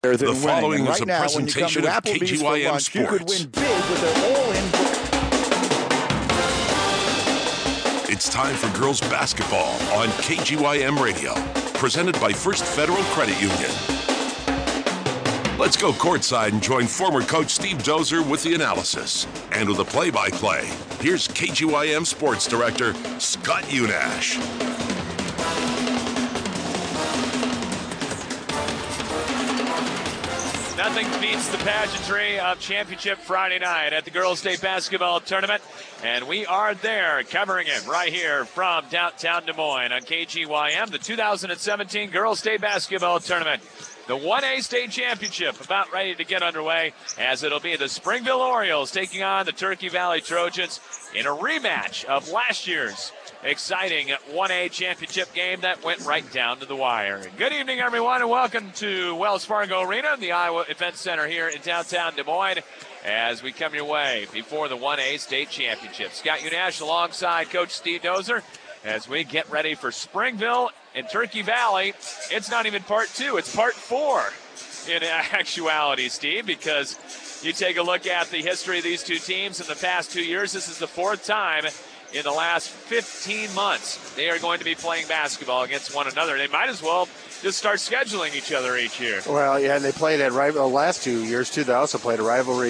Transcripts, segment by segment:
The following is a presentation of KGYM Sports. You could win big with their all-in. It's time for girls basketball on KGYM Radio, presented by First Federal Credit Union. Let's go courtside and join former coach Steve Dozer with the analysis. And with a play-by-play, here's KGYM Sports Director Scott Unash. Nothing beats the pageantry of Championship Friday night at the Girls State Basketball Tournament. And we are there covering it right here from downtown Des Moines on KGYM, the 2017 Girls State Basketball Tournament. The 1A State Championship about ready to get underway, as it'll be the Springville Orioles taking on the Turkey Valley Trojans in a rematch of last year's exciting 1A championship game that went right down to the wire. Good evening, everyone, and welcome to Wells Fargo Arena, the Iowa Event Center here in downtown Des Moines, as we come your way before the 1A State Championship. Scott Unash alongside Coach Steve Dozer as we get ready for Springville and Turkey Valley. It's not even part two, it's part four in actuality, Steve, because you take a look at the history of these two teams in the past 2 years. This is the fourth time in the last 15 months they are going to be playing basketball against one another. They might as well just start scheduling each other each year. Well, yeah, and they played at last 2 years, too. They also played a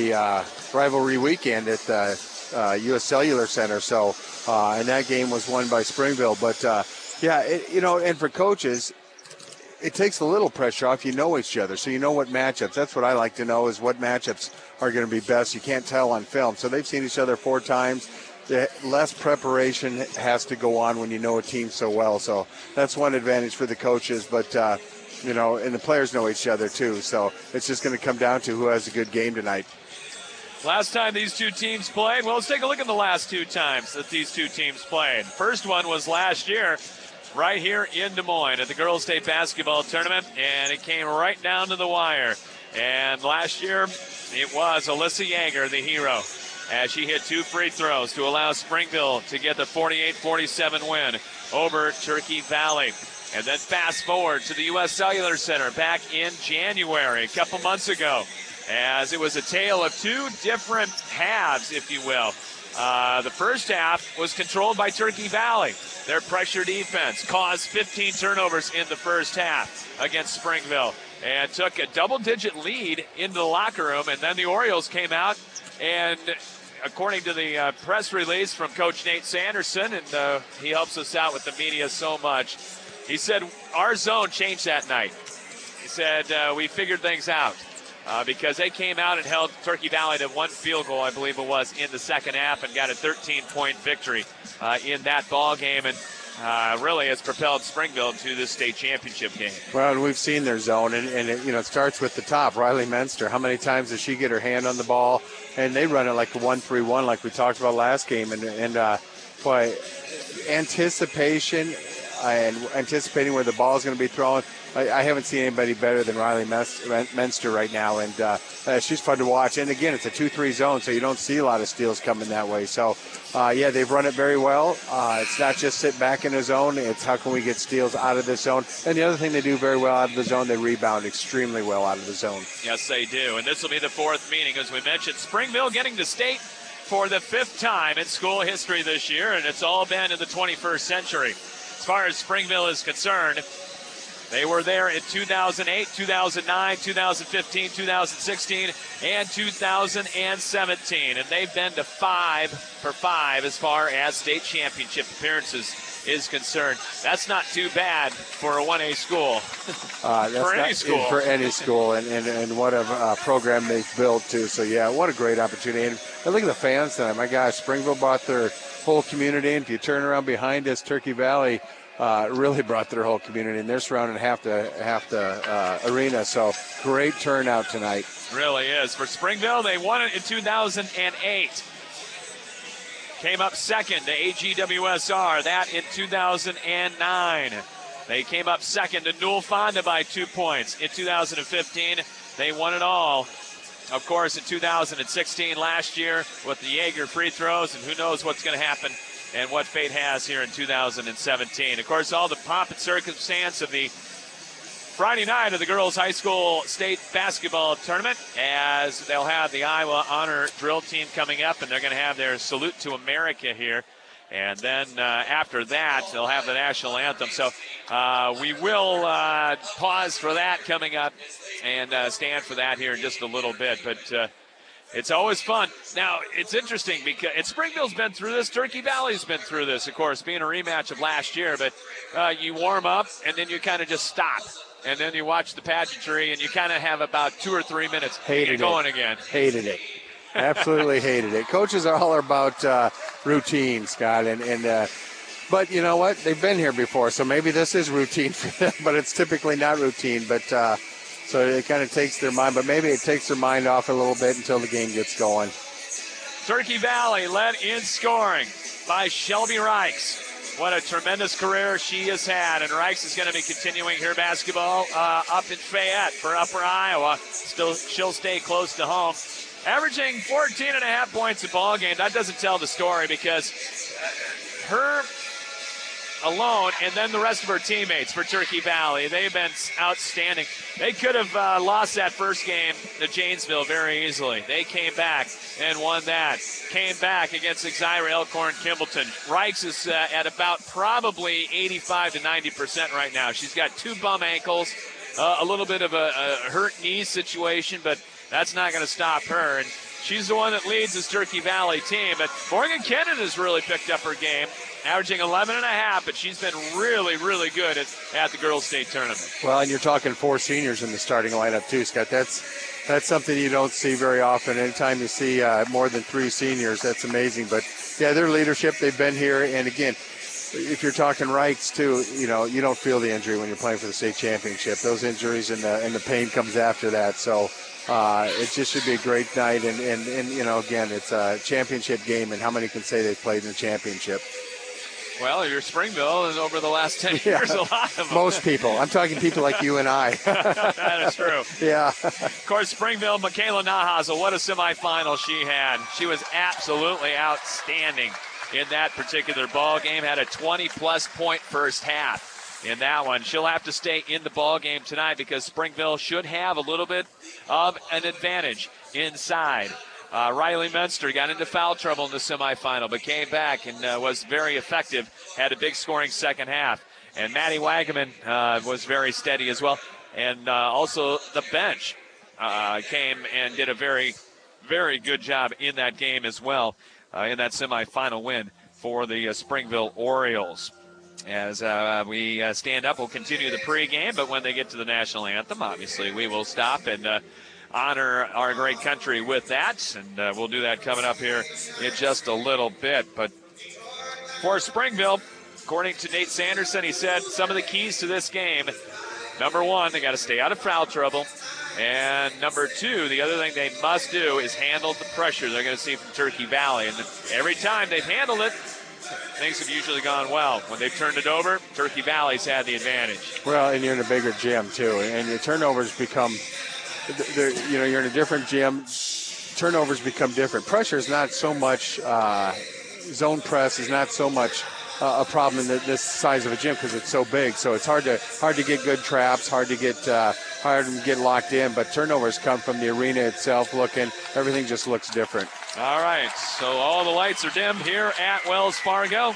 rivalry weekend at U.S. Cellular Center. So, and that game was won by Springville. But, and for coaches, it takes a little pressure off. You know each other, so you know what matchups. That's what I like to know, is what matchups are going to be best. You can't tell on film. So they've seen each other 4 times. The less preparation has to go on when you know a team so well. So that's one advantage for the coaches. But, and the players know each other, too. So it's just going to come down to who has a good game tonight. Last time these two teams played, well, let's take a look at the last 2 times that these two teams played. First one was last year right here in Des Moines at the Girls State Basketball Tournament, and it came right down to the wire. And last year it was Alyssa Yeager, the hero, as she hit 2 free throws to allow Springville to get the 48-47 win over Turkey Valley. And then fast forward to the U.S. Cellular Center back in January, a couple months ago, as it was a tale of 2 different halves, if you will. The first half was controlled by Turkey Valley. Their pressure defense caused 15 turnovers in the first half against Springville and took a double-digit lead into the locker room. And then the Orioles came out, and according to the press release from Coach Nate Sanderson, and he helps us out with the media so much, he said our zone changed that night. He said we figured things out because they came out and held Turkey Valley to 1 field goal, I believe it was, in the second half, and got a 13-point victory in that ball game, and really has propelled Springville to the state championship game. Well, and we've seen their zone, and it starts with the top. Riley Menster, how many times does she get her hand on the ball? And they run it like a 1-3-1, like we talked about last game. And boy, anticipation and anticipating where the ball is going to be thrown. I haven't seen anybody better than Riley Menster right now, and she's fun to watch. And again, it's a 2-3 zone, so you don't see a lot of steals coming that way. So, they've run it very well. It's not just sit back in the zone. It's how can we get steals out of the zone. And the other thing they do very well out of the zone, they rebound extremely well out of the zone. Yes, they do. And this will be the 4th meeting, as we mentioned. Springville getting to state for the 5th time in school history this year, and it's all been in the 21st century. As far as Springville is concerned, they were there in 2008, 2009, 2015, 2016, and 2017. And they've been to 5 for 5 as far as state championship appearances is concerned. That's not too bad for a 1A school. For any school. For any school, and what a program they've built, too. So, what a great opportunity. And look at the fans tonight. My gosh, Springville brought their whole community. And if you turn around behind us, Turkey Valley really brought their whole community, and they're surrounding half the arena. So great turnout tonight. Really is. For Springville, they won it in 2008. Came up second to AGWSR, that in 2009. They came up second to Newell Fonda by 2 points. In 2015, they won it all. Of course, in 2016, last year, with the Yeager free throws, and who knows what's going to happen and what fate has here in 2017. Of course, all the pomp and circumstance of the Friday night of the girls' high school state basketball tournament, as they'll have the Iowa Honor Drill Team coming up, and they're going to have their Salute to America here. And then after that, they'll have the national anthem. So we will pause for that coming up and stand for that here in just a little bit. But it's always fun. Now, it's interesting because Springville's been through this. Turkey Valley's been through this, of course, being a rematch of last year. But you warm up, and then you kind of just stop. And then you watch the pageantry, and you kind of have about 2 or 3 minutes going again. Hated it. Absolutely hated it. Coaches are all about routine, Scott, but you know what? They've been here before, so maybe this is routine for them, but it's typically not routine. But so it kind of takes their mind, but maybe it takes their mind off a little bit until the game gets going. Turkey Valley led in scoring by Shelby Reichs. What a tremendous career she has had, and Reichs is going to be continuing her basketball up in Fayette for Upper Iowa. She'll stay close to home. Averaging 14.5 points a ball game. That doesn't tell the story because her alone and then the rest of her teammates for Turkey Valley, they've been outstanding. They could have lost that first game to Janesville very easily. They came back and won that. Came back against Exira Elkhorn Kimballton. Reichs is at about probably 85 to 90% right now. She's got 2 bum ankles, a little bit of a hurt knee situation, but that's not going to stop her, and she's the one that leads this Turkey Valley team. But Morgan Kennan has really picked up her game, averaging 11.5, but she's been really, really good at the girls' state tournament. Well, and you're talking 4 seniors in the starting lineup too, Scott. That's something you don't see very often. Anytime you see more than 3 seniors, that's amazing. But, yeah, their leadership, they've been here. And, again, if you're talking Reichs too, you know, you don't feel the injury when you're playing for the state championship. Those injuries and the pain comes after that. So, it just should be a great night, and you know, again, it's a championship game, and how many can say they've played in the championship? Well, you're Springville, and over the last 10 years, a lot of them. Most people. I'm talking people like you and I. That is true. Yeah. Of course, Springville, Michaela Nahazel, what a semifinal she had. She was absolutely outstanding in that particular ball game, had a 20-plus point first half. In that one, she'll have to stay in the ball game tonight because Springville should have a little bit of an advantage inside. Riley Munster got into foul trouble in the semifinal, but came back and was very effective. Had a big scoring second half. And Maddie Wagaman was very steady as well. And also the bench came and did a very, very good job in that game as well, in that semifinal win for the Springville Orioles. As we stand up, we'll continue the pregame, but when they get to the national anthem, obviously we will stop and honor our great country with that, and we'll do that coming up here in just a little bit. But for Springville, according to Nate Sanderson, he said some of the keys to this game, number 1, they got to stay out of foul trouble, and number 2, the other thing they must do is handle the pressure they're going to see from Turkey Valley, and every time they've handled it, things have usually gone well. When they've turned it over, Turkey Valley's had the advantage. Well, and you're in a bigger gym, too. And your turnovers become, you know, you're in a different gym. Turnovers become different. Pressure is not so much, zone press is not so much a problem in this size of a gym because it's so big. So it's hard to get good traps, hard to get locked in. But turnovers come from the arena itself everything just looks different. All right, so all the lights are dimmed here at Wells Fargo.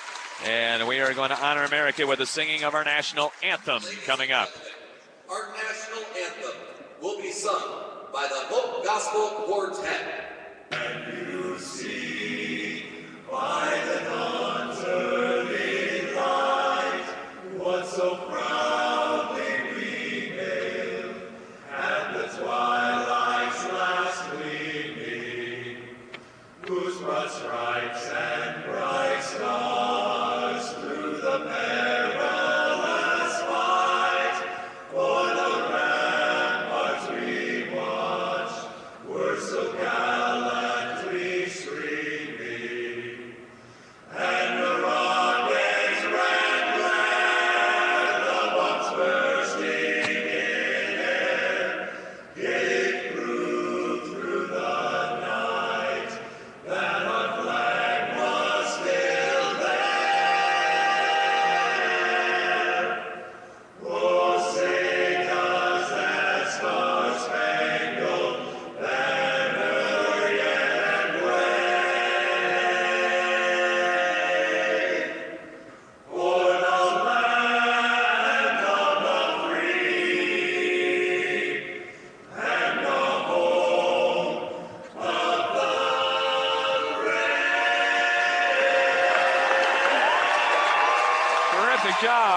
And we are going to honor America with the singing of our national anthem coming up. Our national anthem will be sung by the Hope Gospel Quartet. And you see by the dawn's early light what so proudly we hailed at the twilight's last gleaming, whose broad stripes and bright stars through the perilous fight for the ramparts we watched were so gallantly streaming.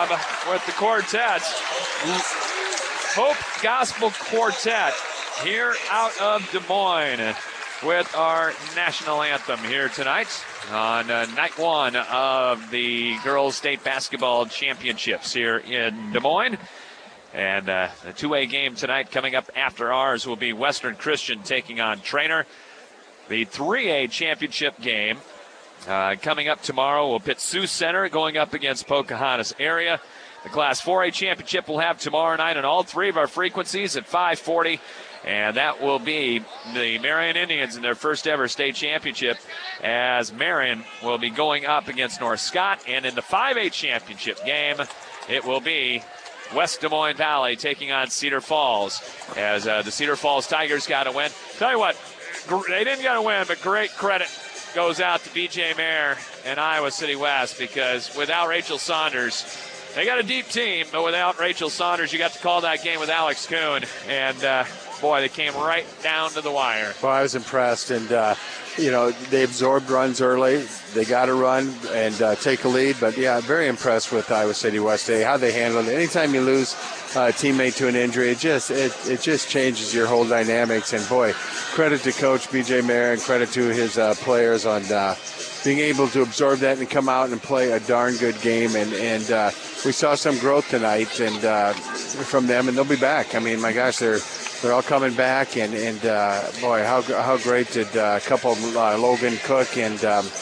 with the quartet. Hope Gospel Quartet here out of Des Moines with our national anthem here tonight on night one of the Girls State Basketball Championships here in Des Moines. And the 2A game tonight coming up after ours will be Western Christian taking on Trainer. The 3A championship game coming up tomorrow will pit Sioux Center going up against Pocahontas area. The Class 4A championship will have tomorrow night on all three of our frequencies at 5:40. And that will be the Marion Indians in their first ever state championship, as Marion will be going up against North Scott. And in the 5A championship game, it will be West Des Moines Valley taking on Cedar Falls, as the Cedar Falls Tigers got a win. Tell you what, they didn't get a win, but great credit goes out to BJ Mayer and Iowa City West, because without Rachel Saunders, they got a deep team, but without Rachel Saunders, you got to call that game with Alex Kuhn. And, boy, they came right down to the wire. Well, I was impressed, and, they absorbed runs early. They got to run and take a lead, but, yeah, very impressed with Iowa City West today, how they handled it. Anytime you lose a teammate to an injury, it just changes your whole dynamics. And, boy, credit to Coach B.J. Mayer and credit to his players on being able to absorb that and come out and play a darn good game. And we saw some growth tonight and from them, and they'll be back. I mean, my gosh, they're all coming back, and boy, how great did a couple Logan Cook and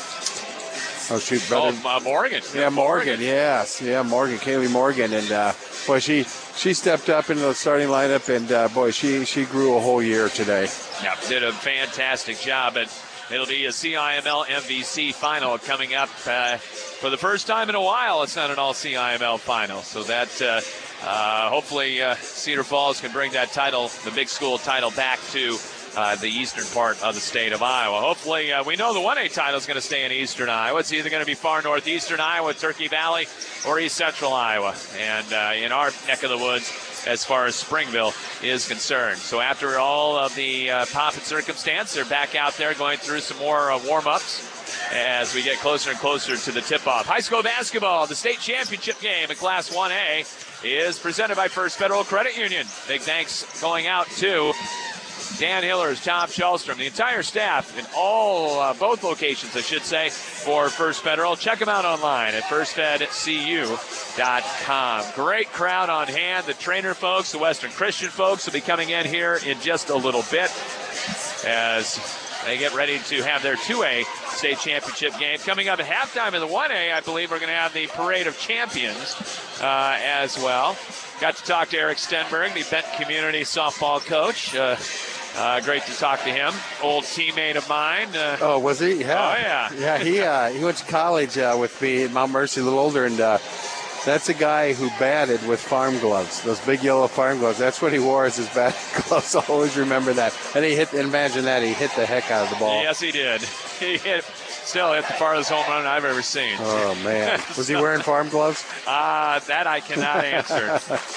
Morgan. Yeah, Morgan. Yes, yeah, Morgan, Kaylee Morgan, and boy, she stepped up into the starting lineup, and boy, she grew a whole year today. Yeah, did a fantastic job. And it'll be a CIML MVC final coming up for the first time in a while. It's not an all CIML final, so that hopefully Cedar Falls can bring that title, the big school title, back to the eastern part of the state of Iowa. Hopefully, we know the 1A title is going to stay in eastern Iowa. It's either going to be far northeastern Iowa, Turkey Valley, or east central Iowa. And in our neck of the woods, as far as Springville is concerned. So after all of the pomp and circumstance, they're back out there going through some more warm-ups as we get closer and closer to the tip-off. High school basketball, the state championship game in Class 1A is presented by First Federal Credit Union. Big thanks going out to Dan Hillers, Tom Shellstrom, the entire staff in both locations, I should say, for First Federal. Check them out online at firstfedcu.com. Great crowd on hand. The Trainer folks, the Western Christian folks will be coming in here in just a little bit as they get ready to have their 2A state championship game. Coming up at halftime in the 1A, I believe we're going to have the Parade of Champions as well. Got to talk to Eric Stenberg, the Benton Community softball coach. Great to talk to him. Old teammate of mine. Oh, was he? Yeah. Oh, yeah. Yeah, he went to college with me at Mount Mercy, a little older, and that's a guy who batted with farm gloves, those big yellow farm gloves. That's what he wore as his batting gloves. I'll always remember that. And imagine that, he hit the heck out of the ball. Yes, he did. He still hit the farthest home run I've ever seen. Oh, man. Was he wearing farm gloves? That I cannot answer.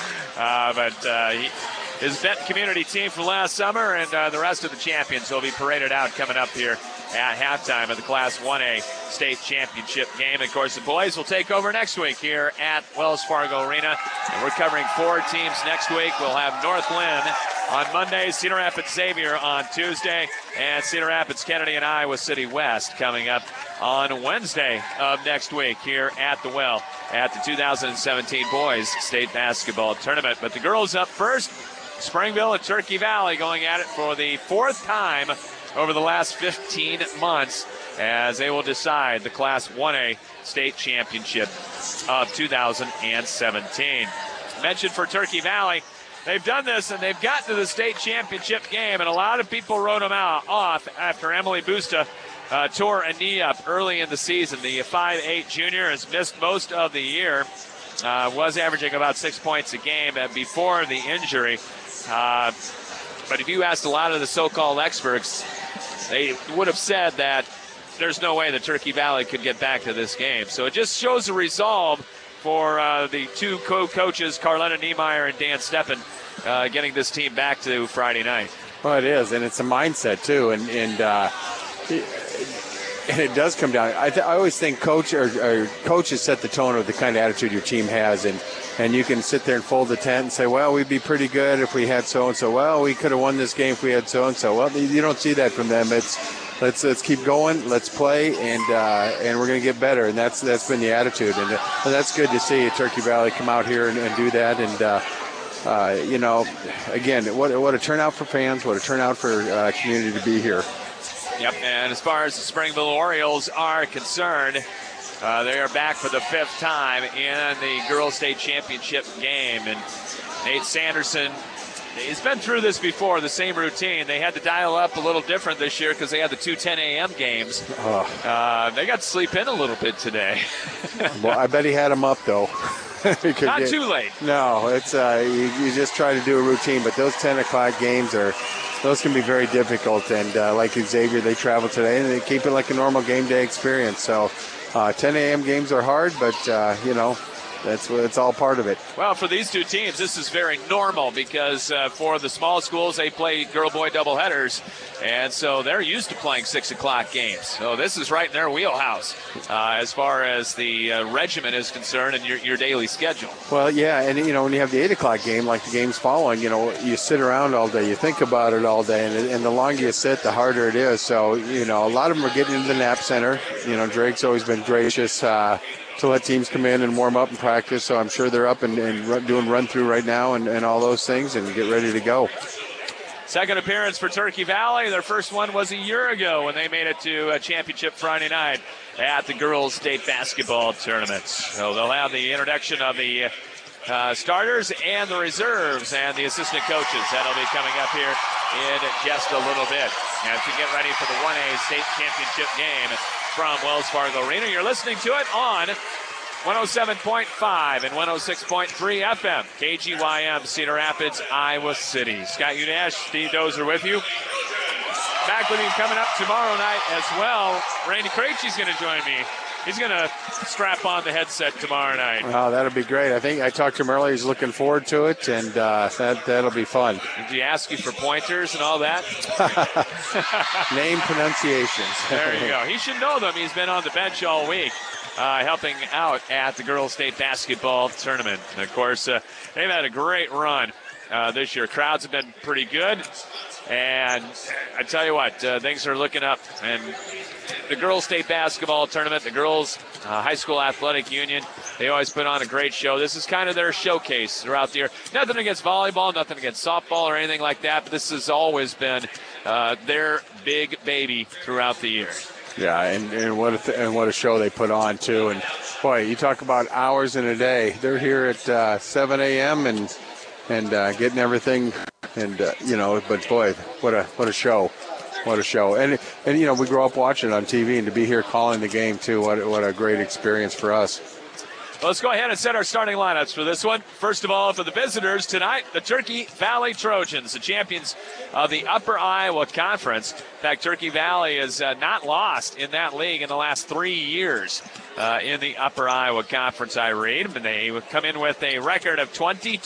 But his Benton Community team from last summer and the rest of the champions will be paraded out coming up here at halftime of the Class 1A state championship game. Of course, the boys will take over next week here at Wells Fargo Arena. And we're covering 4 teams next week. We'll have North Lynn on Monday, Cedar Rapids Xavier on Tuesday, and Cedar Rapids Kennedy and Iowa City West coming up on Wednesday of next week here at the Well at the 2017 Boys State Basketball Tournament. But the girls up first. Springville and Turkey Valley going at it for the 4th time over the last 15 months as they will decide the Class 1A state championship of 2017. Mentioned for Turkey Valley, they've done this and they've gotten to the state championship game, and a lot of people wrote them off after Emily Busta tore a knee up early in the season. The 5'8" junior has missed most of the year, was averaging about 6 points a game before the injury. But if you asked a lot of the so-called experts, they would have said that there's no way that Turkey Valley could get back to this game. So it just shows the resolve for the two co-coaches, Carletta Niemeyer and Dan Steppen, getting this team back to Friday night. Well, it is, and it's a mindset, too. And it does come down. I always think coaches set the tone of the kind of attitude your team has, and you can sit there and fold the tent and say, well, we'd be pretty good if we had so-and-so. Well, we could have won this game if we had so-and-so. Well, you don't see that from them. It's let's keep going, let's play, and we're going to get better. And that's been the attitude, and that's good to see Turkey Valley come out here and do that. And again, what a turnout for fans, what a turnout for community to be here. Yep, and as far as the Springville Orioles are concerned, they are back for the 5th time in the Girls State Championship game. And Nate Sanderson, he's been through this before, the same routine. They had to dial up a little different this year because they had the 2 10 a.m. games. They got to sleep in a little bit today. Well, I bet he had them up, though. Not too late. No, it's you just try to do a routine, but those 10 o'clock games those can be very difficult. And like Xavier, they travel today, and they keep it like a normal game day experience. So 10 a.m. games are hard, but, it's all part of it. Well, for these two teams, this is very normal because for the small schools, they play girl-boy doubleheaders, and so they're used to playing 6 o'clock games. So this is right in their wheelhouse as far as the regimen is concerned and your daily schedule. Well, yeah, and, when you have the 8 o'clock game, like the games following, you sit around all day, you think about it all day, and the longer you sit, the harder it is. So, a lot of them are getting into the nap center. Drake's always been gracious to let teams come in and warm up and practice, so I'm sure they're up and doing run-through right now and all those things and get ready to go. Second appearance for Turkey Valley. Their first one was a year ago when they made it to a championship Friday night at the Girls State Basketball Tournament. So they'll have the introduction of the starters and the reserves and the assistant coaches. That'll be coming up here in just a little bit as we get ready for the 1A state championship game from Wells Fargo Arena. You're listening to it on 107.5 and 106.3 FM, KGYM, Cedar Rapids, Iowa City. Scott Udash, Steve Dozer with you. Back with you coming up tomorrow night as well. Randy Krejci's going to join me. He's going to strap on the headset tomorrow night. Oh, that'll be great. I think I talked to him earlier. He's looking forward to it, and that'll be fun. Did he ask you for pointers and all that? Name pronunciations. There you go. He should know them. He's been on the bench all week helping out at the Girls State Basketball Tournament. And, of course, they've had a great run this year. Crowds have been pretty good. And I tell you what, things are looking up. And the Girls State Basketball Tournament, the Girls High School Athletic Union, they always put on a great show. This is kind of their showcase throughout the year. Nothing against volleyball, nothing against softball or anything like that, but this has always been their big baby throughout the year. Yeah, and what a show they put on, too. And, boy, you talk about hours in a day. They're here at 7 a.m. and getting everything. And, but, boy, what a show. What a show. And we grew up watching it on TV, and to be here calling the game, too, what a great experience for us. Well, let's go ahead and set our starting lineups for this one. First of all, for the visitors tonight, the Turkey Valley Trojans, the champions of the Upper Iowa Conference. In fact, Turkey Valley has not lost in that league in the last 3 years in the Upper Iowa Conference, I read. And they would come in with a record of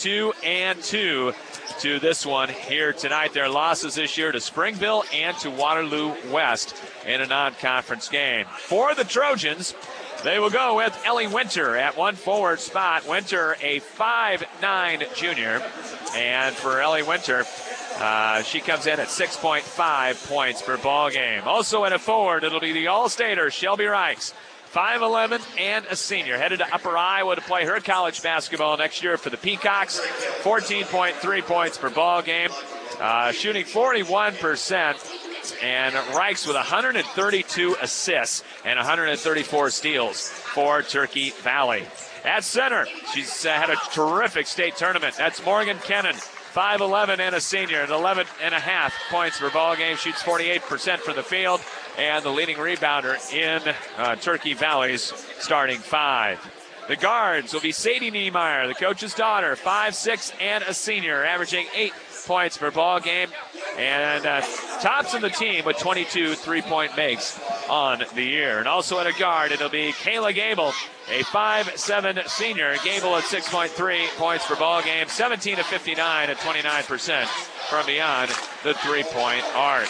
22-2 to this one here tonight. Their losses this year to Springville and to Waterloo West in a non-conference game. For the Trojans, they will go with Ellie Winter at one forward spot. Winter, a 5'9 junior. And for Ellie Winter, she comes in at 6.5 points per ball game. Also at a forward, it'll be the All-Stater, Shelby Reichs, 5'11 and a senior. Headed to Upper Iowa to play her college basketball next year for the Peacocks. 14.3 points per ball game. Shooting 41%. And Reichs with 132 assists and 134 steals for Turkey Valley. At center, she's had a terrific state tournament. That's Morgan Kennan, 5'11 and a senior, at 11.5 points per ball game. Shoots 48% from the field, and the leading rebounder in Turkey Valley's starting five. The guards will be Sadie Niemeyer, the coach's daughter, 5'6 and a senior, averaging 8 points per ball game, and tops in the team with 22 three-point makes on the year. And also at a guard, it'll be Kayla Gable, a 5'7 senior. Gable at 6.3 points per ball game, 17 of 59 at 29% from beyond the three-point arc.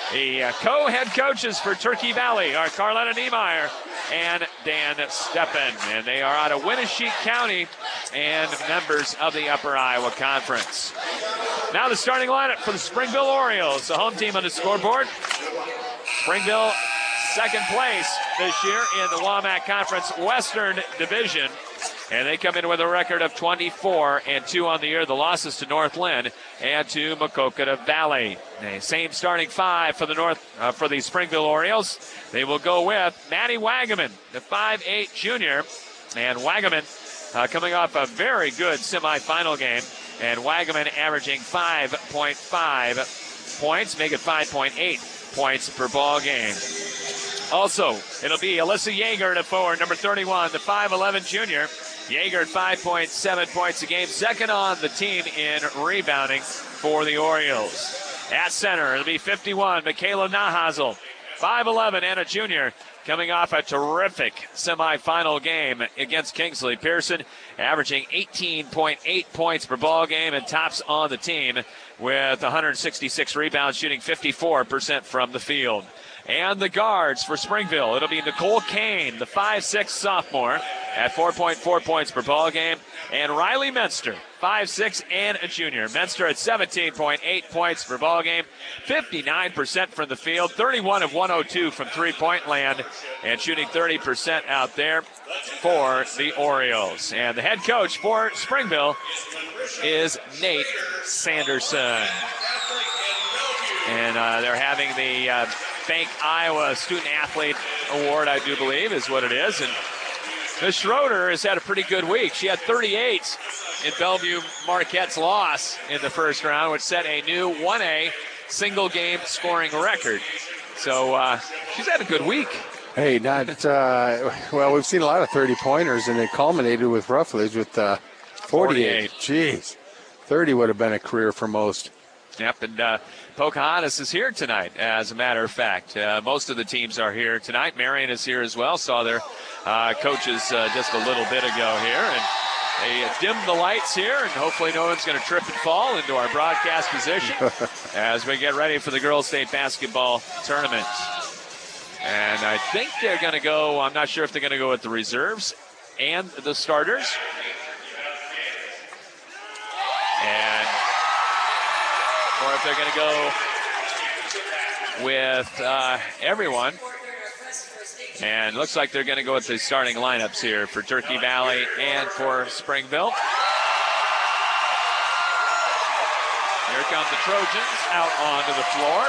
The co-head coaches for Turkey Valley are Carletta Niemeyer and Dan Steppen, and they are out of Winnesheek County and members of the Upper Iowa Conference. Now the starting lineup for the Springville Orioles, the home team on the scoreboard. Springville, second place this year in the WAMAC Conference Western Division. And they come in with a record of 24-2 on the year. The losses to Northland and to Maquoketa Valley. Same starting five for the Springville Orioles. They will go with Maddie Wagaman, the 5'8 junior. And Wagaman coming off a very good semifinal game. And Wagaman averaging 5.5 points, make it 5.8 points per ball game. Also, it'll be Alyssa Yeager at forward, number 31, the 5'11 junior. Yeager at 5.7 points a game, second on the team in rebounding for the Orioles. At center, it'll be 51, Michaela Nahazel, 5'11 and a junior, coming off a terrific semifinal game against Kingsley. Pearson averaging 18.8 points per ball game and tops on the team with 166 rebounds, shooting 54% from the field. And the guards for Springville, it'll be Nicole Kane, the 5'6 sophomore, at 4.4 points per ball game, and Riley Menster, 5'6 and a junior. Menster at 17.8 points per ball game, 59% from the field, 31 of 102 from three-point land, and shooting 30% out there for the Orioles. And the head coach for Springville is Nate Sanderson. And they're having the Bank Iowa Student Athlete Award, I do believe, is what it is. And Miss Schroeder has had a pretty good week. She had 38 in Bellevue Marquette's loss in the first round, which set a new 1A single game scoring record. So she's had a good week. Hey, well, we've seen a lot of 30-pointers, and it culminated with Ruffledge with 48. Jeez, 30 would have been a career for most. Yep, and Pocahontas is here tonight, as a matter of fact. Most of the teams are here tonight. Marion is here as well. Saw their coaches just a little bit ago here. And they dimmed the lights here, and hopefully no one's going to trip and fall into our broadcast position as we get ready for the girls' state basketball tournament. And I think they're going to go, I'm not sure if they're going to go with the reserves and the starters. And or if they're going to go with everyone. And looks like they're going to go with the starting lineups here for Turkey Valley and for Springville. Here come the Trojans out onto the floor.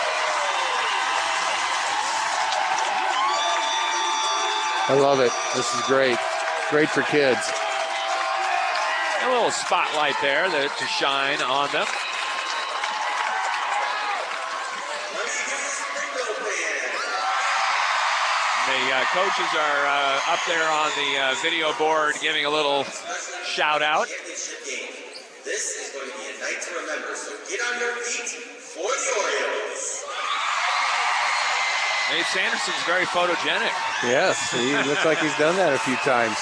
I love it. This is great. Great for kids. A little spotlight there to shine on them. The coaches are up there on the video board giving a little shout out. This is going to be a night to remember, so get on your feet for the Orioles. Nate Sanderson's very photogenic. Yes, he looks like he's done that a few times.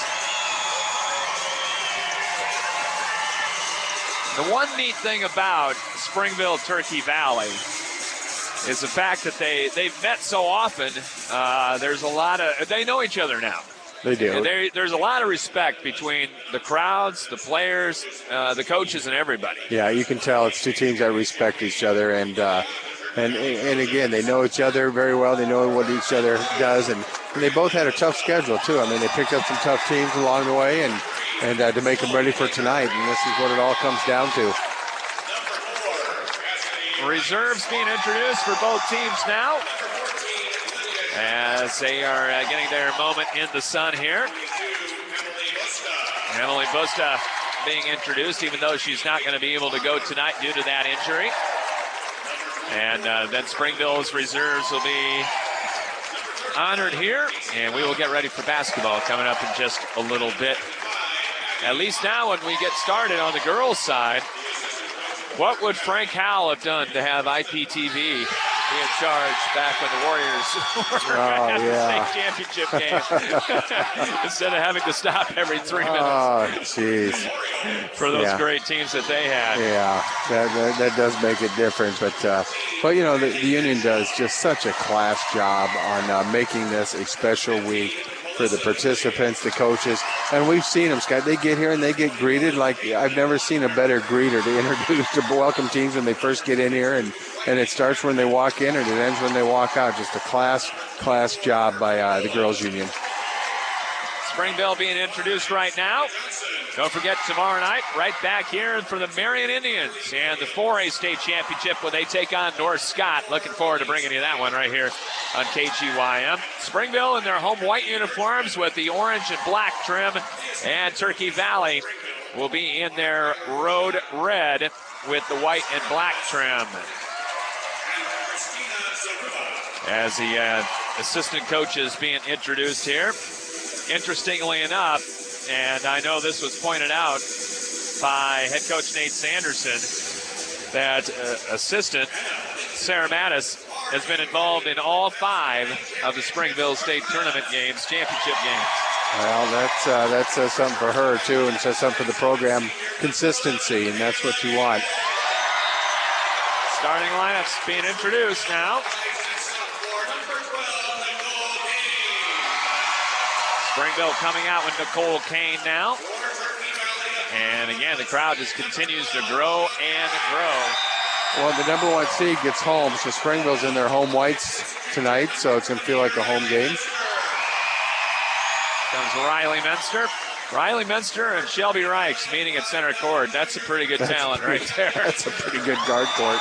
The one neat thing about Springville Turkey Valley is the fact that they've met so often. There's a lot of, they know each other now. They do. There's a lot of respect between the crowds, the players, the coaches, and everybody. Yeah, you can tell it's two teams that respect each other, and again, they know each other very well. They know what each other does, and they both had a tough schedule too. I mean, they picked up some tough teams along the way, and to make them ready for tonight. And this is what it all comes down to. Reserves being introduced for both teams now as they are getting their moment in the sun here. Emily Busta being introduced, even though she's not going to be able to go tonight due to that injury. And then Springville's reserves will be honored here, and we will get ready for basketball coming up in just a little bit. At least now when we get started on the girls' side, what would Frank Howell have done to have IPTV be in charge back when the Warriors were at the state championship game instead of having to stop every 3 minutes. Oh, jeez. For those great teams that they had. Yeah, that does make a difference. But you know, the Union does just such a class job on making this a special week for the participants, the coaches. And we've seen them, Scott. They get here and they get greeted like I've never seen a better greeter to introduce, to welcome teams when they first get in here. And it starts when they walk in and it ends when they walk out. Just a class job by the Girls Union. Springville being introduced right now. Don't forget, tomorrow night, right back here for the Marion Indians and the 4A state championship when they take on North Scott. Looking forward to bringing you that one right here on KGYM. Springville in their home white uniforms with the orange and black trim, and Turkey Valley will be in their road red with the white and black trim. As the assistant coach is being introduced here. Interestingly enough, and I know this was pointed out by head coach Nate Sanderson, that assistant Sarah Mattis has been involved in all 5 of the Springville State Tournament games, championship games. Well, that says something for her, too, and says something for the program. Consistency, and that's what you want. Starting lineups being introduced now. Springville coming out with Nicole Kane now. And again, the crowd just continues to grow and grow. Well, the number 1 seed gets home, so Springville's in their home whites tonight, so it's going to feel like a home game. Comes Riley Menster. Riley Menster and Shelby Reichs meeting at center court. That's a pretty good talent right there. That's a pretty good guard court.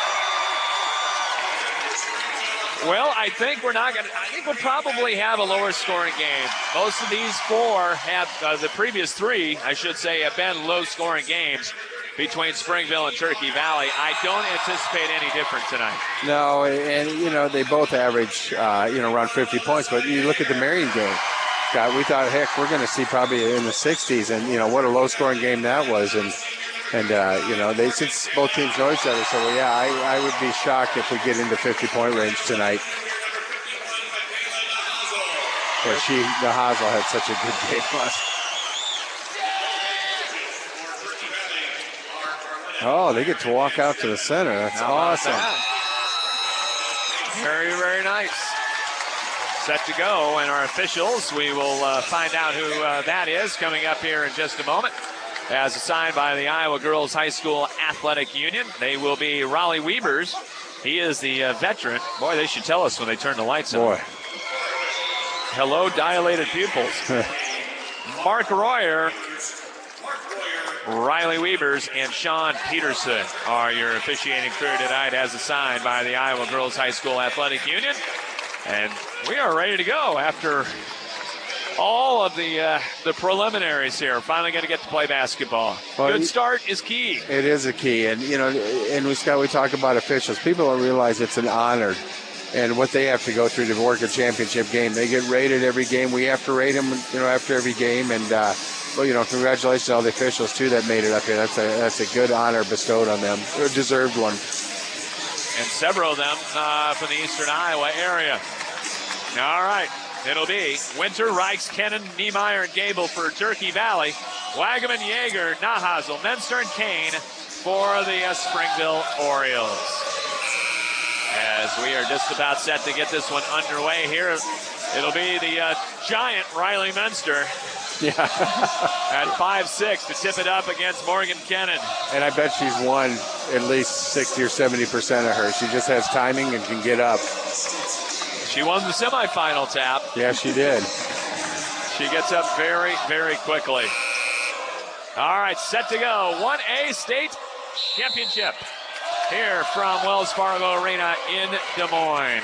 Well, I think we'll probably have a lower scoring game. Most of these 4 have, the previous 3, I should say, have been low scoring games between Springville and Turkey Valley. I don't anticipate any different tonight. No, and, you know, they both average, around 50 points. But you look at the Marion game, God, we thought, heck, we're going to see probably in the 60s. And, you know, what a low scoring game that was. And since both teams know each other, so I would be shocked if we get into 50-point range tonight. Yeah, the Hazel had such a good game last. Oh, they get to walk out to the center. That's awesome. Very, very nice. Set to go, and our officials, we will find out who that is coming up here in just a moment. As assigned by the Iowa Girls High School Athletic Union, they will be Raleigh Weavers. He is the veteran. Boy, they should tell us when they turn the lights on. Boy. Hello, dilated pupils. Mark Royer, Riley Weavers, and Sean Peterson are your officiating crew tonight as assigned by the Iowa Girls High School Athletic Union. And we are ready to go after all of the preliminaries here. Finally going to get to play basketball. Well, good start is key. It is a key. And, you know, we talk about officials. People don't realize it's an honor and what they have to go through to work a championship game. They get rated every game. We have to rate them, after every game. And, congratulations to all the officials, too, that made it up here. That's a good honor bestowed on them. A deserved one. And several of them from the eastern Iowa area. All right. It'll be Winter, Reichs, Kennan, Niemeyer, and Gable for Turkey Valley. Wagaman, Yeager, Nahazel, Menster, and Kane for the Springville Orioles. As we are just about set to get this one underway here, it'll be the giant Riley Menster. Yeah. At 5'6" to tip it up against Morgan Kennan. And I bet she's won at least 60 or 70% of her. She just has timing and can get up. She won the semifinal tap. Yeah, she did. She gets up very, very quickly. All right, set to go. 1A state championship here from Wells Fargo Arena in Des Moines.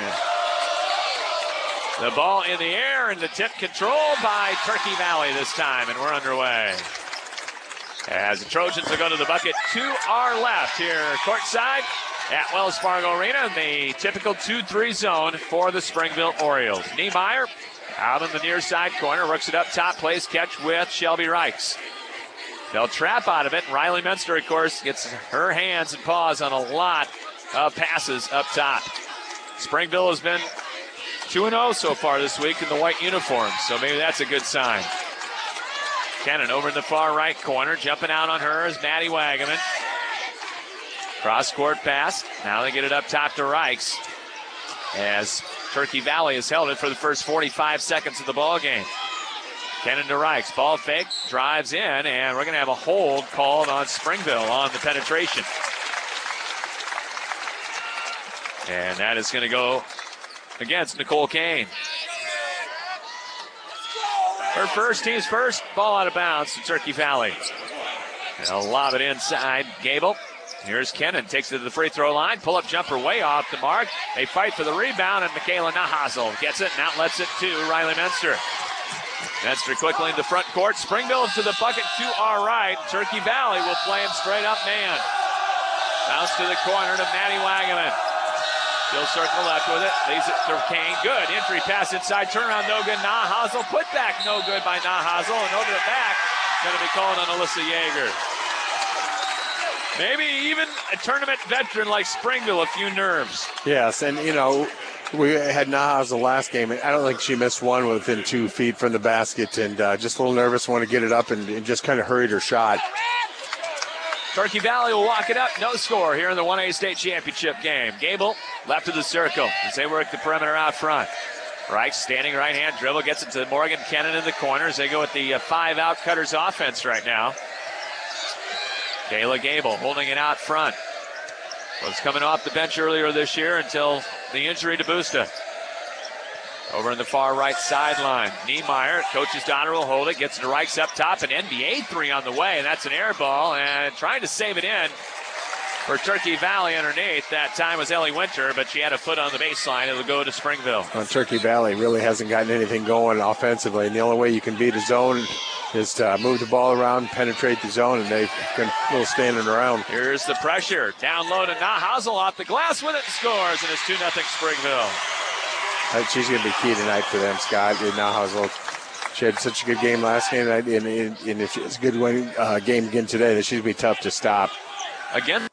The ball in the air and the tip controlled by Turkey Valley this time, and we're underway. As the Trojans will go to the bucket to our left here courtside at Wells Fargo Arena, the typical 2-3 zone for the Springville Orioles. Niemeyer out in the near side corner, works it up top, plays catch with Shelby Reichs. They'll trap out of it. Riley Menster, of course, gets her hands and paws on a lot of passes up top. Springville has been 2-0 so far this week in the white uniforms, so maybe that's a good sign. Kennan over in the far right corner. Jumping out on her is Maddie Wagaman. Cross-court pass. Now they get it up top to Reichs as Turkey Valley has held it for the first 45 seconds of the ball game. Kennan to Reichs. Ball fake. Drives in, and we're going to have a hold called on Springville on the penetration. And that is going to go against Nicole Kane. Her first, team's first. Ball out of bounds to Turkey Valley. They'll lob it inside. Gable. Here's Kennan. Takes it to the free throw line. Pull-up jumper way off the mark. They fight for the rebound, and Michaela Nahazel gets it and outlets it to Riley Menster. Menster quickly in the front court. Springville to the bucket to our right. Turkey Valley will play him straight up man. Bounce to the corner to Maddie Wagaman. She'll circle left with it. Leaves it to Kane. Good. Entry pass inside. Turnaround no good. Nahazel. Put back no good by Nahazel. And over the back. Going to be called on Alyssa Yeager. Maybe even a tournament veteran like Springville, a few nerves. Yes, and we had Nahazel last game, and I don't think she missed one within 2 feet from the basket, and just a little nervous, want to get it up and just kind of hurried her shot. Turkey Valley will walk it up. No score here in the 1A state championship game. Gable left of the circle as they work the perimeter out front. Reichs standing right hand dribble, gets it to Morgan Kennan in the corners. They go with the 5-out cutters offense right now. Kayla Gable holding it out front. Was coming off the bench earlier this year until the injury to Busta. Over in the far right sideline, Niemeyer, coach's daughter, will hold it, gets it to Reichs up top, an NBA three on the way, and that's an air ball, and trying to save it in for Turkey Valley underneath. That time was Ellie Winter, but she had a foot on the baseline. It'll go to Springville. Well, Turkey Valley really hasn't gotten anything going offensively, and the only way you can beat a zone is to move the ball around, penetrate the zone, and they've been a little standing around. Here's the pressure. Down low to Nahazel, off the glass with it, and scores, and it's 2-0 Springville. She's going to be key tonight for them, Scott. Nahazel, she had such a good game last game, and if she has a good game again today, that she's going to be tough to stop. Again,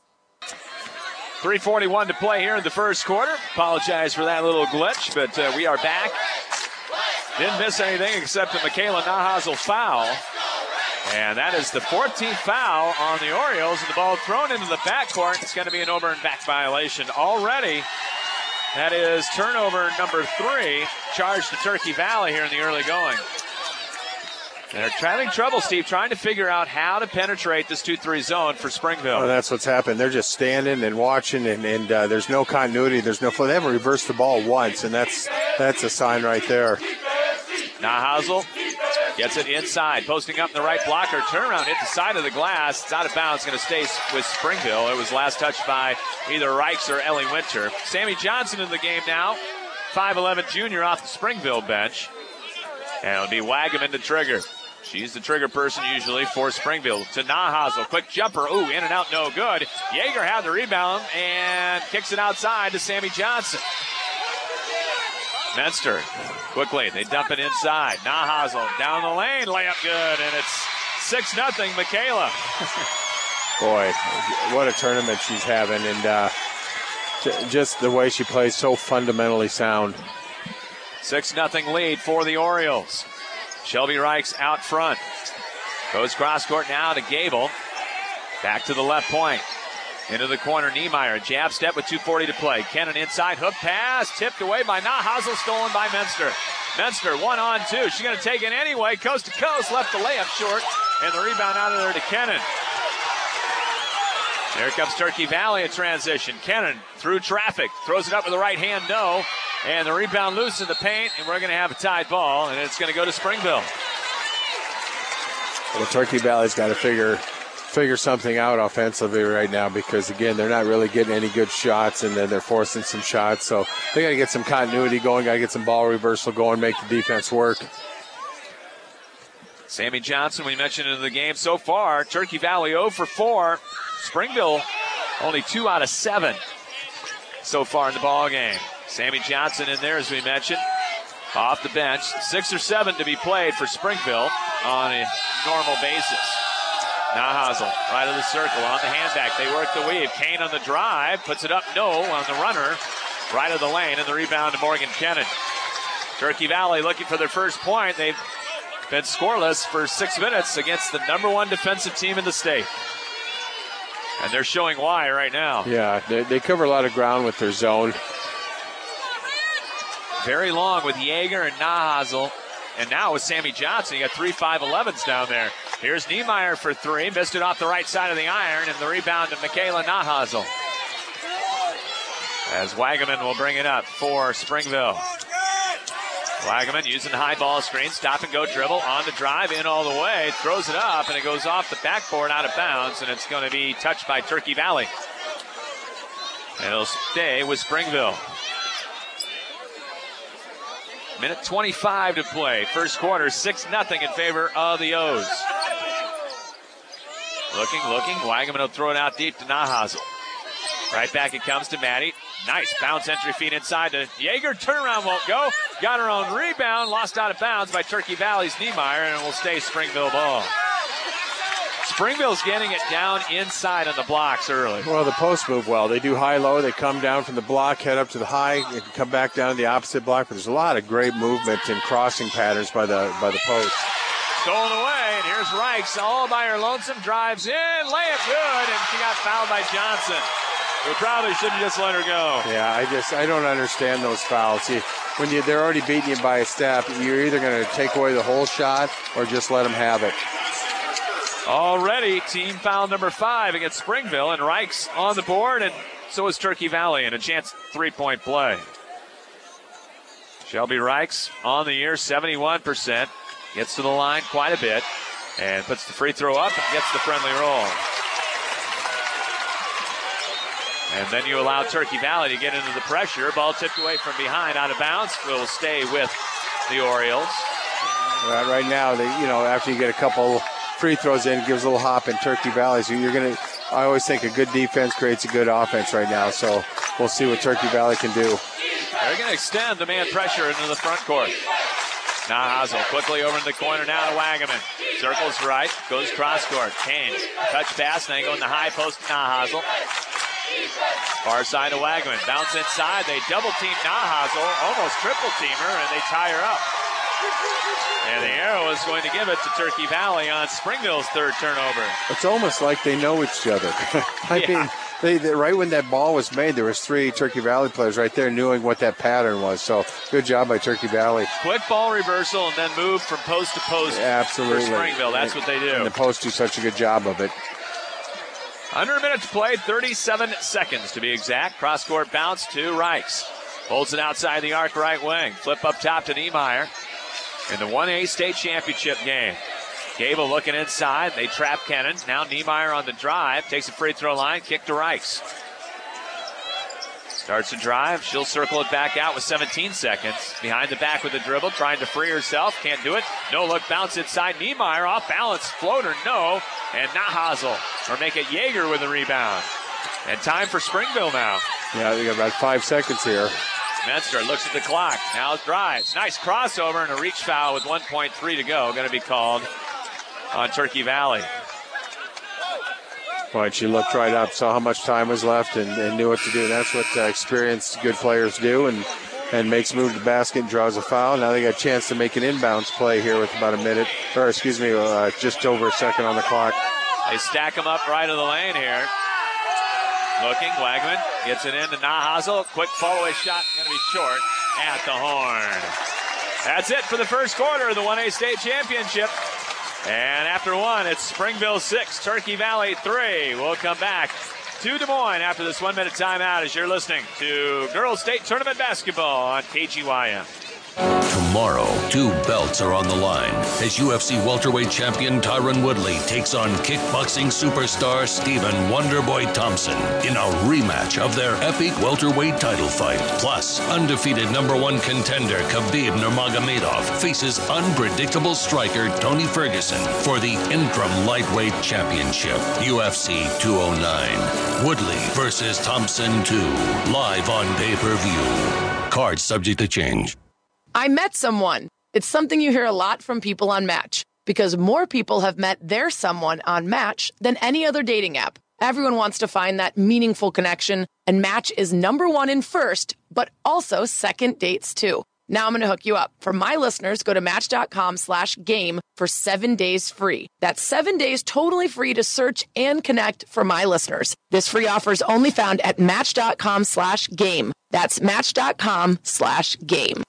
3:41 to play here in the first quarter. Apologize for that little glitch, but we are back. Didn't miss anything except the Michaela Nahazel foul. And that is the 14th foul on the Orioles. And the ball thrown into the backcourt. It's going to be an over and back violation already. That is turnover number 3, charged to Turkey Valley here in the early going. And they're having trouble, Steve, trying to figure out how to penetrate this 2-3 zone for Springville. Well, that's what's happened. They're just standing and watching, and there's no continuity. There's no flow. They haven't reversed the ball once, and that's a sign right there. Nahazel gets it inside, posting up in the right blocker. Turnaround, hit the side of the glass. It's out of bounds, going to stay with Springville. It was last touched by either Reichs or Ellie Winter. Sammy Johnson in the game now, 5'11" junior off the Springville bench. And it'll be Wagaman to trigger. She's the trigger person usually for Springville. To Nahazel, quick jumper. Ooh, in and out, no good. Yeager had the rebound and kicks it outside to Sammy Johnson. Menster, quickly, they dump it inside. Nahazel down the lane, layup good, and it's 6-0 Michaela. Boy, what a tournament she's having, and just the way she plays, so fundamentally sound. 6-0 lead for the Orioles. Shelby Reichs out front. Goes cross court now to Gable. Back to the left point. Into the corner, Niemeyer. Jab step with 2:40 to play. Kennan inside, hook pass, tipped away by Nahazel, stolen by Menster. Menster 1-on-2. She's going to take it anyway, coast to coast, left the layup short, and the rebound out of there to Kennan. Here comes Turkey Valley in transition. Kennan through traffic, throws it up with the right hand, no. And the rebound loose in the paint, and we're going to have a tied ball, and it's going to go to Springville. Well, Turkey Valley's got to figure something out offensively right now, because, again, they're not really getting any good shots, and then they're forcing some shots. So they got to get some continuity going, got to get some ball reversal going, make the defense work. Sammy Johnson, we mentioned in the game so far. Turkey Valley 0 for 4. Springville only 2 out of 7 so far in the ball game. Sammy Johnson in there, as we mentioned, off the bench. 6 or 7 to be played for Springville on a normal basis. Nahazel, right of the circle, on the handback. They work the weave. Kane on the drive, puts it up, no, on the runner. right of the lane, and the rebound to Morgan Kennan. Turkey Valley looking for their first point. They've been scoreless for 6 minutes against the number one defensive team in the state. And they're showing why right now. Yeah, they cover a lot of ground with their zone. Very long with Yeager and Nahazel. And now with Sammy Johnson, you got 3 5'11s down there. Here's Niemeyer for three. Missed it off the right side of the iron, and the rebound to Michaela Nahazel. As Wagaman will bring it up for Springville. Wagaman using the high ball screen, stop and go dribble on the drive, in all the way, throws it up, and it goes off the backboard out of bounds, and it's going to be touched by Turkey Valley. And it'll stay with Springville. Minute 25 to play. First quarter, 6-0 in favor of the O's. Looking. Wagaman will throw it out deep to Nahazel. Right back it comes to Maddie. Nice bounce entry feed inside to Yeager. Turnaround won't go. Got her own rebound. Lost out of bounds by Turkey Valley's Niemeyer, and it will stay Springville ball. Springville's getting it down inside on the blocks early. Well, the posts move well. They do high-low. They come down from the block, head up to the high, and come back down to the opposite block. But there's a lot of great movement and crossing patterns by the post. Stolen away, and here's Reichs all by her lonesome. Drives in, layup good, and she got fouled by Johnson. We probably should have just let her go. Yeah, I don't understand those fouls. See, when they're already beating you by a step, you're either going to take away the whole shot or just let them have it. Already, team foul number 5 against Springville, and Reichs on the board, and so is Turkey Valley, and a chance three-point play. Shelby Reichs on the year, 71%. Gets to the line quite a bit, and puts the free throw up and gets the friendly roll. And then you allow Turkey Valley to get into the pressure. Ball tipped away from behind, out of bounds. Will stay with the Orioles. Right now, after you get a couple free throws in, it gives a little hop in Turkey Valley. So I always think a good defense creates a good offense right now. So we'll see what Turkey Valley can do. They're going to extend the man pressure into the front court. Nahazel quickly over in the corner now to Wagaman. Circles right, goes cross court. Kane, touch pass, now you go in the high post to Nahazel. Far side to Wagaman. Bounce inside. They double team Nahazel, almost triple teamer, and they tie her up. And the arrow is going to give it to Turkey Valley on Springville's third turnover. It's almost like they know each other. I mean, right when that ball was made, there was 3 Turkey Valley players right there knowing what that pattern was. So good job by Turkey Valley. Quick ball reversal and then move from post to post. Absolutely. For Springville. That's what they do. And the post do such a good job of it. Under a minute to play, 37 seconds to be exact. Cross-court bounce to Reichs. Holds it outside the arc right wing. Flip up top to Niemeyer in the 1A state championship game. Gable looking inside. They trap Kennan. Now Niemeyer on the drive. Takes a free throw line. Kick to Reichs. Starts to drive. She'll circle it back out with 17 seconds. Behind the back with a dribble. Trying to free herself. Can't do it. No look. Bounce inside. Niemeyer off balance. Floater. No. And Nahazel. Or make it Yeager with a rebound. And time for Springville now. Yeah, they got about 5 seconds here. Metzger looks at the clock. Now drives. Nice crossover and a reach foul with 1.3 to go. Going to be called on Turkey Valley. Right, she looked right up, saw how much time was left, and knew what to do. And that's what experienced good players do, and makes a move to the basket and draws a foul. Now they got a chance to make an inbounds play here with about a minute, just over a second on the clock. They stack them up right of the lane here. Looking, Wagaman gets it into Nahazel. Quick fall-away shot, going to be short at the horn. That's it for the first quarter of the 1A state championship. And after one, it's Springville 6, Turkey Valley 3. We'll come back to Des Moines after this 1 minute timeout as you're listening to Girls State Tournament Basketball on KGYM. Tomorrow, 2 belts are on the line as UFC welterweight champion Tyron Woodley takes on kickboxing superstar Stephen Wonderboy Thompson in a rematch of their epic welterweight title fight. Plus, undefeated #1 contender Khabib Nurmagomedov faces unpredictable striker Tony Ferguson for the interim lightweight championship. UFC 209. Woodley versus Thompson 2. Live on pay-per-view. Cards subject to change. I met someone. It's something you hear a lot from people on Match because more people have met their someone on Match than any other dating app. Everyone wants to find that meaningful connection, and Match is number one in first, but also second dates too. Now I'm going to hook you up. For my listeners, go to Match.com/game for 7 days free. That's 7 days totally free to search and connect for my listeners. This free offer is only found at Match.com/game. That's Match.com/game.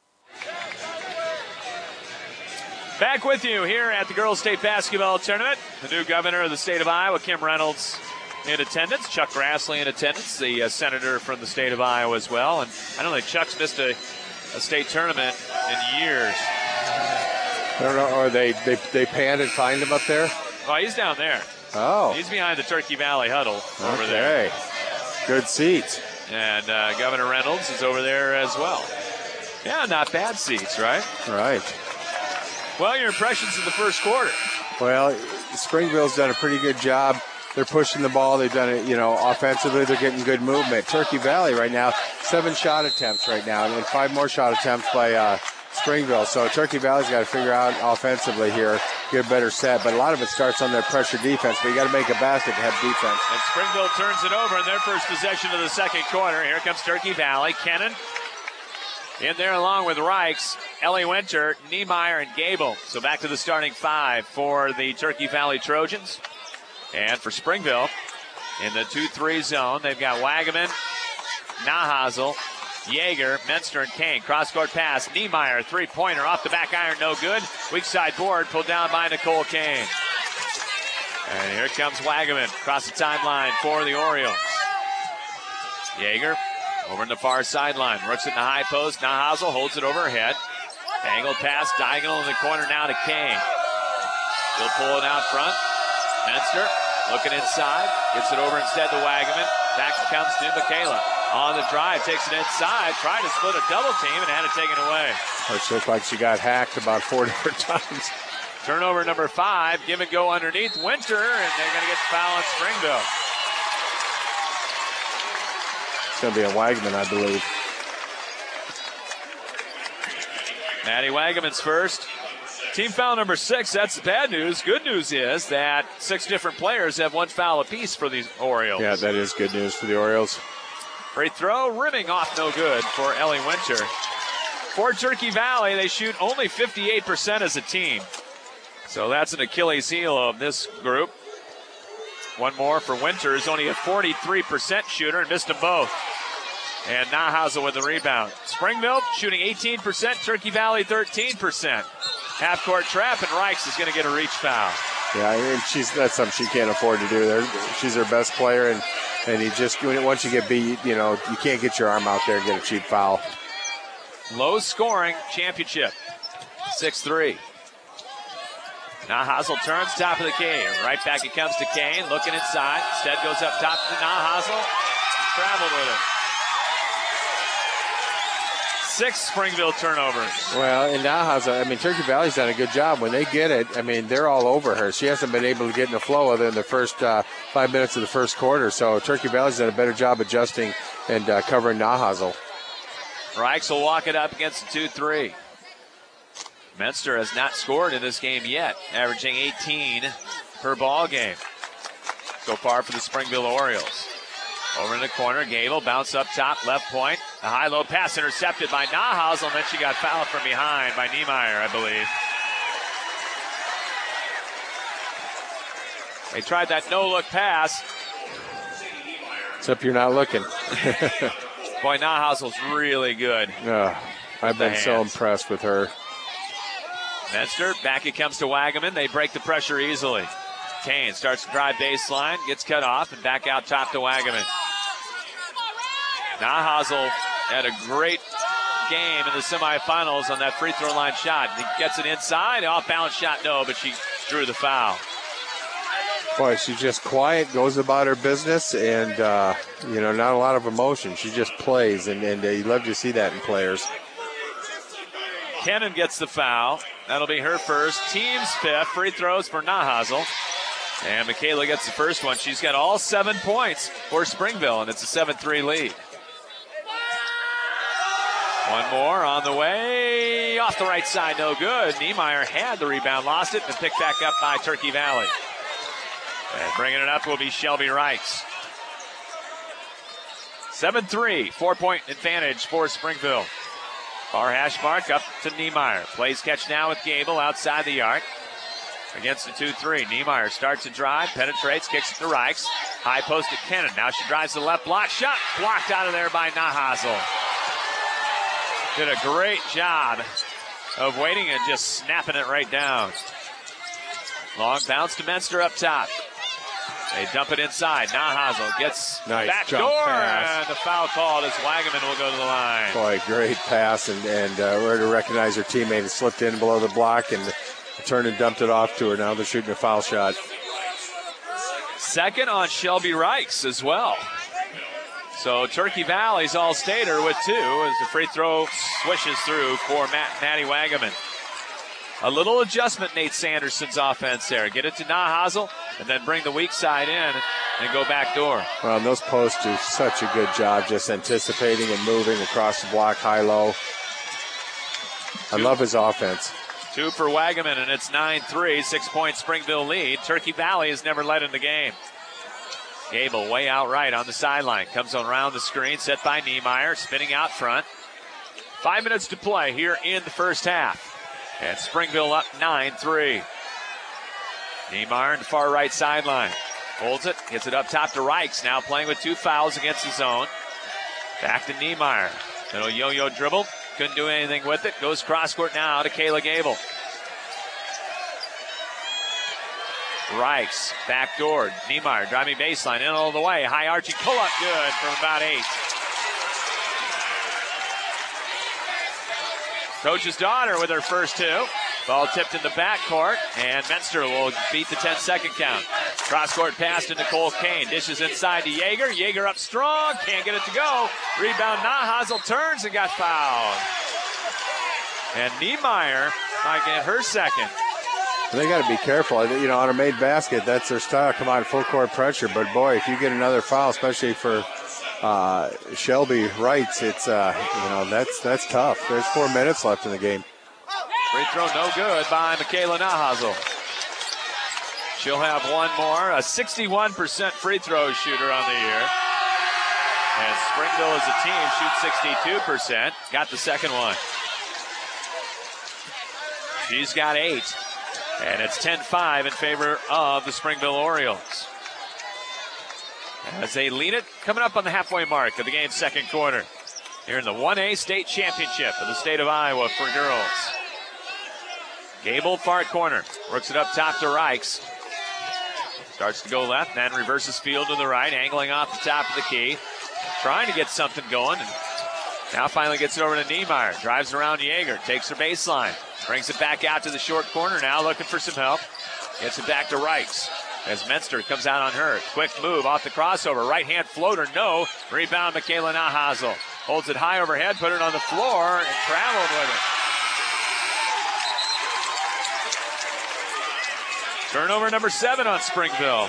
Back with you here at the Girls State Basketball Tournament. The new governor of the state of Iowa, Kim Reynolds, in attendance. Chuck Grassley in attendance, the senator from the state of Iowa as well. And I don't think Chuck's missed a state tournament in years. I don't know. Or they panned and find him up there? Oh, he's down there. Oh. He's behind the Turkey Valley huddle over there. Good seats. And Governor Reynolds is over there as well. Yeah, not bad seats, right? Right. Well, your impressions of the first quarter? Well, Springville's done a pretty good job. They're pushing the ball. They've done it, offensively. They're getting good movement. Turkey Valley right now, 7 shot attempts right now, and 5 more shot attempts by Springville. So Turkey Valley's got to figure out offensively here, get a better set. But a lot of it starts on their pressure defense. But you got to make a basket to have defense. And Springville turns it over in their first possession of the second quarter. Here comes Turkey Valley. Kennan in there along with Reichs, Ellie Winter, Niemeyer, and Gable. So back to the starting 5 for the Turkey Valley Trojans. And for Springville, in the 2-3 zone, they've got Wagaman, Nahazel, Yeager, Menster, and Kane. Cross-court pass, Niemeyer, three-pointer off the back iron, no good. Weak side board, pulled down by Nicole Kane. And here comes Wagaman, across the timeline for the Orioles. Yeager, over in the far sideline, works it in the high post. Nahazel holds it over her head. Angled pass, diagonal in the corner now to Kane. Still pulling out front. Menster looking inside, gets it over instead to Wagaman. Back comes to Michaela. On the drive, takes it inside, tried to split a double team and had it taken away. It looked like she got hacked about 4 different times. Turnover number 5, give and go underneath Winter, and they're going to get the foul on Springville. It's going to be a Wagaman, I believe. Maddie Wagaman's first. Team foul number 6, that's the bad news. Good news is that 6 different players have 1 foul apiece for the Orioles. Yeah, that is good news for the Orioles. Free throw, rimming off no good for Ellie Winter. For Turkey Valley, they shoot only 58% as a team. So that's an Achilles heel of this group. One more for Winter, is only a 43% shooter and missed them both. And Nahazel with the rebound. Springville shooting 18%, Turkey Valley 13%. Half-court trap, and Reichs is going to get a reach foul. Yeah, and that's something she can't afford to do. She's their best player, and you just, once you get beat, you can't get your arm out there and get a cheap foul. Low-scoring championship, 6-3. Nahazel turns, top of the key. Right back it comes to Kane, looking inside. Instead goes up top to Nahazel. Traveled with it. 6 Springville turnovers. Well, and Nahazel, Turkey Valley's done a good job. When they get it, they're all over her. She hasn't been able to get in the flow other than the first 5 minutes of the first quarter. So Turkey Valley's done a better job adjusting and covering Nahazel. Reichs will walk it up against the 2-3. Menster has not scored in this game yet, averaging 18 per ball game so far for the Springville Orioles. Over in the corner, Gable, bounce up top, left point. A high-low pass intercepted by Nahazel, and then she got fouled from behind by Niemeyer, I believe. They tried that no-look pass. Except you're not looking. Boy, Nahazel's really good. I've been so impressed with her. Menster, back it comes to Wagaman. They break the pressure easily. Kane starts to drive baseline, gets cut off, and back out top to Wagaman. Nahazel had a great game in the semifinals on that free throw line shot. He gets it inside, off-balance shot, no, but she drew the foul. Boy, she's just quiet, goes about her business, and, not a lot of emotion. She just plays, and you love to see that in players. Kennan gets the foul. That'll be her first. Team's 5th. Free throws for Nahazel. And Michaela gets the first one. She's got all 7 points for Springville, and it's a 7-3 lead. One more on the way. Off the right side, no good. Niemeyer had the rebound, lost it, and picked back up by Turkey Valley. And bringing it up will be Shelby Reichs. 7-3, 4-point advantage for Springville. Far hash mark up to Niemeyer. Plays catch now with Gable outside the arc. Against the 2-3. Niemeyer starts to drive, penetrates, kicks it to Reichs. High post to Kennan. Now she drives to the left block. Shot blocked out of there by Nahazel. Did a great job of waiting and just snapping it right down. Long bounce to Menster up top. They dump it inside. Nahazel gets back door, and the foul called as Wagaman will go to the line. Boy, great pass, and we're to recognize her teammate has slipped in below the block and turned and dumped it off to her. Now they're shooting a foul shot. Second on Shelby Reichs as well. So Turkey Valley's all-stater with 2 as the free throw swishes through for Maddie Wagaman. A little adjustment, Nate Sanderson's offense there. Get it to Nahazel and then bring the weak side in and go back door. Well, and those posts do such a good job just anticipating and moving across the block, high-low. I love his offense. 2 for Wagaman, and it's 9-3, 6-point Springville lead. Turkey Valley has never led in the game. Gable way out right on the sideline. Comes around the screen, set by Niemeyer, spinning out front. 5 minutes to play here in the first half. And Springville up 9-3. Niemeyer on the far right sideline. Holds it, gets it up top to Reichs. Now playing with 2 fouls against his own. Back to Niemeyer. Little yo-yo dribble. Couldn't do anything with it. Goes cross court now to Kayla Gable. Reichs, backdoor. Niemeyer driving baseline in all the way. High arching pull up, good from about 8. Coach's daughter with her first 2. Ball tipped in the backcourt, and Menster will beat the 10-second count. Cross-court pass to Nicole Kane. Dishes inside to Yeager. Yeager up strong. Can't get it to go. Rebound, Nahazel turns and got fouled. And Niemeyer might get her second. They got to be careful. On a made basket, that's their style. Come on, full court pressure. But, boy, if you get another foul, especially for Shelby Reichs, it's, that's tough. There's 4 minutes left in the game. Free throw no good by Michaela Nahazel. She'll have one more, a 61% free throw shooter on the year. And Springville as a team shoots 62%. Got the second one. She's got 8. And it's 10-5 in favor of the Springville Orioles. As they lead it, coming up on the halfway mark of the game's second quarter. Here in the 1A state championship of the state of Iowa for girls. Gable, far corner. Works it up top to Reichs. Starts to go left, then reverses field to the right, angling off the top of the key. Trying to get something going. And now finally gets it over to Niemeyer. Drives around Yeager, takes her baseline. Brings it back out to the short corner now, looking for some help. Gets it back to Reichs. As Menster comes out on her. Quick move off the crossover. Right hand floater, no. Rebound, Michaela Nahazel. Holds it high overhead, put it on the floor, and traveled with it. Turnover number 7 on Springville.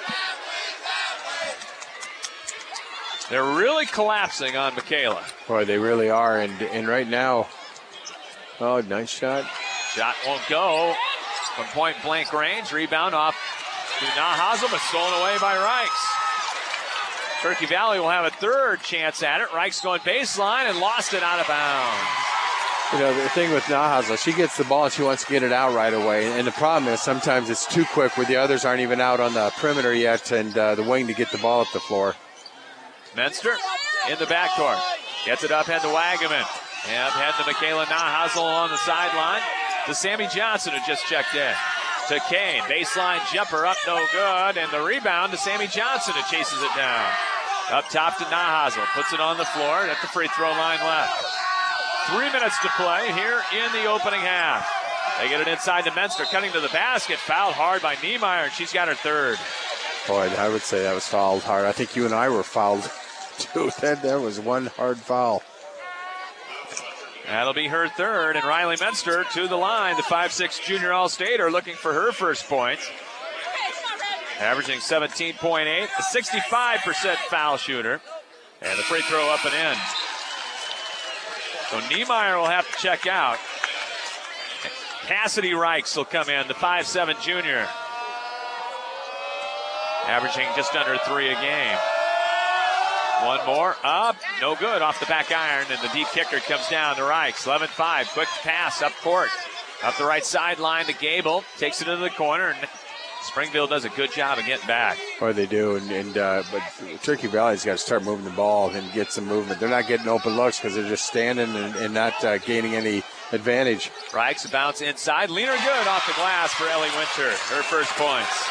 They're really collapsing on Michaela. Boy, they really are. And right now, oh, nice shot. Shot won't go from point blank range. Rebound off to Nahazel, but stolen away by Reichs. Turkey Valley will have a third chance at it. Reichs going baseline and lost it out of bounds. The thing with Nahazel, she gets the ball and she wants to get it out right away. And the problem is sometimes it's too quick where the others aren't even out on the perimeter yet and the wing to get the ball up the floor. Menster in the backcourt. Gets it up head to Wagaman. Up head to Michaela Nahazel on the sideline. To Sammy Johnson, who just checked in. To Kane. Baseline jumper up, no good. And the rebound to Sammy Johnson, who chases it down. Up top to Nahazel. Puts it on the floor at the free throw line left. 3 minutes to play here in the opening half. They get it inside to Menster, cutting to the basket. Fouled hard by Niemeyer, and she's got her third. Boy, I would say that was fouled hard. I think you and I were fouled, too. That was one hard foul. That'll be her third, and Riley Menster to the line. The 5'6" junior All-Stater looking for her first point. Averaging 17.8, a 65% foul shooter. And the free throw up and in. So Niemeyer will have to check out. Cassidy Reichs will come in, the 5'7" junior. averaging just under 3 a game. One more, up, no good, off the back iron, and the deep kicker comes down to Reichs. 11-5, quick pass up court. Up the right sideline to Gable, takes it into the corner, and Springville does a good job of getting back. Boy, they do, but Turkey Valley's got to start moving the ball and get some movement. They're not getting open looks because they're just standing and not gaining any advantage. Reichs bounce inside, Leaner good off the glass for Ellie Winter, her first points.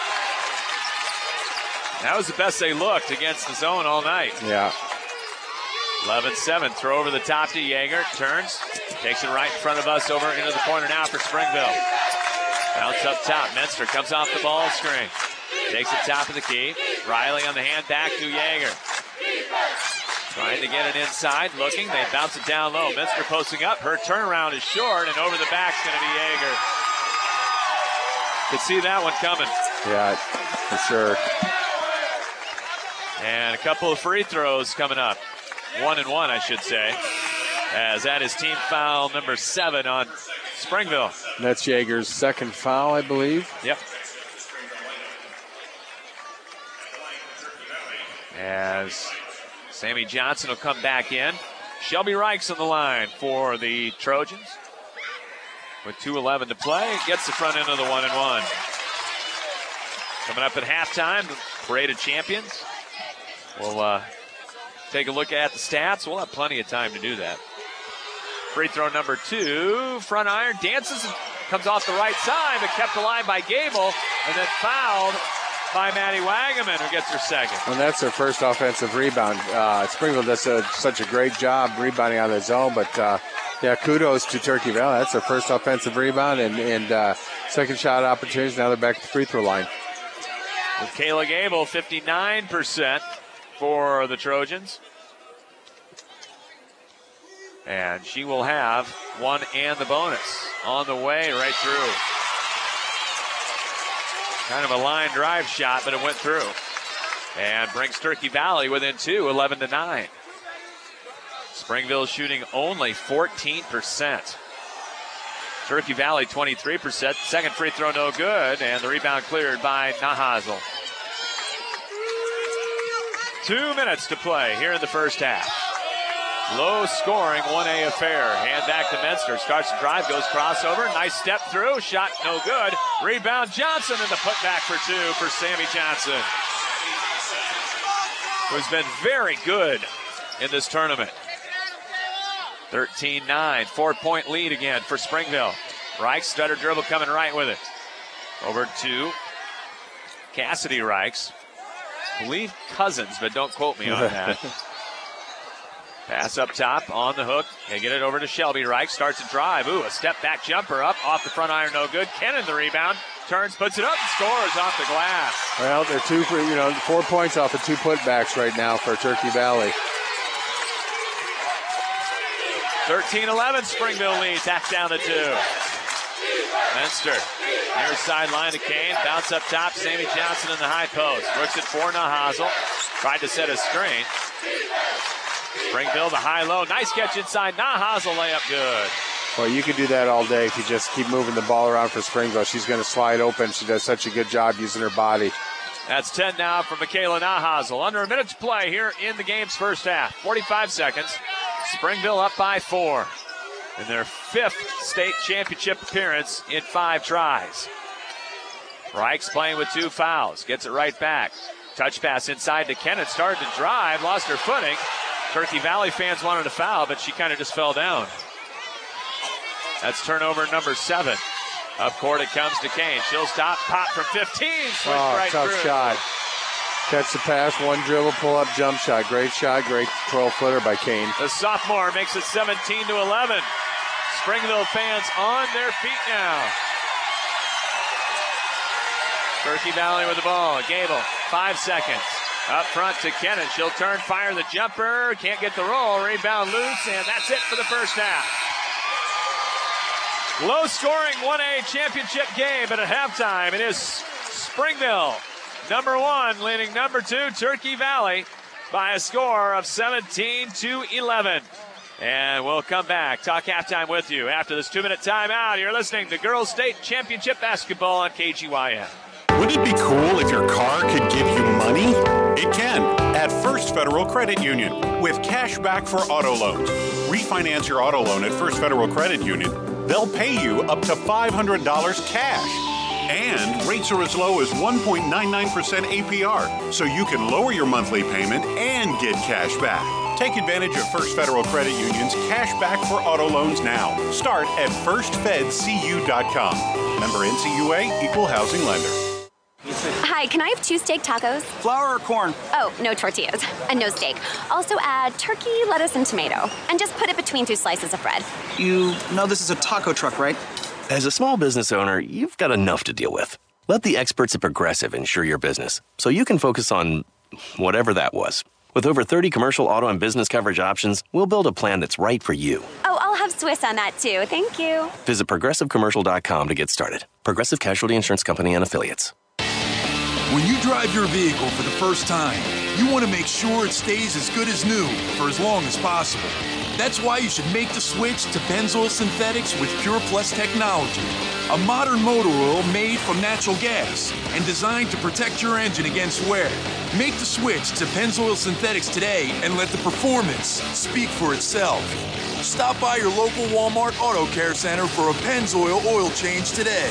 That was the best they looked against the zone all night. Yeah. 11-7, throw over the top to Yeager, turns, takes it right in front of us over into the corner now for Springville. Bounce up top, Menster comes off the ball screen, takes it top of the key. Riley on the hand back to Yeager. Trying to get it inside, looking, they bounce it down low. Menster posting up, her turnaround is short, and over the back's going to be Yeager. Could see that one coming. Yeah, for sure. And a couple of free throws coming up. 1 and 1, I should say, as that is team foul number 7 on Springville. And that's Yeager's second foul, I believe. Yep. As Sammy Johnson will come back in. Shelby Reichs on the line for the Trojans. With 2:11 to play, gets the front end of the 1 and 1. Coming up at halftime, the Parade of Champions. We'll take a look at the stats. We'll have plenty of time to do that. Free throw number 2, front iron, dances and comes off the right side, but kept alive by Gable, and then fouled by Maddie Wagaman, who gets her second. And that's their first offensive rebound. Springville does such a great job rebounding out of the zone, but yeah, kudos to Turkey Valley. That's their first offensive rebound and second shot opportunities. Now they're back at the free throw line. With Kayla Gable, 59% for the Trojans. And she will have 1 and the bonus on the way right through. Kind of a line drive shot, but it went through. And brings Turkey Valley within 2, 11-9. Springville shooting only 14%. Turkey Valley 23%. Second free throw no good, and the rebound cleared by Nahazel. 2 minutes to play here in the first half. Low scoring 1A affair. Hand back to Menster. Starts the drive, goes crossover. Nice step through. Shot no good. Rebound Johnson, and the putback for 2 for Sammy Johnson, who's been very good in this tournament. 13-9. 4-point lead again for Springville. Reichs, stutter dribble coming right with it. Over to Cassidy Reichs. I believe Cousins, but don't quote me on that. Pass up top, on the hook. They get it over to Shelby Reichs. Starts to drive. Ooh, a step back jumper up off the front iron, no good. Kennan the rebound. Turns, puts it up, and scores off the glass. Well, they're 4 points off of 2 putbacks right now for Turkey Valley. 13-11, Springville leads. That's down to 2. Menster, near sideline to Kane. Bounce up top, Sammy Johnson in the high post. Works it for Nahazel. Tried to set a screen. Springville, the high-low. Nice catch inside. Nahazel layup good. Well, you can do that all day if you just keep moving the ball around for Springville. She's going to slide open. She does such a good job using her body. That's 10 now for Michaela Nahazel. Under a minute to play here in the game's first half. 45 seconds. Springville up by 4 in their 5th state championship appearance in 5 tries. Reichs playing with 2 fouls. Gets it right back. Touch pass inside to Kennan. Started to drive. Lost her footing. Turkey Valley fans wanted a foul, but she kind of just fell down. That's turnover number 7. Up court it comes to Kane. She'll stop. Pop from 15. Right tough through. shot. Catch the pass, one dribble, pull up, jump shot. Great shot, great 12-footer by Kane. The sophomore makes it 17-11. Springville fans on their feet now. Turkey Valley with the ball. Gable, 5 seconds. Up front to Kennan. She'll turn, fire the jumper. Can't get the roll. Rebound loose, and that's it for the first half. Low-scoring 1A championship game, but at halftime it is Springville, number 1, leading number 2, Turkey Valley, by a score of 17-11. And we'll come back, talk halftime with you after this 2-minute timeout. You're listening to Girls State Championship Basketball on KGYN. Wouldn't it be cool if your car could give you It can at First Federal Credit Union with cash back for auto loans. Refinance your auto loan at First Federal Credit Union. They'll pay you up to $500 cash. And rates are as low as 1.99% APR, so you can lower your monthly payment and get cash back. Take advantage of First Federal Credit Union's cash back for auto loans now. Start at firstfedcu.com. Member NCUA, Equal Housing Lender. Hi, can I have 2 steak tacos? Flour or corn? Oh, no tortillas. And no steak. Also add turkey, lettuce, and tomato. And just put it between 2 slices of bread. You know this is a taco truck, right? As a small business owner, you've got enough to deal with. Let the experts at Progressive insure your business so you can focus on whatever that was. With over 30 commercial, auto, and business coverage options, we'll build a plan that's right for you. Oh, I'll have Swiss on that too. Thank you. Visit ProgressiveCommercial.com to get started. Progressive Casualty Insurance Company and Affiliates. When you drive your vehicle for the first time, you want to make sure it stays as good as new for as long as possible. That's why you should make the switch to Pennzoil Synthetics with Pure Plus technology, a modern motor oil made from natural gas and designed to protect your engine against wear. Make the switch to Pennzoil Synthetics today and let the performance speak for itself. Stop by your local Walmart Auto Care Center for a Pennzoil oil change today.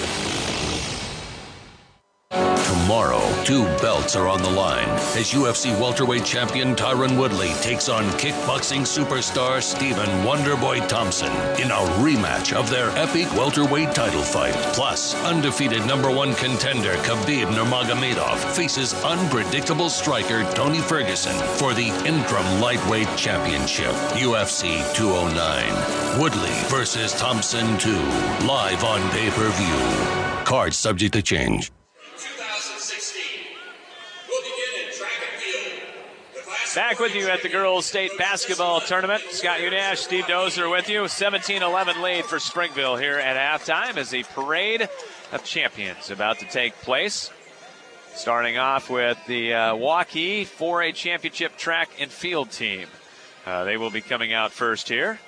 Tomorrow, 2 belts are on the line as UFC welterweight champion Tyron Woodley takes on kickboxing superstar Stephen Wonderboy Thompson in a rematch of their epic welterweight title fight. Plus, undefeated #1 contender Khabib Nurmagomedov faces unpredictable striker Tony Ferguson for the interim lightweight championship. UFC 209. Woodley versus Thompson 2. Live on pay-per-view. Cards subject to change. Back with you at the girls' state basketball tournament. Scott Udash, Steve Dozer with you. 17-11 lead for Springville here at halftime as a parade of champions about to take place. Starting off with the Waukee 4A championship track and field team. They will be coming out first here.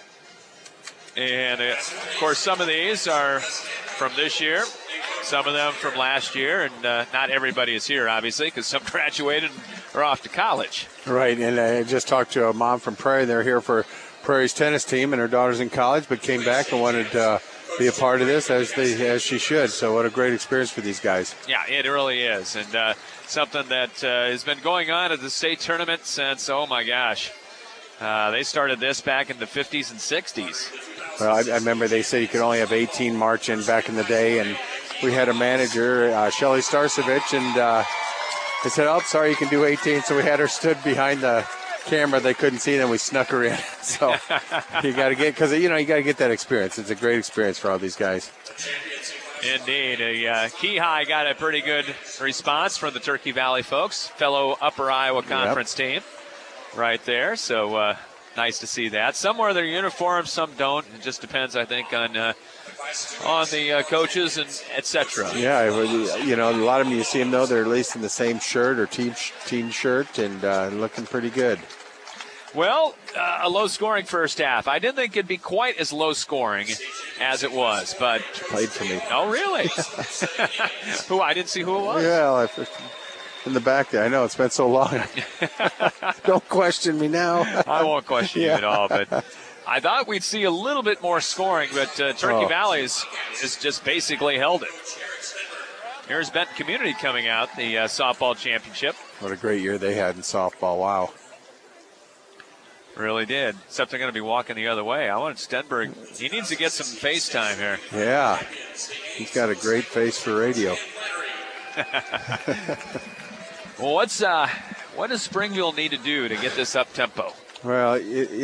And, of course, some of these are from this year, some of them from last year, and not everybody is here, obviously, because some graduated and are off to college. Right, and I just talked to a mom from Prairie. They're here for Prairie's tennis team, and her daughter's in college, but came back and wanted to be a part of this as she should. So what a great experience for these guys. Yeah, it really is, and something that has been going on at the state tournament since, oh my gosh, they started this back in the 50s and 60s. Well, I remember they said you could only have 18 marching back in the day, and we had a manager, Shelly Starcevich, and they said, "Oh, sorry, you can do 18." So we had her stood behind the camera; they couldn't see, and we snuck her in. So you got to get, because you got to get that experience. It's a great experience for all these guys. Indeed, Key High got a pretty good response from the Turkey Valley folks, fellow Upper Iowa Conference team, right there. So nice to see that. Some wear their uniforms, some don't. It just depends, I think, on the coaches and etc. Yeah, a lot of them, you see them, though, they're at least in the same shirt or team shirt and looking pretty good. Well, a low-scoring first half. I didn't think it'd be quite as low-scoring as it was, but... She played for me. Oh, really? Who? I didn't see who it was. Yeah, in the back there. I know, it's been so long. Don't question me now. I won't question you at all, but... I thought we'd see a little bit more scoring, but Turkey Valley has just basically held it. Here's Benton Community coming out, the softball championship. What a great year they had in softball. Wow. Really did. Except they're going to be walking the other way. I want Stenberg. He needs to get some face time here. Yeah. He's got a great face for radio. Well, what does Springville need to do to get this up tempo? Well,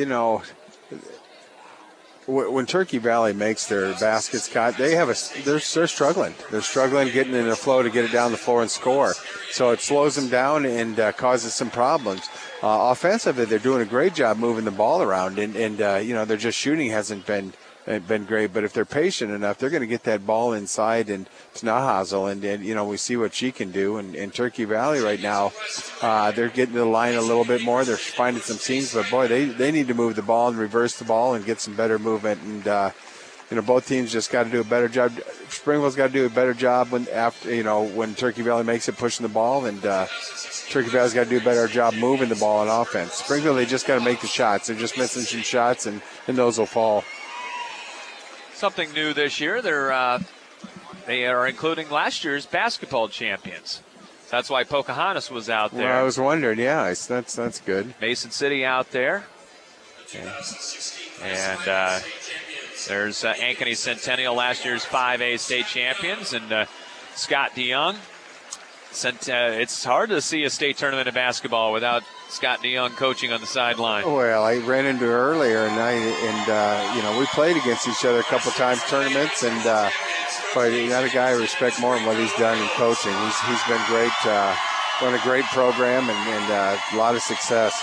when Turkey Valley makes their baskets, Scott, they're struggling. They're struggling getting in the flow to get it down the floor and score. So it slows them down and causes some problems. Offensively, they're doing a great job moving the ball around, and their just shooting hasn't been great. But if they're patient enough, they're going to get that ball inside and to Nahazel, and we see what she can do. And in Turkey Valley right now, they're getting to the line a little bit more. They're finding some seams, but boy, they need to move the ball and reverse the ball and get some better movement. And both teams just got to do a better job. Springville's got to do a better job when Turkey Valley makes it pushing the ball, and Turkey Valley's got to do a better job moving the ball on offense. Springville, they just got to make the shots. They're just missing some shots, and those will fall. Something new this year, they are including last year's basketball champions. That's why Pocahontas was out there. Well, I was wondering, yeah, that's good. Mason City out there. And there's Ankeny Centennial, last year's 5A state champions, and Scott DeYoung. It's hard to see a state tournament in basketball without Scott DeYoung coaching on the sideline. Well, I ran into her earlier, and we played against each other a couple times tournaments, and but not a guy I respect more than what he's done in coaching. He's been great, run a great program, and a lot of success.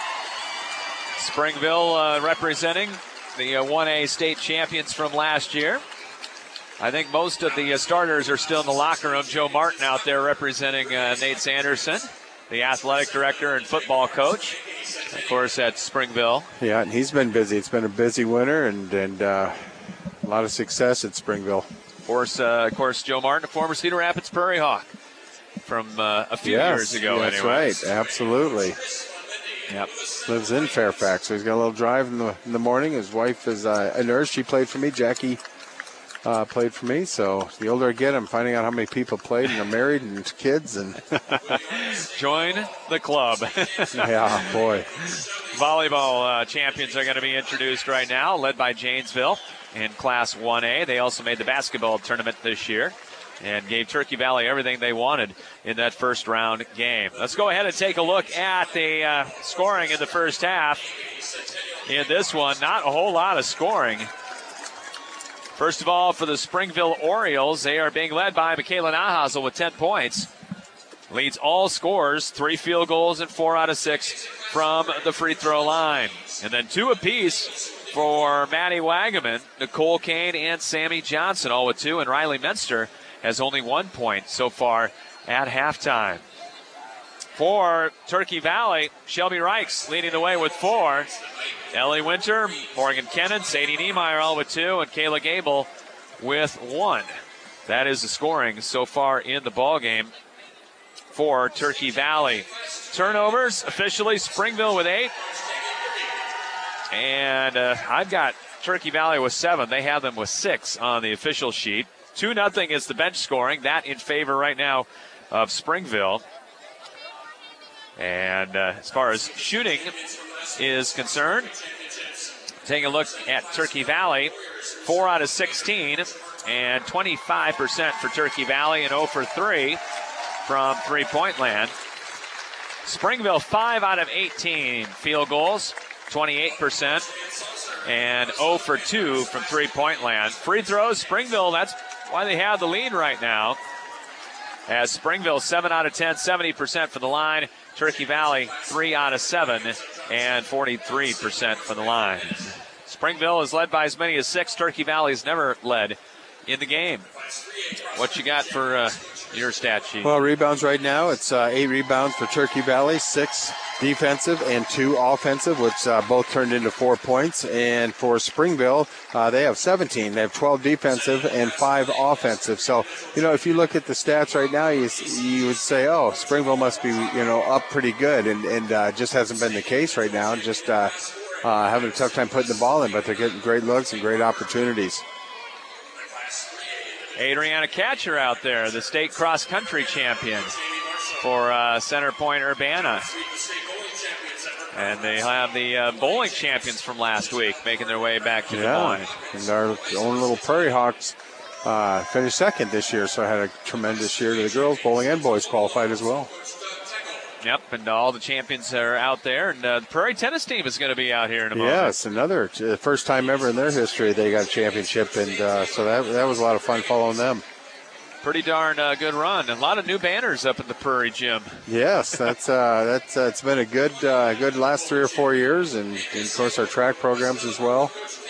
Springville representing the 1A state champions from last year. I think most of the starters are still in the locker room. Joe Martin out there representing Nate Sanderson, the athletic director and football coach, of course, at Springville. Yeah, and he's been busy. It's been a busy winter and a lot of success at Springville. Of course, Joe Martin, a former Cedar Rapids Prairie Hawk from a few years ago. That's anyway. Right, absolutely. Yep. Lives in Fairfax, so he's got a little drive in the morning. His wife is a nurse. She played for me. Jackie played for me. So the older I get, I'm finding out how many people played and are married and kids. And join the club. Yeah, boy. Volleyball champions are going to be introduced right now, led by Janesville in Class 1A. They also made the basketball tournament this year and gave Turkey Valley everything they wanted in that first round game. Let's go ahead and take a look at the scoring in the first half. In this one, not a whole lot of scoring. First of all, for the Springville Orioles, they are being led by Michaela Nahazel with 10 points. Leads all scorers, 3 field goals and 4 out of 6 from the free throw line. And then 2 apiece for Maddie Wagaman, Nicole Kane, and Sammy Johnson, all with 2. And Riley Menster has only 1 point so far at halftime. For Turkey Valley, Shelby Reichs leading the way with 4. Ellie Winter, Morgan Kennan, Sadie Niemeyer all with 2, and Kayla Gable with 1. That is the scoring so far in the ballgame for Turkey Valley. Turnovers, officially Springville with 8. And I've got Turkey Valley with 7. They have them with 6 on the official sheet. 2-0 is the bench scoring. That in favor right now of Springville. And as far as shooting is concerned, taking a look at Turkey Valley, 4 out of 16 and 25% for Turkey Valley and 0 for 3 from three-point land. Springville, 5 out of 18 field goals, 28%, and 0 for 2 from three-point land. Free throws, Springville, that's why they have the lead right now. As Springville, 7 out of 10, 70% from the line. Turkey Valley, 3 out of 7, and 43% from the line. Springville is led by as many as 6. Turkey Valley's never led in the game. What you got for your stat sheet? Well, rebounds right now, it's 8 rebounds for Turkey Valley, 6 defensive and 2 offensive, which both turned into 4 points. And for Springville, they have 17. They have 12 defensive and 5 offensive. So, if you look at the stats right now, you would say, oh, Springville must be, up pretty good. And just hasn't been the case right now. Just having a tough time putting the ball in, but they're getting great looks and great opportunities. Adriana Catcher out there, the state cross-country champion for Center Point Urbana. And they have the bowling champions from last week making their way back to Des Moines. And our own little Prairie Hawks finished second this year, so had a tremendous year to the girls. Bowling and boys qualified as well. Yep, and all the champions are out there. And the Prairie tennis team is going to be out here in a moment. Yes, another first time ever in their history they got a championship, and so that was a lot of fun following them. Pretty darn good run. A lot of new banners up at the Prairie Gym. Yes, that's it's been a good last 3 or 4 years, and of course our track programs as well.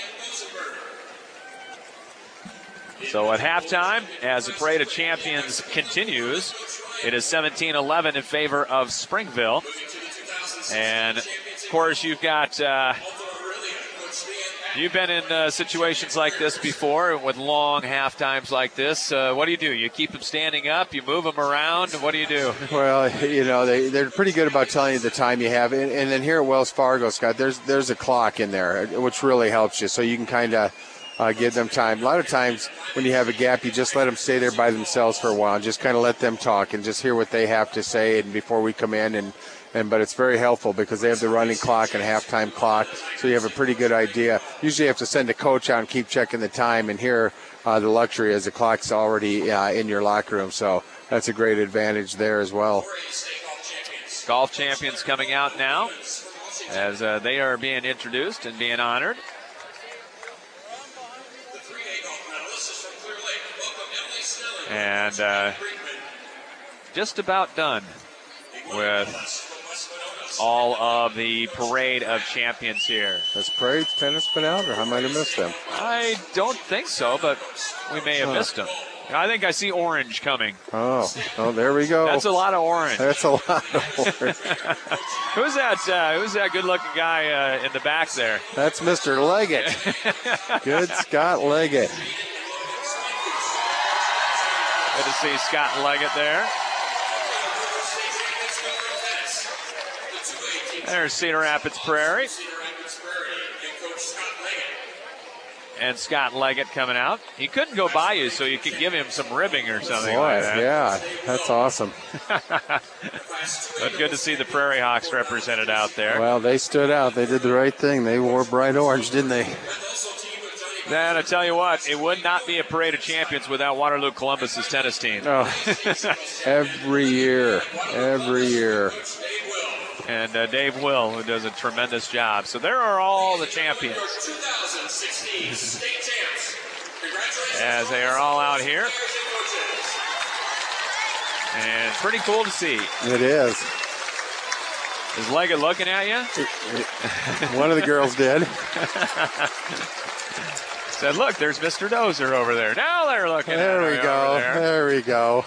So at halftime, as the Parade of Champions continues, it is 17-11 in favor of Springville. And, of course, you've got You've been in situations like this before with long half times like this. What do? You keep them standing up? You move them around? What do you do? Well, they're pretty good about telling you the time you have. And then here at Wells Fargo, Scott, there's a clock in there, which really helps you. So you can kind of give them time. A lot of times when you have a gap, you just let them stay there by themselves for a while and just kind of let them talk and just hear what they have to say and before we come in. But it's very helpful because they have the running clock and halftime clock, so you have a pretty good idea. Usually you have to send a coach out and keep checking the time, and here the luxury is the clock's already in your locker room, so that's a great advantage there as well. Golf champions coming out now as they are being introduced and being honored. And just about done with all of the parade of champions here. Has Prairie Tennis been out, or I might have missed them? I don't think so, but we may have missed them. I think I see orange coming. Oh, there we go. That's a lot of orange. That's a lot of orange. Who's that good-looking guy in the back there? That's Mr. Leggett. Good Scott Leggett. Good to see Scott Leggett there. There's Cedar Rapids Prairie. And Scott Leggett coming out. He couldn't go by you, so you could give him some ribbing or something like that. Yeah, that's awesome. But good to see the Prairie Hawks represented out there. Well, they stood out. They did the right thing. They wore bright orange, didn't they? Then I tell you what, it would not be a parade of champions without Waterloo Columbus's tennis team. Oh, every year. And Dave Will, who does a tremendous job. So there are all the champions. As they are all out here. And pretty cool to see. It is. Is Leggett looking at you? One of the girls did. Said, look, there's Mr. Dozer over there. Now they're looking at me. There we go.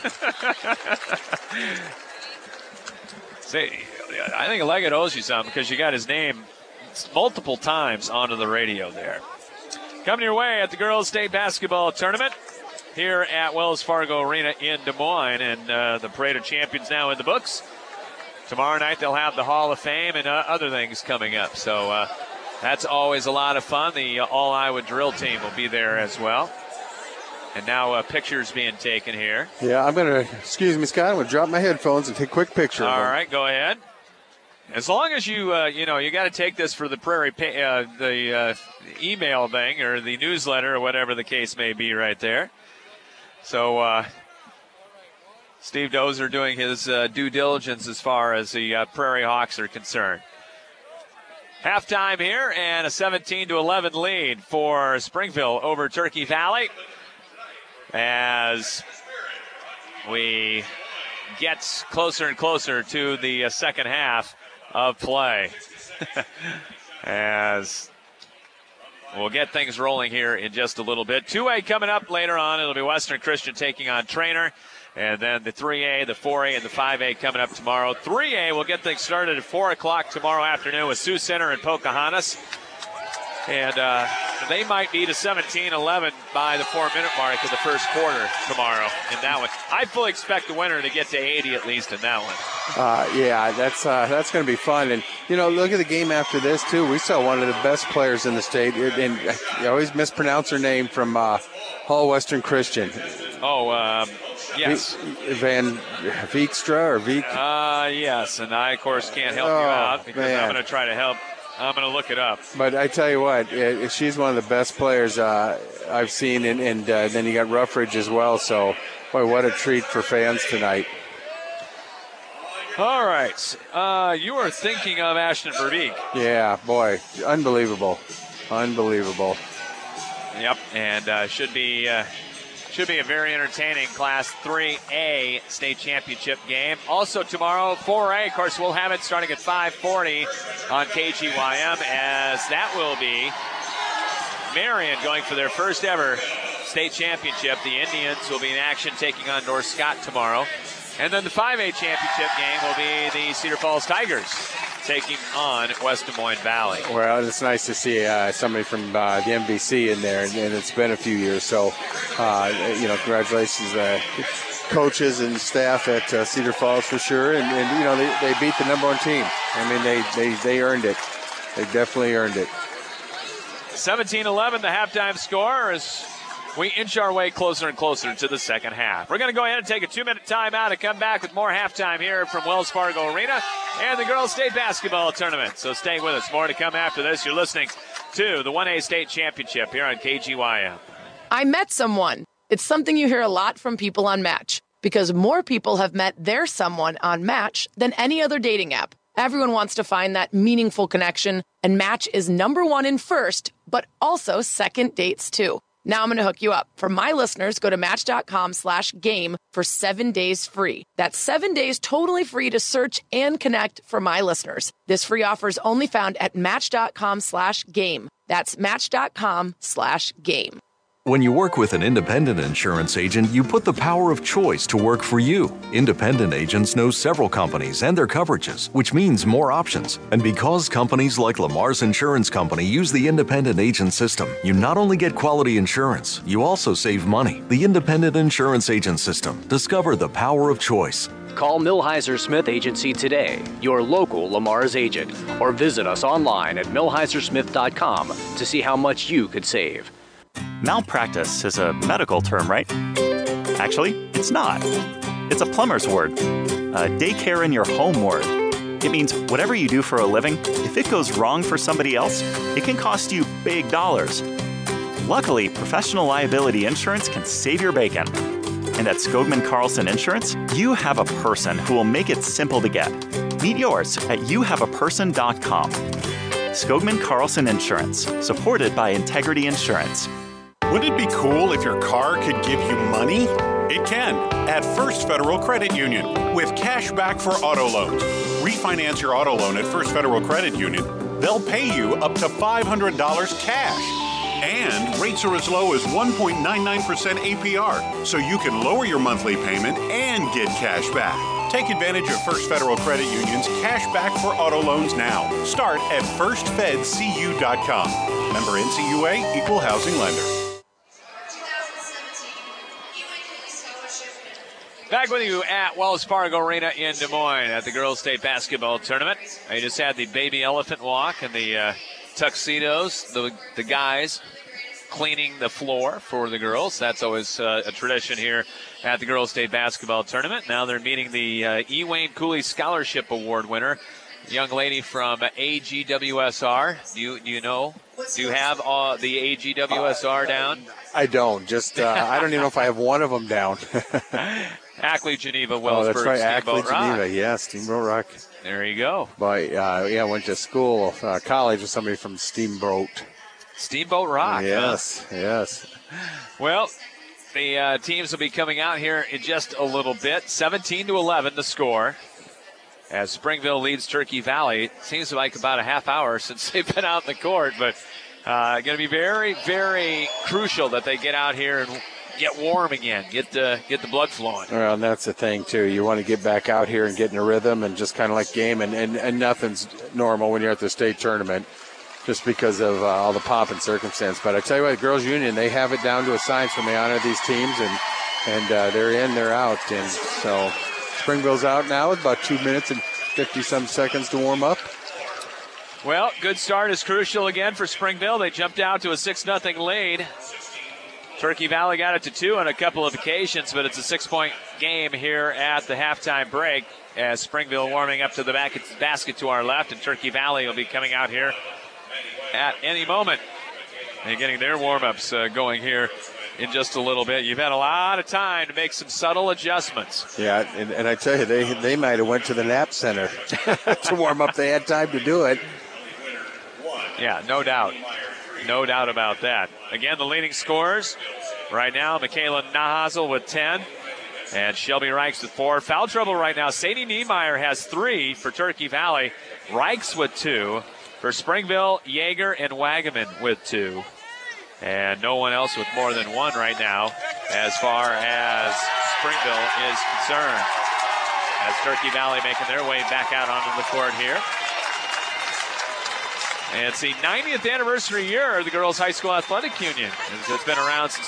See, I think Leggett owes you something because you got his name multiple times onto the radio there. Coming your way at the Girls State Basketball Tournament here at Wells Fargo Arena in Des Moines. And the Parade of Champions now in the books. Tomorrow night they'll have the Hall of Fame and other things coming up. So that's always a lot of fun. The All-Iowa drill team will be there as well. And now pictures being taken here. Yeah, excuse me, Scott, I'm going to drop my headphones and take a quick picture of them. All right, go ahead. As long as you got to take this for the Prairie, the email thing or the newsletter or whatever the case may be right there. So Steve Dozer doing his due diligence as far as the Prairie Hawks are concerned. Halftime here and a 17-11 lead for Springville over Turkey Valley as we get closer and closer to the second half of play. As we'll get things rolling here in just a little bit. 2A coming up later on. It'll be Western Christian taking on Trainer. And then the 3A, the 4A, and the 5A coming up tomorrow. 3A will get things started at 4 o'clock tomorrow afternoon with Sioux Center and Pocahontas. And they might need a 17-11 by the 4-minute mark of the first quarter tomorrow in that one. I fully expect the winner to get to 80 at least in that one. Yeah, that's going to be fun. And, look at the game after this, too. We saw one of the best players in the state. And I always mispronounce her name from Hall Western Christian. Yes. Van Veekstra or Veek? Yes, and I, of course, can't help you out because I'm going to try to help. I'm going to look it up. But I tell you what, she's one of the best players I've seen, and then you got Ruffridge as well. So, boy, what a treat for fans tonight. All right. You are thinking of Ashton Verbeek. Yeah, boy, unbelievable. Yep, and should be a very entertaining Class 3A state championship game. Also tomorrow, 4A, of course, we'll have it starting at 5:40 on KGYM, as that will be Marion going for their first ever state championship. The Indians will be in action taking on North Scott tomorrow. And then the 5A championship game will be the Cedar Falls Tigers taking on West Des Moines Valley. Well, it's nice to see somebody from the MVC in there, and it's been a few years. So, congratulations, coaches and staff at Cedar Falls for sure. And they beat the number one team. I mean, they earned it. They definitely earned it. 17-11, the halftime score, as we inch our way closer and closer to the second half. We're going to go ahead and take a 2-minute timeout and come back with more halftime here from Wells Fargo Arena and the Girls State Basketball Tournament. So stay with us. More to come after this. You're listening to the 1A State Championship here on KGYM. I met someone. It's something you hear a lot from people on Match, because more people have met their someone on Match than any other dating app. Everyone wants to find that meaningful connection, and Match is number one in first, but also second dates too. Now I'm going to hook you up. For my listeners, go to Match.com/game for 7 days free. That's 7 days totally free to search and connect for my listeners. This free offer is only found at Match.com/game. That's Match.com/game. When you work with an independent insurance agent, you put the power of choice to work for you. Independent agents know several companies and their coverages, which means more options. And because companies like Lamar's Insurance Company use the independent agent system, you not only get quality insurance, you also save money. The independent insurance agent system. Discover the power of choice. Call Millhiser Smith Agency today, your local Lamar's agent, or visit us online at millhisersmith.com to see how much you could save. Malpractice is a medical term, right? Actually, it's not. It's a plumber's word. A daycare in your home word. It means whatever you do for a living, if it goes wrong for somebody else, it can cost you big dollars. Luckily, professional liability insurance can save your bacon. And at Skogman Carlson Insurance, you have a person who will make it simple to get. Meet yours at youhaveaperson.com. Skogman Carlson Insurance, supported by Integrity Insurance. Wouldn't it be cool if your car could give you money? It can at First Federal Credit Union with cash back for auto loans. Refinance your auto loan at First Federal Credit Union. They'll pay you up to $500 cash. And rates are as low as 1.99% APR, so you can lower your monthly payment and get cash back. Take advantage of First Federal Credit Union's cash back for auto loans now. Start at firstfedcu.com. Member NCUA, Equal Housing Lender. Back with you at Wells Fargo Arena in Des Moines at the Girls State Basketball Tournament. I just had the baby elephant walk and the tuxedos, the guys cleaning the floor for the girls. That's always a tradition here at the Girls State Basketball Tournament. Now they're meeting the E. Wayne Cooley Scholarship Award winner, young lady from AGWSR. Do you have the AGWSR down? I don't. Just I don't even know if I have one of them down. Ackley, Geneva, Wellsburg, oh, that's right. Ackley, Geneva. Rock. Yeah, Steamboat Rock. There you go. But I went to school, college with somebody from Steamboat. Steamboat Rock. Yes, huh? Yes. Well, the teams will be coming out here in just a little bit. 17-11 the score. As Springville leads Turkey Valley. Seems like about a half hour since they've been out in the court, but going to be very, very crucial that they get out here and get warm again, get the blood flowing. Well, and that's the thing, too. You want to get back out here and get in a rhythm and just kind of like game, and nothing's normal when you're at the state tournament just because of all the pomp and circumstance. But I tell you what, Girls Union, they have it down to a science when they honor these teams, and they're in, they're out. And so Springville's out now with about 2 minutes and 50-some seconds to warm up. Well, good start is crucial again for Springville. They jumped out to a 6-0 lead. Turkey Valley got it to 2 on a couple of occasions, but it's a 6-point game here at the halftime break as Springville warming up to the basket to our left, and Turkey Valley will be coming out here at any moment and getting their warm-ups going here in just a little bit. You've had a lot of time to make some subtle adjustments. Yeah, and I tell you, they might have went to the nap center to warm up. They had time to do it. Yeah, no doubt. No doubt about that. Again, the leading scorers right now, Michaela Nahazel with 10 and Shelby Reichs with 4. Foul trouble right now. Sadie Niemeyer has 3 for Turkey Valley. Reichs with 2. For Springville, Yeager and Wagaman with 2. And no one else with more than 1 right now as far as Springville is concerned. As Turkey Valley making their way back out onto the court here. And it's the 90th anniversary year of the Girls High School Athletic Union. It's been around since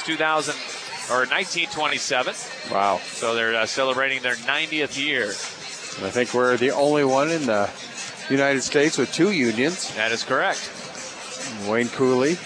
1927. Wow. So they're celebrating their 90th year. And I think we're the only one in the United States with 2 unions. That is correct. Wayne Cooley.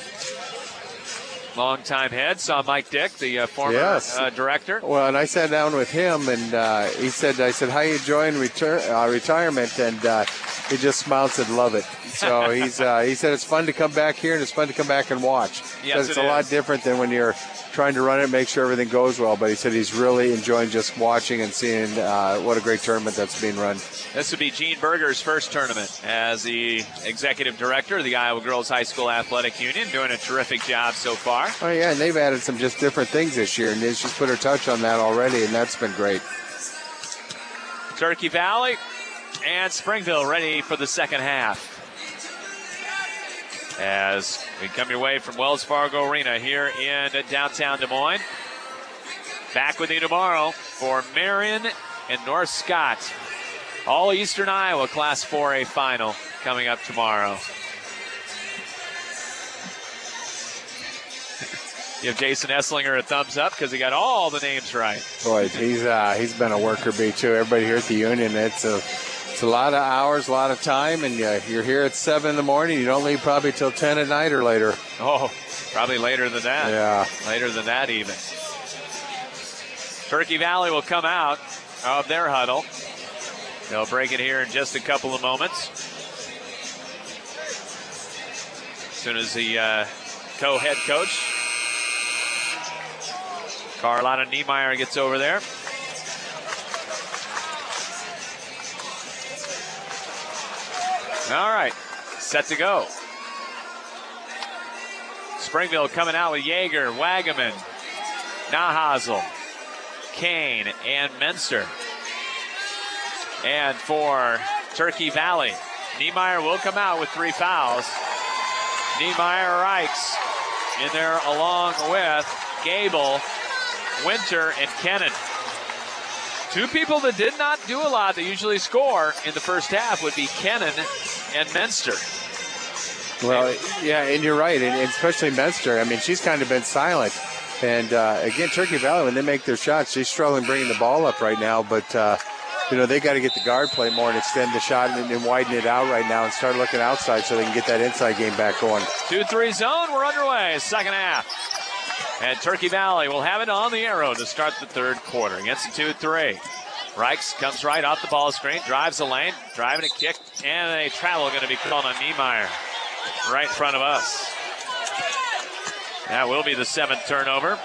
Longtime head. Saw Mike Dick, the former director. Well, and I sat down with him, and I said, how you enjoying retirement? And he just smiled and said, love it. So he said it's fun to come back here, and it's fun to come back and watch. Yes, it's a lot different than when you're trying to run it, make sure everything goes well. But he said he's really enjoying just watching and seeing what a great tournament that's being run. This would be Gene Berger's first tournament as the executive director of the Iowa Girls High School Athletic Union, doing a terrific job so far. Oh, yeah, and they've added some just different things this year, and they've just put her touch on that already, and that's been great. Turkey Valley and Springville ready for the second half. As we come your way from Wells Fargo Arena here in downtown Des Moines. Back with you tomorrow for Marion and North Scott. All Eastern Iowa Class 4A final coming up tomorrow. Give Jason Esslinger a thumbs up because he got all the names right. Boy, he's been a worker bee too. Everybody here at the Union, it's a lot of hours, a lot of time, and you're here at 7 in the morning. You don't leave probably till 10 at night or later. Oh, probably later than that. Yeah. Later than that even. Turkey Valley will come out of their huddle. They'll break it here in just a couple of moments. As soon as the co-head coach, Carlotta Niemeyer, gets over there. All right, set to go. Springville coming out with Yeager, Wagaman, Nahazel, Kane, and Menster. And for Turkey Valley, Niemeyer will come out with 3 fouls. Niemeyer, Reichs in there along with Gable, Winter, and Kennan. 2 people that did not do a lot that usually score in the first half would be Kennan and Menster. Well, yeah, and you're right, and especially Menster. I mean, she's kind of been silent. And, again, Turkey Valley, when they make their shots, she's struggling bringing the ball up right now. But, they got to get the guard play more and extend the shot and widen it out right now and start looking outside so they can get that inside game back going. 2-3 zone. We're underway. Second half. And Turkey Valley will have it on the arrow to start the third quarter against the 2-3. Reichs comes right off the ball screen, drives the lane, driving a kick, and a travel going to be called on Niemeyer right in front of us. That will be the 7th turnover.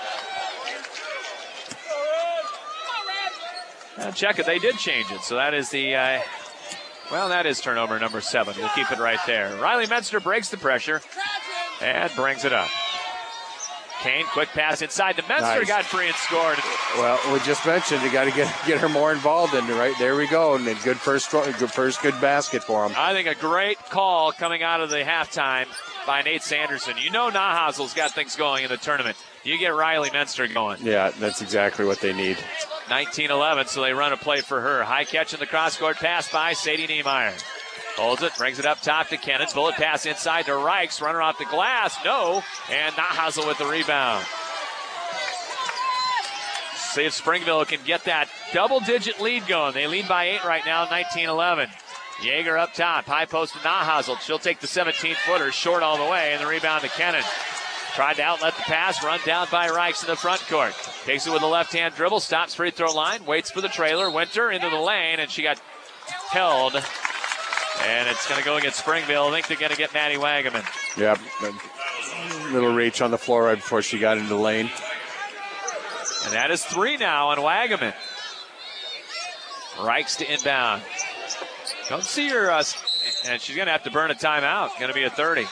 Check it, they did change it. So that is that is turnover number 7. We'll keep it right there. Riley Menster breaks the pressure and brings it up. Kane, quick pass inside to Menster, Nice. got free and scored. Well, we just mentioned you got to get her more involved in it, right? There we go, and good good basket for them. I think a great call coming out of the halftime by Nate Sanderson. You know Nahazel's got things going in the tournament. You get Riley Menster going. Yeah, that's exactly what they need. 19-11, so they run a play for her. High catch in the cross-court pass by Sadie Niemeyer. Holds it, brings it up top to Kennan. Bullet pass inside to Reichs. Runner off the glass. No. And Nahazel with the rebound. See if Springville can get that double-digit lead going. They lead by 8 right now, 19-11. Yeager up top. High post to Nahazel. She'll take the 17-footer short all the way, and the rebound to Kennan. Tried to outlet the pass, run down by Reichs in the front court. Takes it with a left-hand dribble, stops free throw line, waits for the trailer. Winter into the lane, and she got held. And it's going to go against Springville. I think they're going to get Maddie Wagaman. Yep. Little reach on the floor right before she got into the lane. And that is 3 now on Wagaman. Reichs to inbound. Don't see her, and she's going to have to burn a timeout. Going to be a 30.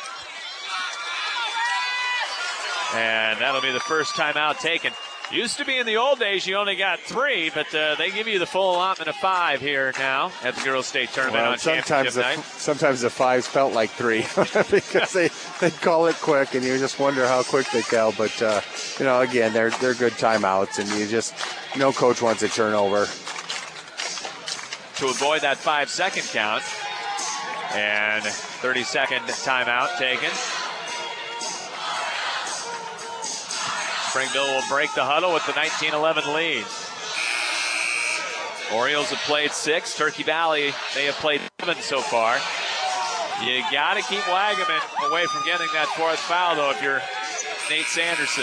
And that'll be the first timeout taken. Used to be in the old days you only got 3, but they give you the full allotment of 5 here now at the Girls State Tournament on championship night. Sometimes the 5s felt like 3 because they'd call it quick, and you just wonder how quick they tell. But, again, they're good timeouts, and no coach wants a turnover. To avoid that 5-second count, And 30-second timeout taken. Springville will break the huddle with the 19-11 lead. Orioles have played 6. Turkey Valley, they have played 7 so far. You got to keep Wagaman away from getting that 4th foul, though, if you're Nate Sanderson.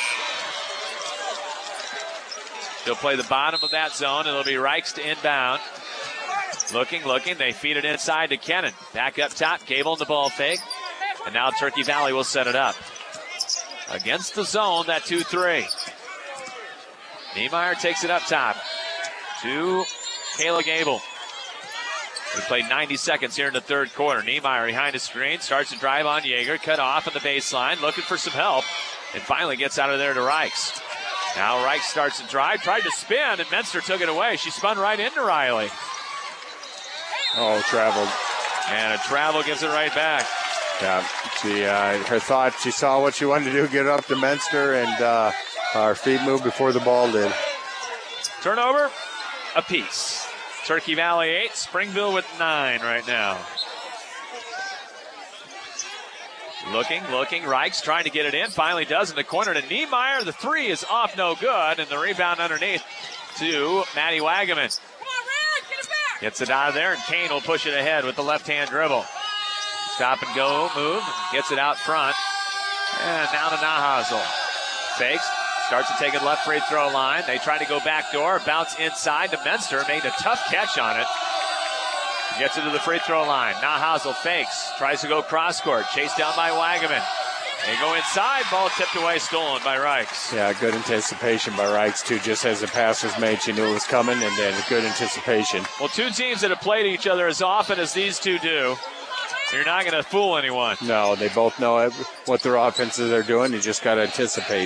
He'll play the bottom of that zone, and it'll be Reichs to inbound. Looking. They feed it inside to Kennan. Back up top, Gable in the ball fake. And now Turkey Valley will set it up. Against the zone, that 2-3. Niemeyer takes it up top to Kayla Gable. We played 90 seconds here in the third quarter. Niemeyer behind the screen, starts to drive on Yeager, cut off on the baseline, looking for some help, and finally gets out of there to Reichs. Now Reichs starts to drive, tried to spin, and Menster took it away. She spun right into Riley. Oh, traveled. And a travel gives it right back. Yeah, her thought, she saw what she wanted to do, get up to Menster, and her feet moved before the ball did. Turnover apiece. Turkey Valley 8, Springville with 9 right now. Looking. Reichs trying to get it in. Finally does in the corner to Niemeyer. The 3 is off, no good. And the rebound underneath to Maddie Wagaman. Gets it out of there, and Kane will push it ahead with the left-hand dribble. Stop and go move. Gets it out front. And now to Nahazel. Fakes. Starts to take it left free throw line. They try to go back door. Bounce inside to Menster. Made a tough catch on it. Gets it to the free throw line. Nahazel fakes. Tries to go cross court. Chased down by Wagaman. They go inside. Ball tipped away, stolen by Reichs. Yeah, good anticipation by Reichs, too. Just as the pass was made, she knew it was coming, and then good anticipation. Well, two teams that have played each other as often as these two do, you're not going to fool anyone. No, they both know what their offenses are doing. You just got to anticipate.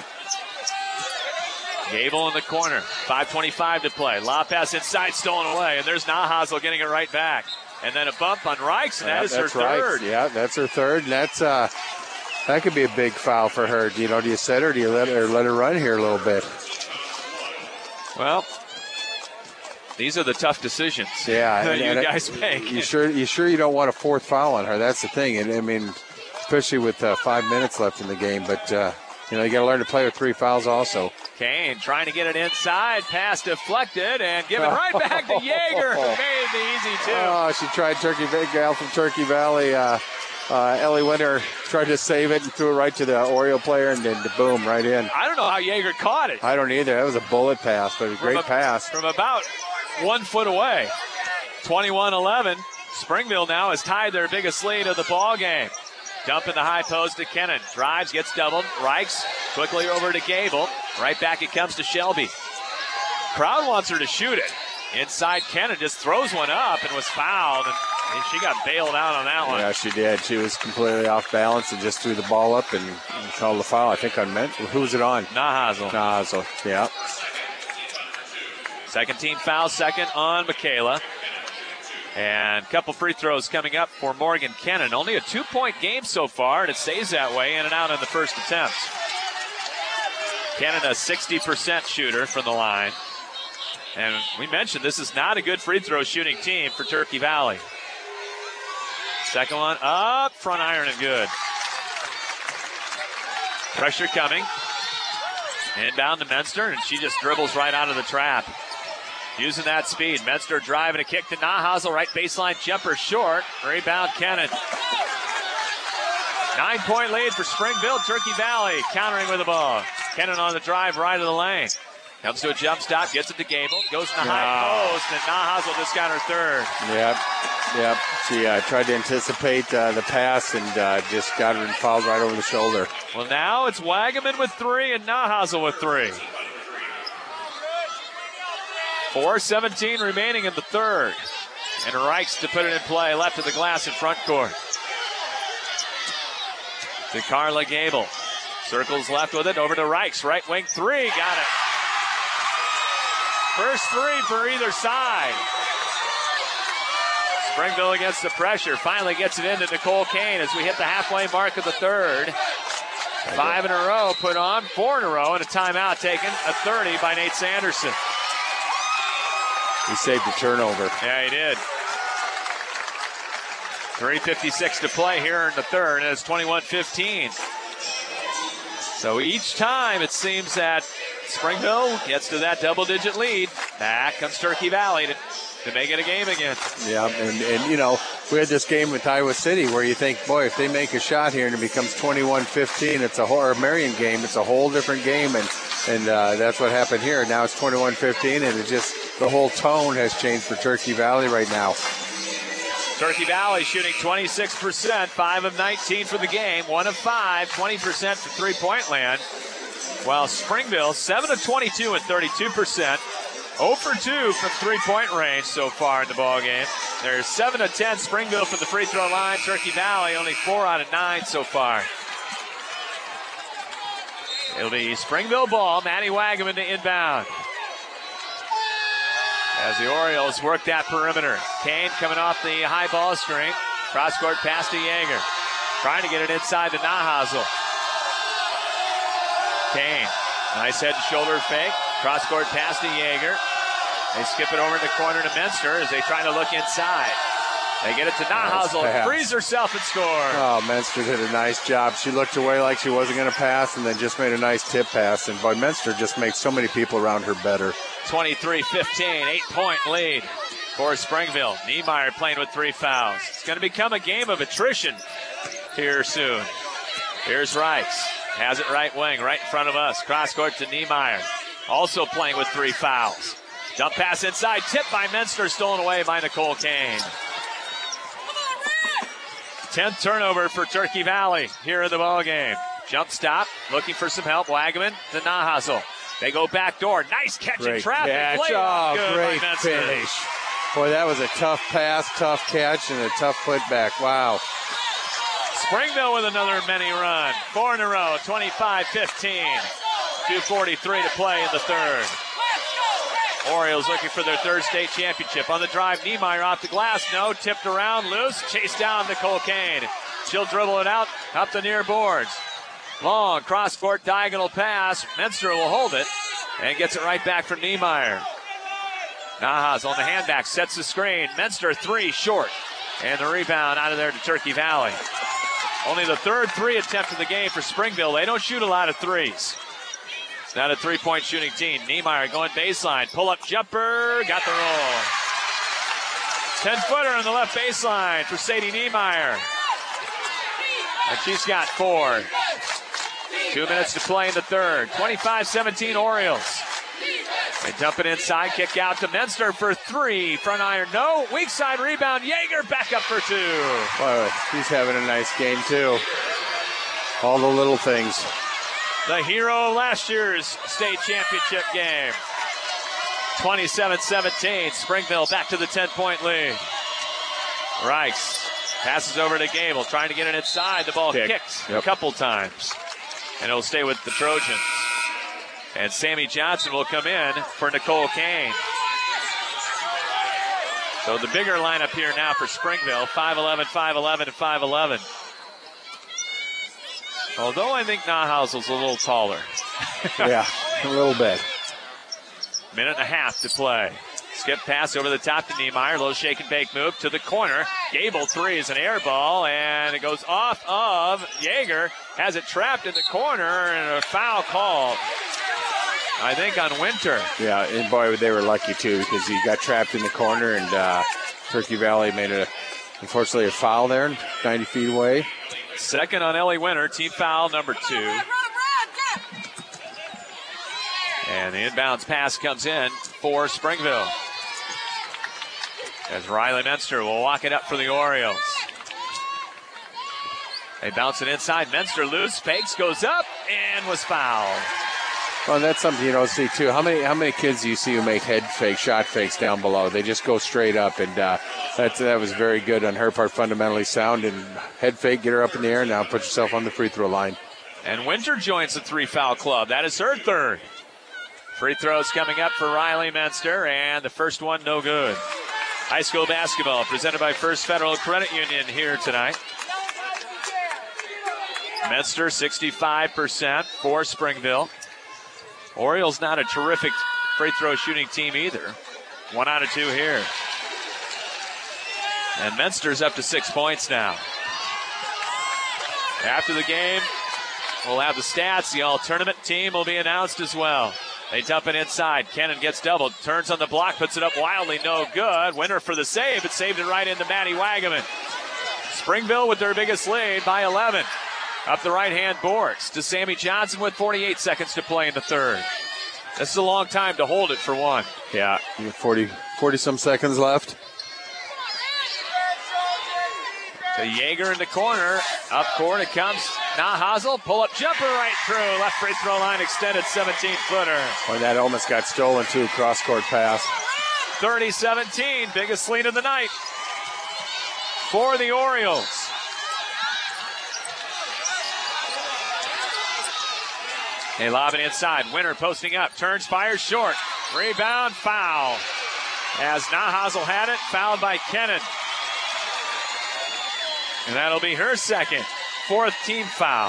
Gable in the corner. 5:25 to play. Lob pass inside, stolen away, and there's Nahazel getting it right back. And then a bump on Reichs, and that is her third. Yeah, that's her third, and that's that could be a big foul for her. Do you set her? Do you let her run here a little bit? Well, these are the tough decisions. Yeah, that you guys make. You sure you don't want a 4th foul on her? That's the thing. And I mean, especially with 5 minutes left in the game. But you got to learn to play with 3 fouls also. Kane trying to get it inside, pass deflected, and give it right back to Yeager, who made the easy 2. Oh, she tried gal from Turkey Valley. Ellie Winter tried to save it and threw it right to the Oriole player, and then boom, right in. I don't know how Yeager caught it. I don't either. That was a bullet pass, but a great pass. From about 1 foot away. 21-11. Springville now has tied their biggest lead of the ball game. Dump in the high post to Kennan. Drives, gets doubled. Reichs quickly over to Gable. Right back it comes to Shelby. Crowd wants her to shoot it. Inside Kennan just throws one up and was fouled. And she got bailed out on that one. Yeah, she did. She was completely off balance and just threw the ball up and called the foul. I think on who was it on? Nahazel, yeah. Second team foul, second on Michaela. And a couple free throws coming up for Morgan Kennan. Only a 2-point game so far, and it stays that way in and out on the first attempt. Kennan a 60% shooter from the line. And we mentioned this is not a good free throw shooting team for Turkey Valley. Second one up, front iron and good. Pressure coming. Inbound to Menster, and she just dribbles right out of the trap. Using that speed. Menster driving a kick to Nahazel. Right baseline jumper short. Rebound Kennan. 9-point lead for Springville. Turkey Valley countering with the ball. Kennan on the drive right of the lane. Comes to a jump stop. Gets it to Gable. Goes to the high post. And Nahazel just got her third. Yep. She tried to anticipate the pass and just got her fouled right over the shoulder. Well, now it's Wagaman with 3 and Nahazel with 3. 4:17 remaining in the third. And Reichs to put it in play. Left of the glass in front court. To Carla Gable. Circles left with it. Over to Reichs. Right wing 3. Got it. First 3 for either side. Springville against the pressure. Finally gets it into Nicole Kane as we hit the halfway mark of the third. 5 in a row put on. 4 in a row and a timeout taken. A 30 by Nate Sanderson. He saved the turnover. Yeah, he did. 3:56 to play here in the third, and it's 21-15. So each time it seems that Springville gets to that double-digit lead. Back comes Turkey Valley to make it a game again. Yeah, and you know, we had this game with Iowa City where you think, boy, if they make a shot here and it becomes 21-15, it's a whole, or Marion game, it's a whole different game, and that's what happened here. Now it's 21-15, and it just, the whole tone has changed for Turkey Valley right now. Turkey Valley shooting 26%, 5 of 19 for the game, 1 of 5, 20% for three-point land. While Springville, 7 of 22 at 32%, 0 for 2 from three-point range so far in the ballgame. There's 7 of 10 Springville from the free throw line. Turkey Valley only 4 out of 9 so far. It'll be Springville ball. Maddie Wagaman to inbound. As the Orioles work that perimeter. Kane coming off the high ball screen. Cross-court pass to Yeager. Trying to get it inside to Nahazel. Kane, nice head and shoulder fake. Cross-court pass to Yeager. They skip it over in the corner to Menster as they try to look inside. They get it to Nahazel. Nice Frees herself and score. Oh, Menster did a nice job. She looked away like she wasn't going to pass and then just made a nice tip pass. And boy, Menster just makes so many people around her better. 23-15, 8-point lead for Springville. Niemeyer playing with 3 fouls. It's going to become a game of attrition here soon. Here's Rice. Has it right wing, right in front of us. Cross court to Niemeyer. Also playing with 3 fouls. Dump pass inside. Tipped by Menster. Stolen away by Nicole Kane. 10th turnover for Turkey Valley here in the ballgame. Jump stop. Looking for some help. Wagaman to Nahazel. They go back door. Nice catch in traffic. Catch. Oh, great finish. Boy, that was a tough pass, tough catch, and a tough putback. Wow. Springville with another mini run. 4 in a row, 25-15. 2:43 to play in the third. Orioles looking for their third state championship. On the drive, Niemeyer off the glass. No, tipped around, loose. Chased down Nicole Kane. She'll dribble it out up the near boards. Long cross-court diagonal pass. Menster will hold it and gets it right back from Niemeyer. Nahas on the handback, sets the screen. Menster 3 short. And the rebound out of there to Turkey Valley. Only the third 3 attempt of the game for Springville. They don't shoot a lot of threes. It's not a 3-point shooting team. Niemeyer going baseline. Pull-up jumper. Got the roll. 10-footer on the left baseline for Sadie Niemeyer. And she's got 4. 2 minutes to play in the third. 25-17 Orioles. They dump it inside. Kick out to Menster for 3. Front iron, no. Weak side rebound. Yeager back up for 2. Boy, she's having a nice game, too. All the little things. The hero of last year's state championship game. 27-17. Springville back to the 10-point lead. Rice passes over to Gable, trying to get it inside. The ball kicked a couple times. And it'll stay with the Trojans. And Sammy Johnson will come in for Nicole Kane. So the bigger lineup here now for Springville, 5'11", 5'11", and 5'11". Although I think Nahazel's a little taller. Yeah, a little bit. Minute and a half to play. Skip pass over the top to Niemeyer. Little shake and bake move to the corner. Gable 3 is an air ball, and it goes off of Yeager. Has it trapped in the corner, and a foul call, I think, on Winter. Yeah, and boy, they were lucky, too, because he got trapped in the corner, and Turkey Valley made, unfortunately, a foul there, 90 feet away. Second on Ellie Winter, team foul number 2. And the inbounds pass comes in for Springville. As Riley Menster will walk it up for the Orioles. They bounce it inside. Menster loose, fakes, goes up, and was fouled. Well, that's something you don't see, too. How many kids do you see who make head fakes, shot fakes down below? They just go straight up, and that was very good on her part, fundamentally sound. And head fake, get her up in the air, now put yourself on the free throw line. And Winter joins the 3-foul club. That is her third. Free throws coming up for Riley Menster, and the first one no good. High school basketball presented by First Federal Credit Union here tonight. Menster 65% for Springville. Orioles not a terrific free throw shooting team either. 1 out of 2 here. And Menster's up to 6 points now. After the game, we'll have the stats. The all-tournament team will be announced as well. They dump it inside. Kennan gets doubled. Turns on the block. Puts it up wildly. No good. Winner for the save. It saved it right into Maddie Wagaman. Springville with their biggest lead by 11. Up the right-hand boards to Sammy Johnson with 48 seconds to play in the third. This is a long time to hold it for one. Yeah, 40-some seconds left. To Yeager in the corner. Up court it comes. Nahazel. Pull-up jumper right through. Left free throw line extended 17-footer. Well, that almost got stolen, too. Cross-court pass. 30-17. Biggest lead of the night for the Orioles. They lob it inside. Winner posting up. Turns, fires short. Rebound, foul. As Nahazel had it, fouled by Kennan. And that'll be her second. Fourth team foul.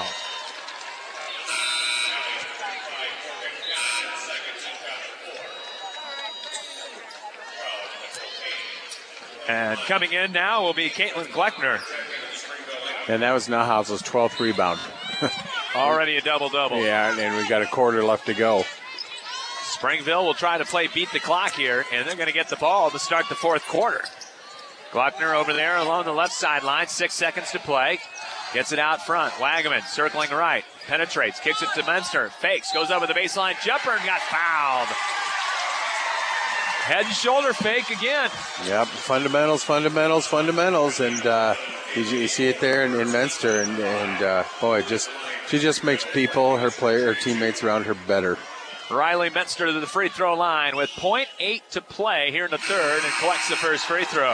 And coming in now will be Caitlin Gleckner. And that was Nahazel's 12th rebound. Already a double-double. Yeah, and we've got a quarter left to go. Springville will try to play beat the clock here, and they're going to get the ball to start the fourth quarter. Gluckner over there along the left sideline. 6 seconds to play. Gets it out front. Wagaman circling right. Penetrates. Kicks it to Menster. Fakes. Goes over the baseline jumper and got fouled. Head and shoulder fake again. Yep. Fundamentals. And you see it there in Menster. And boy, she just makes people, her teammates around her better. Riley Menster to the free throw line with 0.8 to play here in the third and collects the first free throw.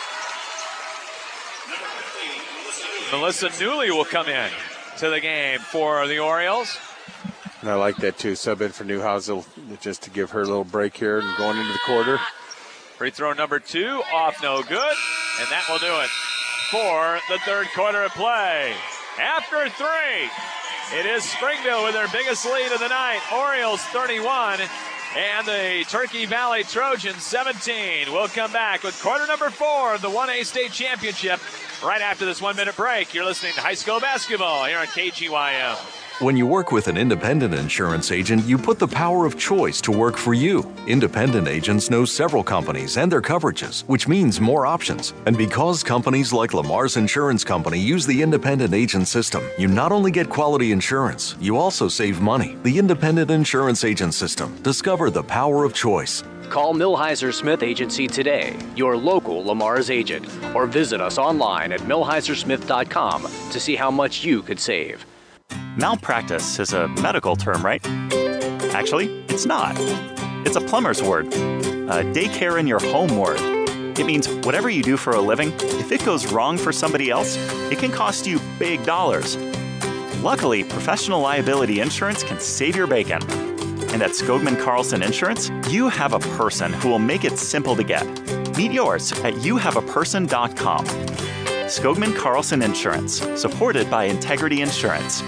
Melissa Newley will come in to the game for the Orioles. And I like that too. Sub in for Newhouse just to give her a little break here and going into the quarter. Free throw number 2 off, no good. And that will do it for the third quarter of play. After 3, it is Springville with their biggest lead of the night. Orioles 31 and the Turkey Valley Trojans 17. We'll come back with quarter number 4 of the 1A State Championship right after this 1-minute break. You're listening to high school basketball here on KGYM. When you work with an independent insurance agent, you put the power of choice to work for you. Independent agents know several companies and their coverages, which means more options. And because companies like Lamar's Insurance Company use the independent agent system, you not only get quality insurance, you also save money. The independent insurance agent system. Discover the power of choice. Call Millhiser Smith Agency today, your local Lamar's agent, or visit us online at millhisersmith.com to see how much you could save. Malpractice is a medical term, right? Actually, it's not. It's a plumber's word. A daycare in your home word. It means whatever you do for a living, if it goes wrong for somebody else, it can cost you big dollars. Luckily, professional liability insurance can save your bacon. And at Skogman Carlson Insurance, you have a person who will make it simple to get. Meet yours at youhaveaperson.com. Skogman Carlson Insurance, supported by Integrity Insurance.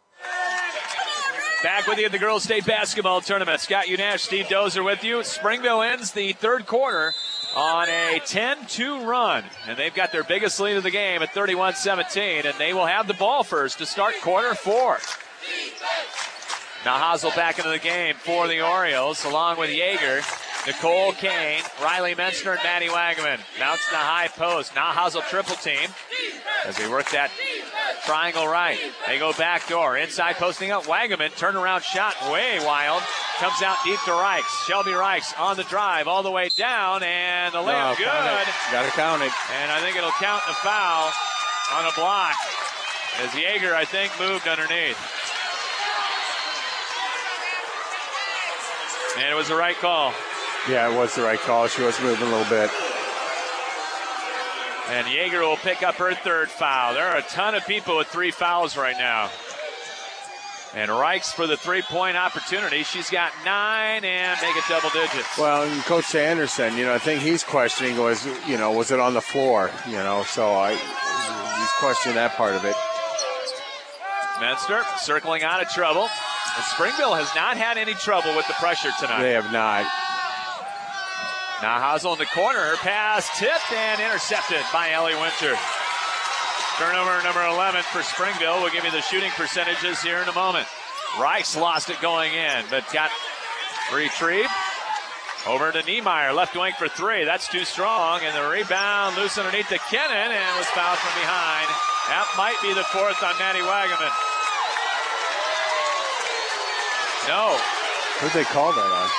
Back with you at the Girls State Basketball Tournament. Scott Unash, Steve Dozer with you. Springville ends the third quarter on a 10-2 run. And they've got their biggest lead of the game at 31-17. And they will have the ball first to start quarter 4. Now Hazel back into the game for the Orioles, along with Yeager, Nicole Kane, Riley Menster, and Maddie Wagaman. Mounts in the high post. Now Hazel triple team as they work that triangle right. They go back door. Inside posting up Wagaman. Turnaround shot way wild. Comes out deep to Reichs. Shelby Reichs on the drive all the way down. And the layup good. Got to count it. And I think it'll count the foul on a block as Yeager, I think, moved underneath. And it was the right call. Yeah, it was the right call. She was moving a little bit. And Yeager will pick up her third foul. There are a ton of people with 3 fouls right now. And Reichs for the three-point opportunity. She's got 9 and make it double digits. Well, and Coach Anderson, I think he's questioning was it on the floor? So he's questioning that part of it. Menster circling out of trouble. And Springville has not had any trouble with the pressure tonight. They have not. Nahasel in the corner. Her pass tipped and intercepted by Ellie Winter. Turnover number 11 for Springville. We'll give you the shooting percentages here in a moment. Rice lost it going in, but got retrieved. Over to Niemeyer, left wing for three. That's too strong, and the rebound loose underneath to Kennan and was fouled from behind. That might be the fourth on Maddie Wagaman. No. Who'd they call that on?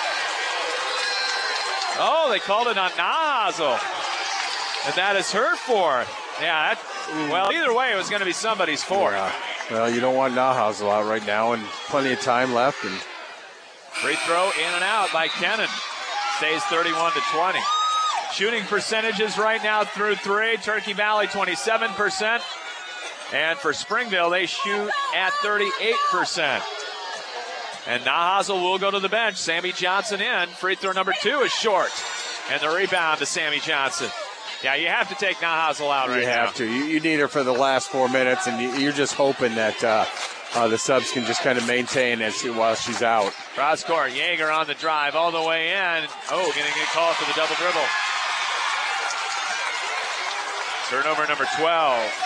Oh, they called it on Nahasel. And that is her fourth. Yeah, well, either way, it was going to be somebody's fourth. Yeah. Well, you don't want Nahasel out right now, and plenty of time left. And free throw in and out by Kennan. Stays 31-20. Shooting percentages right now through three. Turkey Valley 27%. And for Springville, they shoot at 38%. And Nahasel will go to the bench. Sammy Johnson in. Free throw number 2 is short. And the rebound to Sammy Johnson. Yeah, you have to take Nahasel out right now. You have to. You need her for the last 4 minutes, and you're just hoping that the subs can just kind of maintain while she's out. Cross court, Yeager on the drive all the way in. Oh, going to get called for the double dribble. Turnover number 12.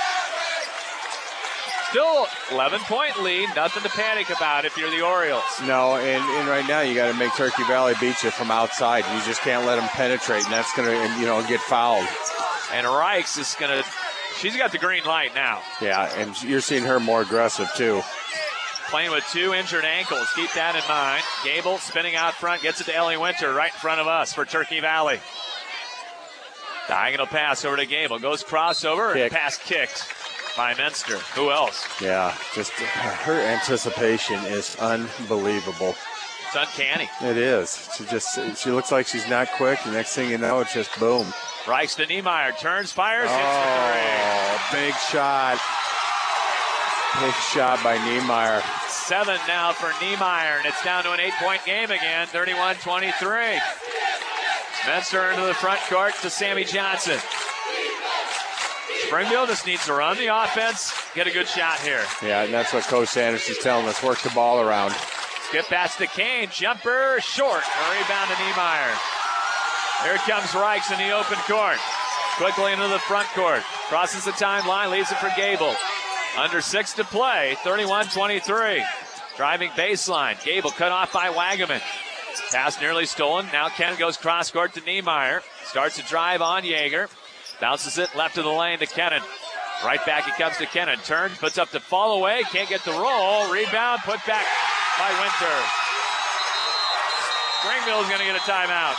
Still 11-point lead. Nothing to panic about if you're the Orioles. No, and right now you got to make Turkey Valley beat you from outside. You just can't let them penetrate, and that's going to get fouled. And Reichs is going to, she's got the green light now. Yeah, and you're seeing her more aggressive too. Playing with 2 injured ankles. Keep that in mind. Gable spinning out front, gets it to Ellie Winter right in front of us for Turkey Valley. Diagonal pass over to Gable. Goes crossover and pass kicked by Menster. Who else? Yeah, just her anticipation is unbelievable. It's uncanny. It is. She looks like she's not quick. The next thing you know, it's just boom. Rice to Niemeyer. Turns, fires, hits the 3. Big shot. Big shot by Niemeyer. 7 now for Niemeyer, and it's down to an 8-point game again, 31-23. Menster into the front court to Sammy Johnson. Springville just needs to run the offense, get a good shot here. Yeah, and that's what Coach Sanders is telling us. Work the ball around. Skip pass to Kane. Jumper short. A rebound to Niemeyer. Here comes Reichs in the open court. Quickly into the front court. Crosses the timeline, leaves it for Gable. Under 6 to play, 31-23. Driving baseline. Gable cut off by Wagaman. Pass nearly stolen. Now Ken goes cross court to Niemeyer. Starts to drive on Yeager. Bounces it left of the lane to Kennan. Right back it comes to Kennan. Turns, puts up the fall away. Can't get the roll. Rebound put back by Winter. Springville's going to get a timeout.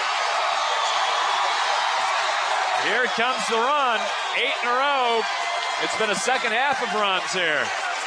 Here comes the run. 8 in a row. It's been a second half of runs here.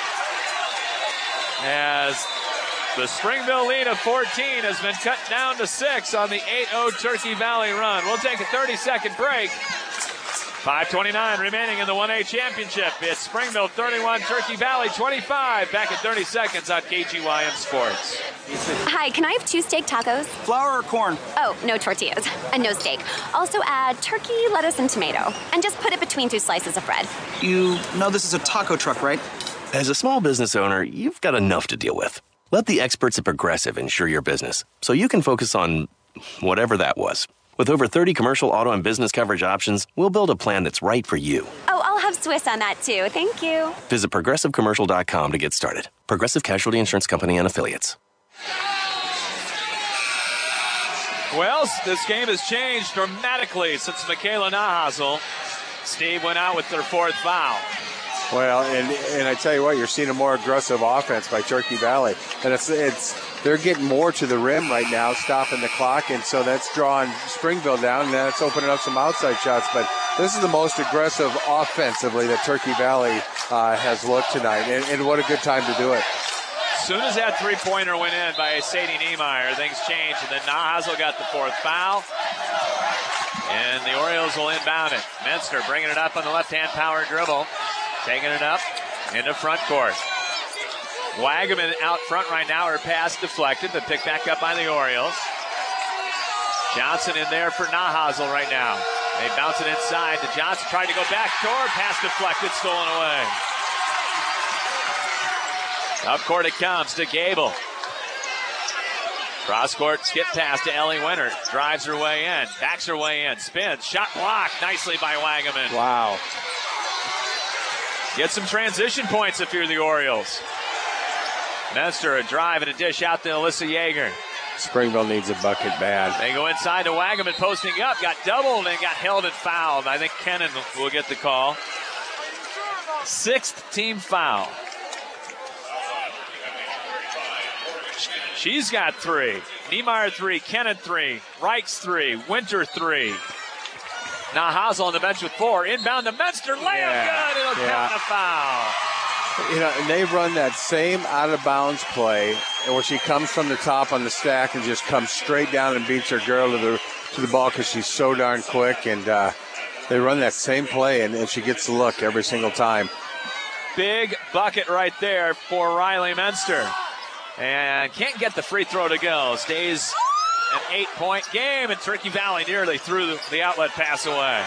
As the Springville lead of 14 has been cut down to 6 on the 8-0 Turkey Valley run. We'll take a 30-second break. 5:29 remaining in the 1A championship. It's Springville 31, Turkey Valley 25. Back at 30 seconds on KGYM Sports. Hi, can I have 2 steak tacos? Flour or corn? Oh, no tortillas. And no steak. Also add turkey, lettuce, and tomato. And just put it between 2 slices of bread. You know this is a taco truck, right? As a small business owner, you've got enough to deal with. Let the experts at Progressive insure your business so you can focus on whatever that was. With over 30 commercial auto and business coverage options, we'll build a plan that's right for you. Oh, I'll have Swiss on that too. Thank you. Visit ProgressiveCommercial.com to get started. Progressive Casualty Insurance Company and Affiliates. Well, this game has changed dramatically since Michaela Nahasel. Steve went out with their 4th foul. Well, and I tell you what, you're seeing a more aggressive offense by Turkey Valley. And they're getting more to the rim right now, stopping the clock, and so that's drawing Springville down, and that's opening up some outside shots. But this is the most aggressive offensively that Turkey Valley has looked tonight, and what a good time to do it. As soon as that 3-pointer went in by Sadie Niemeyer, things changed, and then Nahasel got the 4th foul. And the Orioles will inbound it. Menster bringing it up on the left-hand power dribble. Taking it up into front court. Wagaman out front right now. Her pass deflected, but picked back up by the Orioles. Johnson in there for Nahasel right now. They bounce it inside to Johnson. Tried to go back door. Pass deflected, stolen away. Up court it comes to Gable. Cross court skip pass to Ellie Winter. Drives her way in. Backs her way in. Spins. Shot blocked nicely by Wagaman. Wow. Get some transition points if you're the Orioles. Menster, a drive and a dish out to Alyssa Yeager. Springville needs a bucket bad. They go inside to Wagaman, posting up. Got doubled and got held and fouled. I think Kennan will get the call. 6th team foul. She's got 3. Niemeyer 3, Kennan 3, Reichs 3, Winter 3. Now Hazel on the bench with 4. Inbound to Menster. Layup good. It'll count a foul. You know, and they run that same out-of-bounds play where she comes from the top on the stack and just comes straight down and beats her girl to the ball because she's so darn quick. And they run that same play, and she gets the look every single time. Big bucket right there for Riley Menster. And can't get the free throw to go. Stays an 8-point game, and Turkey Valley nearly threw the outlet pass away.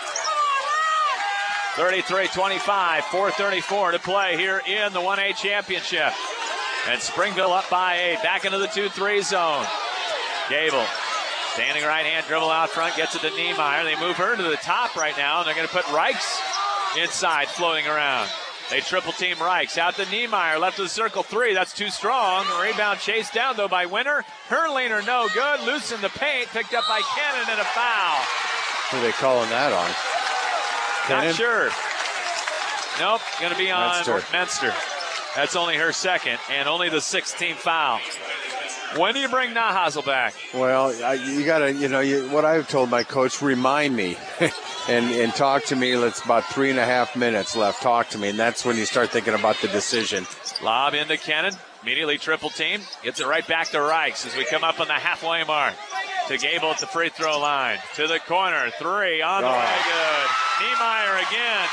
33-25, 4:34 to play here in the 1A championship. And Springville up by 8, back into the 2-3 zone. Gable, standing right-hand dribble out front, gets it to Niemeyer. They move her to the top right now, and they're going to put Reichs inside, floating around. They triple team Reichs. Out to Niemeyer, left of the circle 3. That's too strong. Rebound chased down, though, by Winter. Herleaner, no good. Loose in the paint, picked up by Cannon, and a foul. Who are they calling that on? Cannon? Not sure. Nope, going to be on Menster. That's only her second, and only the 6th team foul. When do you bring Nahazel back? Well, you got to, what I've told my coach, remind me and talk to me. It's about 3.5 minutes left. Talk to me, and that's when you start thinking about the decision. Lob into Kennan. Immediately triple team. Gets it right back to Reichs as we come up on the halfway mark. To Gable at the free throw line. To the corner. 3 on the way. Good. Niemeyer again.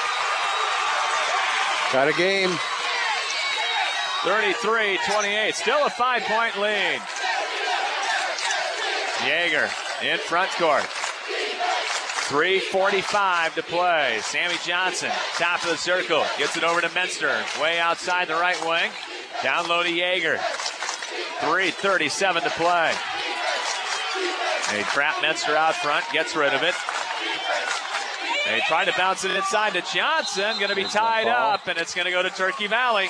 Got a game. 33-28, still a 5-point lead. Yeager in front court. 3:45 to play. Sammy Johnson, top of the circle, gets it over to Menster, way outside the right wing. Down low to Yeager. 3:37 to play. They trap Menster out front, gets rid of it. They try to bounce it inside to Johnson, going to be tied up, and it's going to go to Turkey Valley.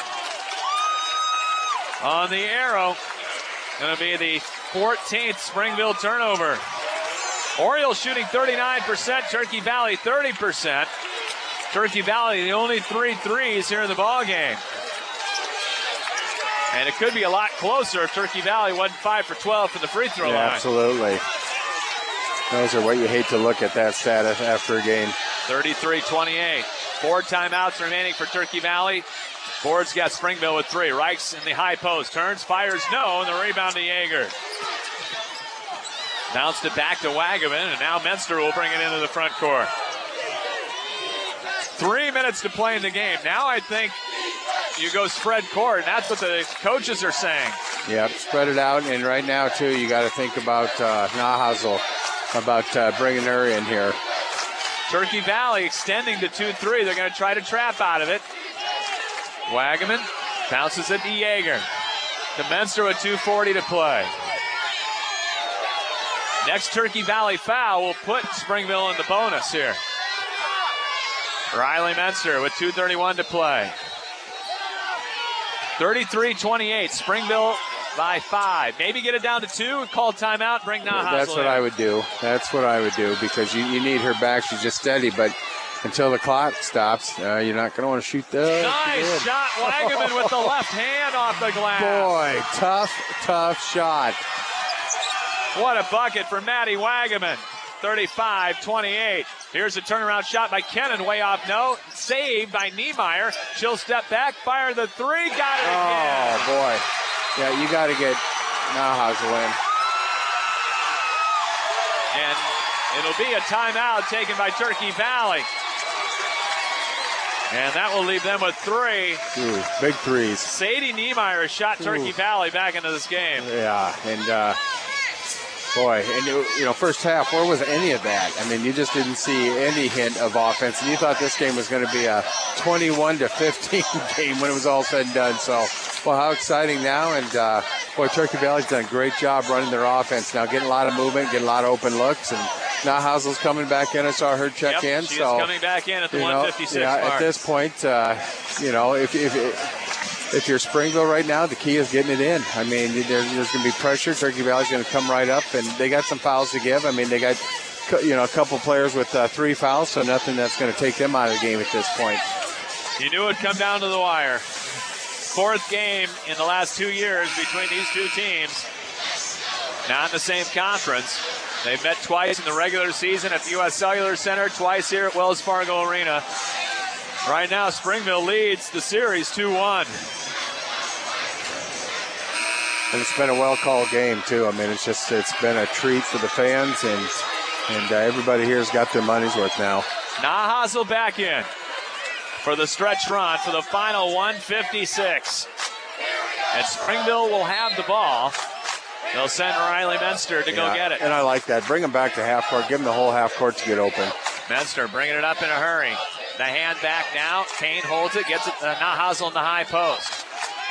On the arrow, going to be the 14th Springville turnover. Orioles shooting 39%, Turkey Valley 30%. Turkey Valley the only 3 threes here in the ball game. And it could be a lot closer if Turkey Valley wasn't 5 for 12 from the free throw line. Absolutely. Those are what you hate to look at, that stat after a game. 33-28. 4 timeouts remaining for Turkey Valley. Ford's got Springville with 3. Reichs in the high post. Turns, fires, no, and the rebound to Yeager. Bounced it back to Wagaman, and now Menster will bring it into the front court. 3 minutes to play in the game. Now I think you go spread court, and that's what the coaches are saying. Yep, spread it out, and right now, too, you got to think about Nahazel, about bringing her in here. Turkey Valley extending to 2-3. They're going to try to trap out of it. Wagaman bounces it to Yeager. To Menster with 2:40 to play. Next Turkey Valley foul will put Springville in the bonus here. Riley Menster with 2:31 to play. 33-28. Springville by 5. Maybe get it down to 2 and call timeout, bring Nahazel That's what in. I would do. That's what I would do, because you need her back. She's just steady, but until the clock stops, you're not going to want to shoot the. Nice shot, Wagaman with the left hand off the glass. Boy, tough shot. What a bucket for Maddie Wagaman. 35-28. Here's a turnaround shot by Kennan, way off no. Saved by Niemeyer. She'll step back, fire the 3, got it again. Oh, boy. Yeah, you got to get Nahazel in. And it'll be a timeout taken by Turkey Valley. And that will leave them with 3. Ooh, big threes. Sadie Niemeyer shot Turkey Valley back into this game. Yeah, and boy, and first half, where was any of that? I mean, you just didn't see any hint of offense, and you thought this game was going to be a 21-15 game when it was all said and done. So Well, how exciting now. And, boy, Turkey Valley's done a great job running their offense now, getting a lot of movement, getting a lot of open looks. And now Hazel's coming back in. I saw her check in. She's coming back in at the 156 mark. At this point, if you're Springville right now, the key is getting it in. I mean, there's going to be pressure. Turkey Valley's going to come right up, and they got some fouls to give. I mean, they got a couple players with 3 fouls, so nothing that's going to take them out of the game at this point. You knew it'd come down to the wire. 4th game in the last 2 years between these two teams. Not in the same conference. They've met twice in the regular season at the U.S. Cellular Center, twice here at Wells Fargo Arena. Right now, Springville leads the series 2-1. And it's been a well-called game, too. I mean, it's been a treat for the fans, and everybody here has got their money's worth now. Nahasel back in for the stretch run for the final 156. And Springville will have the ball. They'll send Riley Menster to go get it. And I like that. Bring them back to half court. Give them the whole half court to get open. Menster bringing it up in a hurry. The hand back now. Kane holds it, gets it. Nahasel in the high post.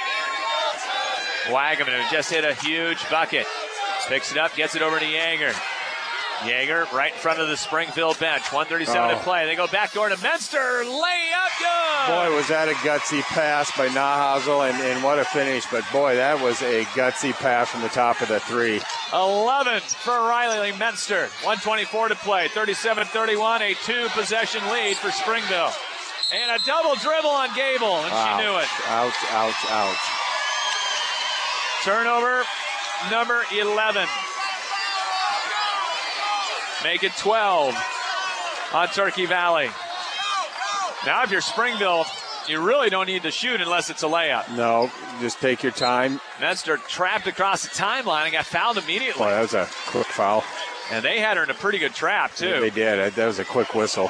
Wagaman, who just hit a huge bucket, picks it up, gets it over to Yeager. Yeager right in front of the Springville bench. 1:37 to play. They go backdoor to Menster. Layup good. Boy, was that a gutsy pass by Nahasel, and what a finish. But, boy, that was a gutsy pass from the top of the 3. 11 for Riley Menster. 1:24 to play. 37-31, a 2-possession lead for Springville. And a double dribble on Gable, and she knew it. Ouch. Turnover number 11. Make it 12 on Turkey Valley. Now, if you're Springville, you really don't need to shoot unless it's a layup. No, just take your time. Menster trapped across the timeline and got fouled immediately. Boy, that was a quick foul. And they had her in a pretty good trap, too. Yeah, they did. That was a quick whistle.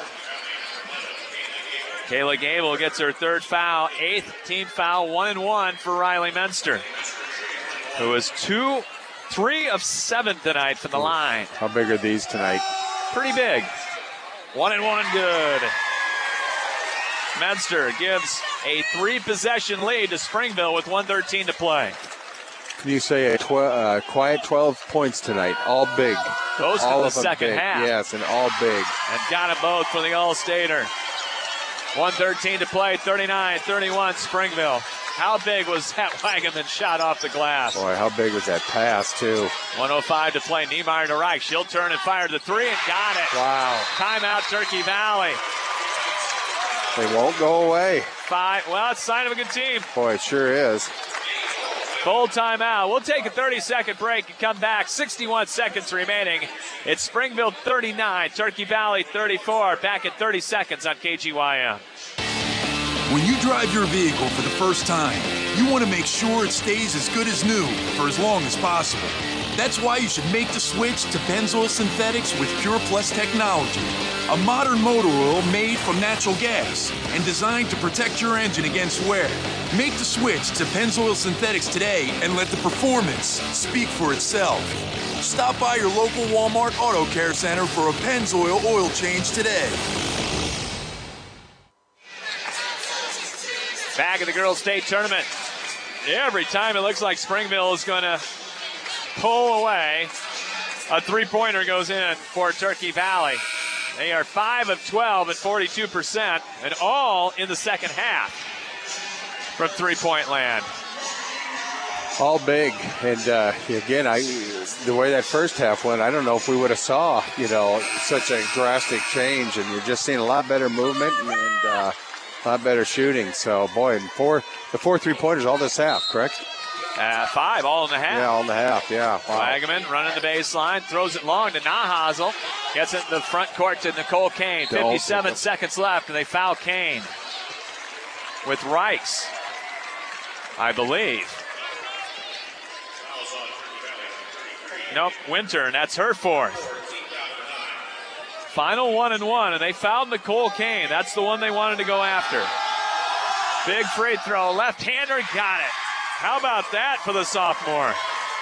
Kayla Gable gets her 3rd foul, 8th team foul, 1-1 for Riley Menster, who is 3 of 7 tonight from the line. How big are these tonight? Pretty big. 1-1 good. Menster gives a 3-possession lead to Springville with 1:13 to play. Can you say a quiet 12 points tonight? All big. Goes all to the second half. Yes, and all big. And got them both for the All-Stater. 1:13 to play, 39-31 Springville. How big was that Wagaman shot off the glass? Boy, how big was that pass, too? 1:05 to play. Niemeyer to Reich. She'll turn and fire the 3 and got it. Wow. Timeout, Turkey Valley. They won't go away. 5. Well, it's a sign of a good team. Boy, it sure is. Full timeout. We'll take a 30-second break and come back. 61 seconds remaining. It's Springville 39, Turkey Valley 34. Back at 30 seconds on KGYM. When you drive your vehicle for the first time, you want to make sure it stays as good as new for as long as possible. That's why you should make the switch to Pennzoil Synthetics with Pure Plus technology, a modern motor oil made from natural gas and designed to protect your engine against wear. Make the switch to Pennzoil Synthetics today and let the performance speak for itself. Stop by your local Walmart Auto Care Center for a Pennzoil oil change today. Back at the Girls State Tournament. Every time it looks like Springville is going to pull away, a 3-pointer goes in for Turkey Valley. They are 5 of 12 at 42%, and all in the second half from 3-point land. All big, and again, the way that first half went, I don't know if we would have saw, such a drastic change, and you're just seeing a lot better movement and a lot better shooting. So, boy, and the 4 3-pointers all this half, correct? 5, all in the half. Yeah, all in the half, yeah. Wow. Wagaman running the baseline, throws it long to Nahasel. Gets it in the front court to Nicole Kane. 57 seconds left, and they foul Kane with Reichs, I believe. Nope, Winter, and that's her 4th. Final 1-1, and they fouled Nicole Kane. That's the one they wanted to go after. Big free throw, left-hander, got it. How about that for the sophomore?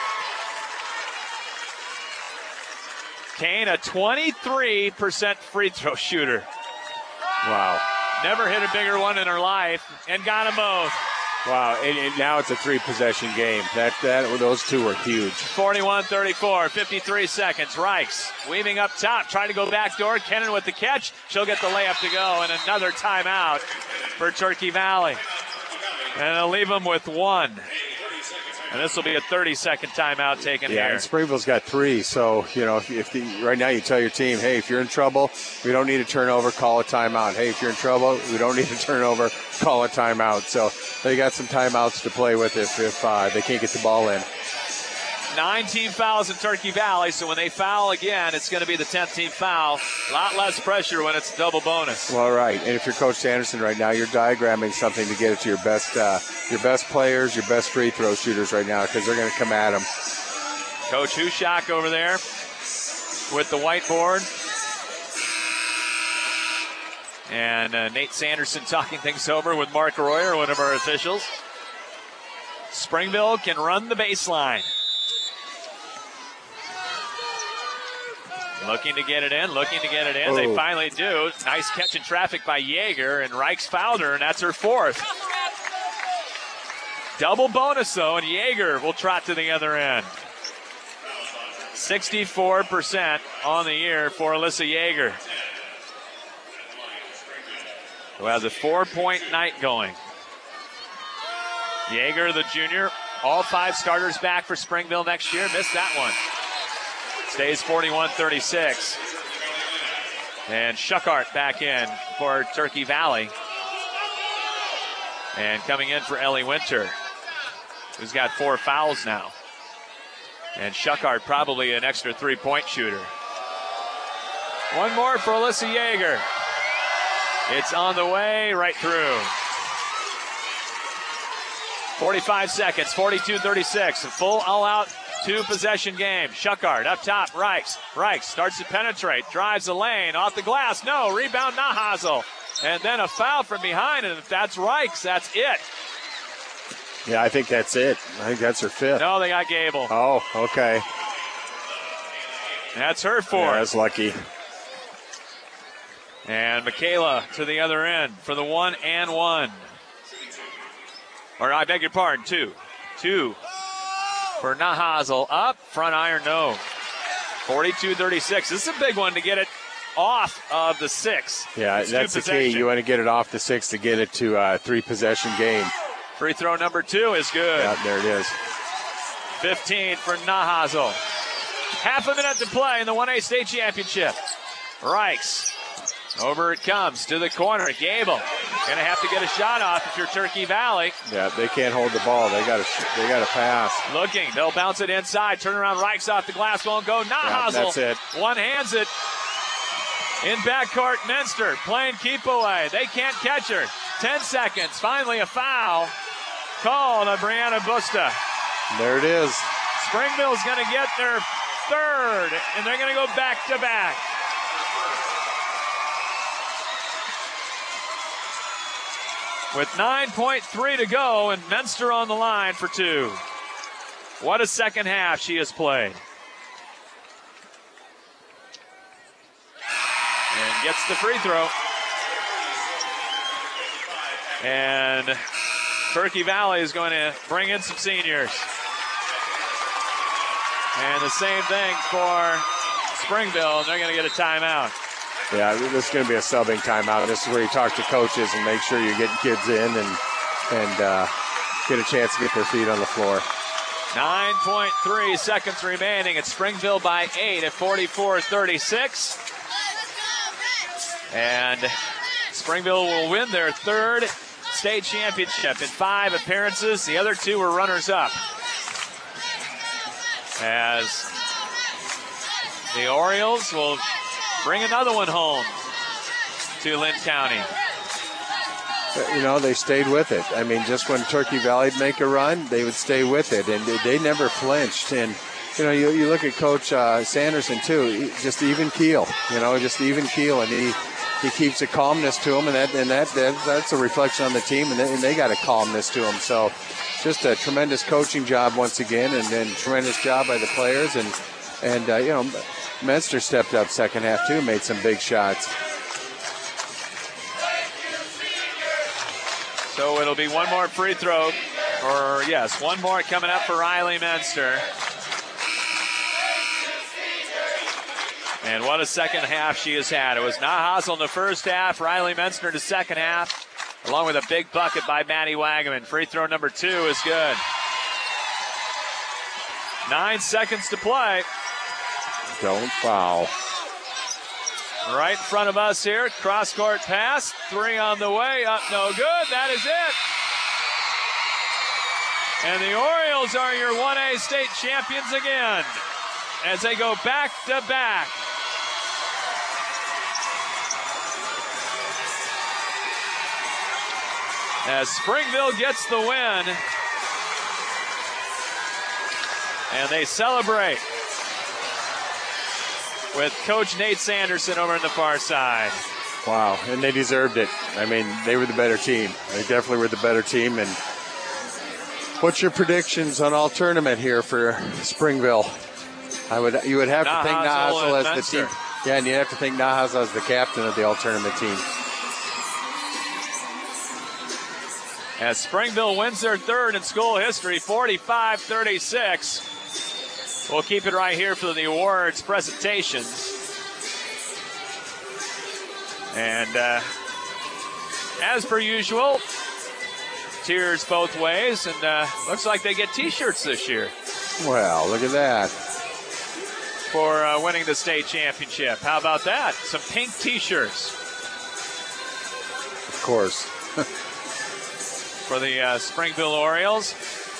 Kane, a 23% free throw shooter. Wow. Never hit a bigger one in her life, and got them both. Wow, and now it's a 3-possession game. Those two were huge. 41-34, 53 seconds. Reichs weaving up top, trying to go backdoor. Kennan with the catch. She'll get the layup to go, and another timeout for Turkey Valley. And they'll leave them with one. And this will be a 30-second timeout taken here. And Springville's got 3, so, right now you tell your team, hey, if you're in trouble, we don't need a turnover, call a timeout. Hey, if you're in trouble, we don't need a turnover, call a timeout. So they got some timeouts to play with if they can't get the ball in. 9 team fouls in Turkey Valley, so when they foul again, it's going to be the 10th team foul. A lot less pressure when it's double bonus. Well, right. And if you're Coach Sanderson right now, you're diagramming something to get it to your best players, your best free throw shooters right now, because they're going to come at them. Coach Hushak over there with the whiteboard. And Nate Sanderson talking things over with Mark Royer, one of our officials. Springville can run the baseline. Looking to get it in. Oh. They finally do. Nice catch in traffic by Yeager, and Reichs fouled her, and that's her 4th. Double bonus, though, and Yeager will trot to the other end. 64% on the year for Alyssa Yeager, who has a 4-point night going. Yeager, the junior, all 5 starters back for Springville next year. Missed that one. Stays 41-36. And Schuckart back in for Turkey Valley. And coming in for Ellie Winter, who's got 4 fouls now. And Schuckart probably an extra 3-point shooter. One more for Alyssa Yeager. It's on the way right through. 45 seconds, 42-36. A full all-out 2-possession game. Schuckart up top, Reichs. Reichs starts to penetrate, drives the lane, off the glass. No, rebound Nahazel. And then a foul from behind, and if that's Reichs, that's it. Yeah, I think that's it. I think that's her 5th. No, they got Gable. Oh, okay. That's her 4th. Yeah, that's lucky. And Michaela to the other end for the 1 and 1. Or I beg your pardon, 2. 2 for Nahazel. Up, front iron, no. 42-36. This is a big one to get it off of the 6. Yeah, that's the key. You want to get it off the 6 to get it to a 3-possession game. Free throw number 2 is good. Yeah, there it is. 15 for Nahazel. Half a minute to play in the 1A state championship. Reichs. Over it comes to the corner. Gable going to have to get a shot off if you're Turkey Valley. Yeah, they can't hold the ball. They got to pass. Looking. They'll bounce it inside. Turn around. Reichs off the glass. Won't go. Nahazel. Yeah, that's it. One hands it. In backcourt, Menster playing keep away. They can't catch her. 10 seconds. Finally a foul called on Brianna Busta. There it is. Springville's going to get their 3rd, and they're going to go back-to-back. With 9.3 to go, and Menster on the line for 2. What a second half she has played. And gets the free throw. And Turkey Valley is going to bring in some seniors. And the same thing for Springville, and they're going to get a timeout. Yeah, this is going to be a subbing timeout. This is where you talk to coaches and make sure you're getting kids in and get a chance to get their feet on the floor. 9.3 seconds remaining. It's Springville by 8 at 44-36. And Springville will win their 3rd state championship in 5 appearances. The other 2 were runners-up. As the Orioles will bring another one home to Lynn County. You know, they stayed with it. I mean, just when Turkey Valley'd make a run, they would stay with it, and they never flinched. And, you know, you look at Coach Sanderson, too, just even keel, and he keeps a calmness to him, and that's a reflection on the team, and they got a calmness to him. So just a tremendous coaching job once again, and then tremendous job by the players, and you know, Menster stepped up second half too, made some big shots. So it'll be one more free throw, or yes, one more coming up for Riley Menster. And what a second half she has had. It was Nahasel in the first half, Riley Menster in the second half, along with a big bucket by Maddie Wagaman. Free throw number 2 is good. 9 seconds to play. Don't foul. Right in front of us here, cross-court pass, 3 on the way, up no good, that is it. And the Orioles are your 1A state champions again as they go back-to-back. As Springville gets the win, and they celebrate with Coach Nate Sanderson over on the far side. Wow, and they deserved it. I mean, they were the better team. They definitely were the better team. And what's your predictions on all tournament here for Springville? You would have to think Nahasel as the team. Yeah, and you have to think Nahasel as the captain of the all tournament team. As Springville wins their third in school history, 45-36. We'll keep it right here for the awards presentations. And as per usual, cheers both ways. And looks like they get T-shirts this year. Well, look at that. For winning the state championship. How about that? Some pink T-shirts. Of course. For the Springville Orioles.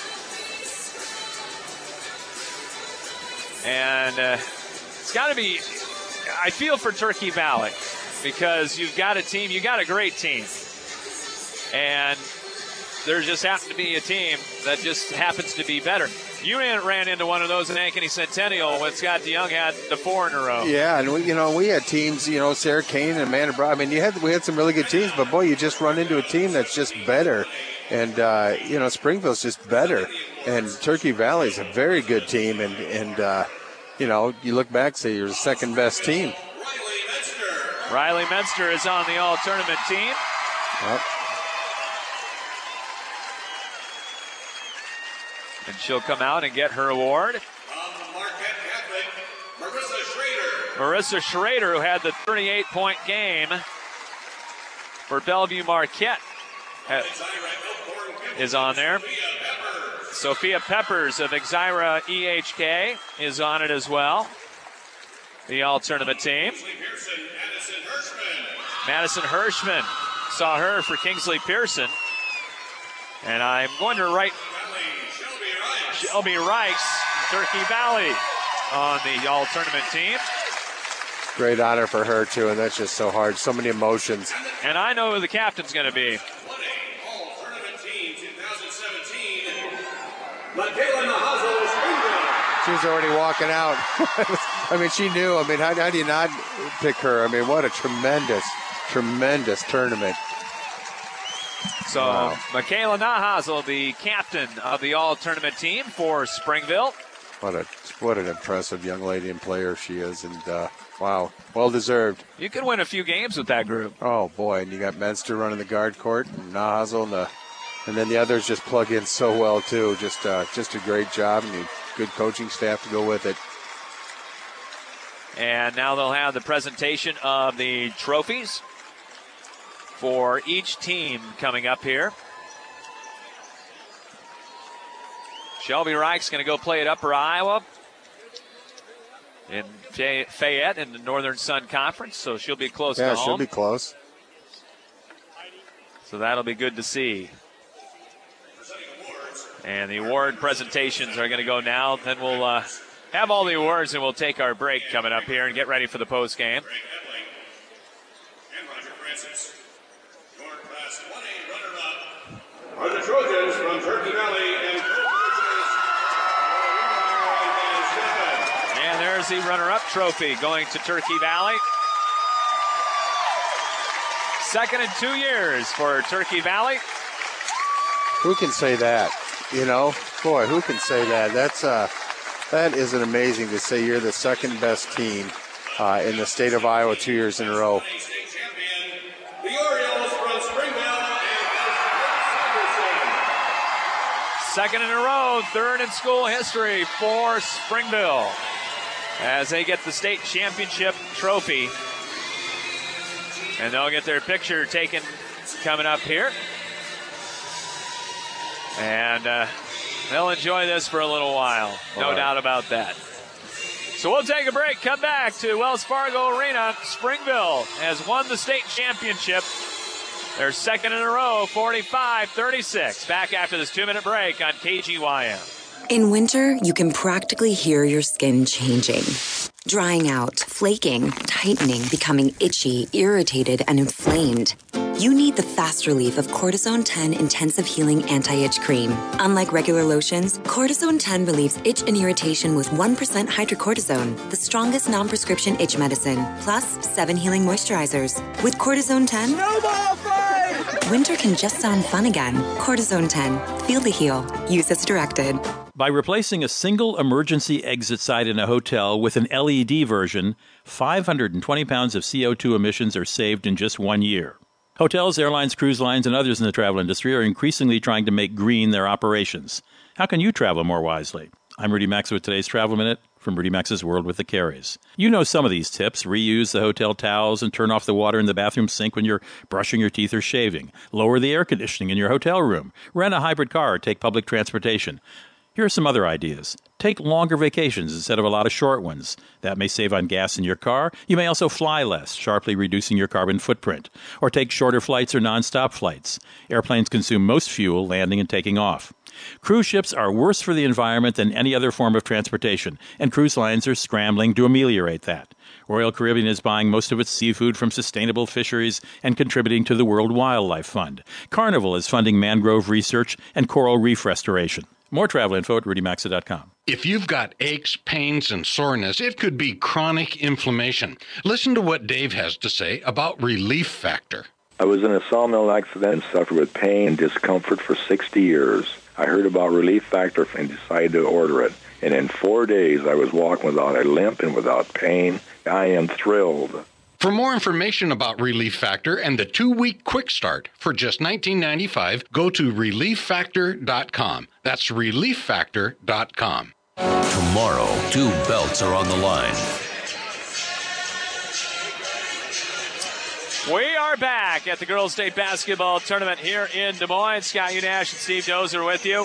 And it's got to be, I feel for Turkey Valley because you've got a team, you got a great team. And there just happens to be a team that just happens to be better. You ran into one of those in Ankeny Centennial when Scott DeYoung had the 4 in a row. Yeah, and we had teams, Sarah Kane and Amanda Brown. I mean, we had some really good teams, but boy, you just run into a team that's just better. And, Springville's just better. And Turkey Valley's a very good team. And you look back and say you're the second best team. Riley Menster is on the all-tournament team. Yep. And she'll come out and get her award. Marissa Schrader, who had the 38-point game for Bellevue Marquette, is on there. Sophia Peppers of Exira EHK is on it as well. The all-tournament team. Madison Hirschman, saw her for Kingsley Pearson. And I'm going to write Shelby Rice, Turkey Valley, on the all-tournament team. Great honor for her, too, and that's just so hard. So many emotions. And I know who the captain's going to be. She was already walking out. I mean, she knew. I mean, how do you not pick her? I mean, what a tremendous tournament. So, wow. Michaela Nahasel, the captain of the all-tournament team for Springville. What an impressive young lady and player she is, and wow, well-deserved. You could win a few games with that group. Oh, boy, and you got Menster running the guard court, and Nahasel, and then the others just plug in so well, too. Just a great job, and good coaching staff to go with it. And now they'll have the presentation of the trophies for each team coming up here. Shelby Reich's going to go play at Upper Iowa in Fayette in the Northern Sun Conference, so she'll be close to home. Yeah, she'll be close. So that'll be good to see. And the award presentations are going to go now. Then we'll have all the awards, and we'll take our break coming up here and get ready for the post game. Are the Trojans from Turkey Valley and And there's the runner-up trophy going to Turkey Valley. Second in 2 years for Turkey Valley. Who can say that? Boy, who can say that? That is an amazing to say you're the second best team in the state of Iowa 2 years in a row. the Orioles from Springville. Second in a row, third in school history for Springville as they get the state championship trophy. And they'll get their picture taken coming up here. And they'll enjoy this for a little while. No doubt about that. So we'll take a break, come back to Wells Fargo Arena. Springville has won the state championship. Their second in a row, 45-36. Back after this 2-minute break on KGYM. In winter, you can practically hear your skin changing. Drying out, flaking, tightening, becoming itchy, irritated, and inflamed. You need the fast relief of Cortisone 10 Intensive Healing Anti-Itch Cream. Unlike regular lotions, Cortisone 10 relieves itch and irritation with 1% hydrocortisone, the strongest non-prescription itch medicine, plus 7 healing moisturizers. With Cortisone 10, winter can just sound fun again. Cortisone 10. Feel the heal. Use as directed. By replacing a single emergency exit site in a hotel with an LED version, 520 pounds of CO2 emissions are saved in just 1 year. Hotels, airlines, cruise lines, and others in the travel industry are increasingly trying to make green their operations. How can you travel more wisely? I'm Rudy Max with today's Travel Minute from Rudy Max's World with the Carries. You know some of these tips. Reuse the hotel towels and turn off the water in the bathroom sink when you're brushing your teeth or shaving. Lower the air conditioning in your hotel room. Rent a hybrid car or take public transportation. Here are some other ideas. Take longer vacations instead of a lot of short ones. That may save on gas in your car. You may also fly less, sharply reducing your carbon footprint. Or take shorter flights or nonstop flights. Airplanes consume most fuel landing and taking off. Cruise ships are worse for the environment than any other form of transportation, and cruise lines are scrambling to ameliorate that. Royal Caribbean is buying most of its seafood from sustainable fisheries and contributing to the World Wildlife Fund. Carnival is funding mangrove research and coral reef restoration. More travel info at rudymaxa.com. If you've got aches, pains, and soreness, it could be chronic inflammation. Listen to what Dave has to say about Relief Factor. I was in a sawmill accident and suffered with pain and discomfort for 60 years. I heard about Relief Factor and decided to order it. And in 4 days, I was walking without a limp and without pain. I am thrilled. For more information about Relief Factor and the 2-week quick start for just $19.95, go to ReliefFactor.com. That's ReliefFactor.com. Tomorrow, 2 belts are on the line. We are back at the Girls State Basketball Tournament here in Des Moines. Scott Unash and Steve Dozer with you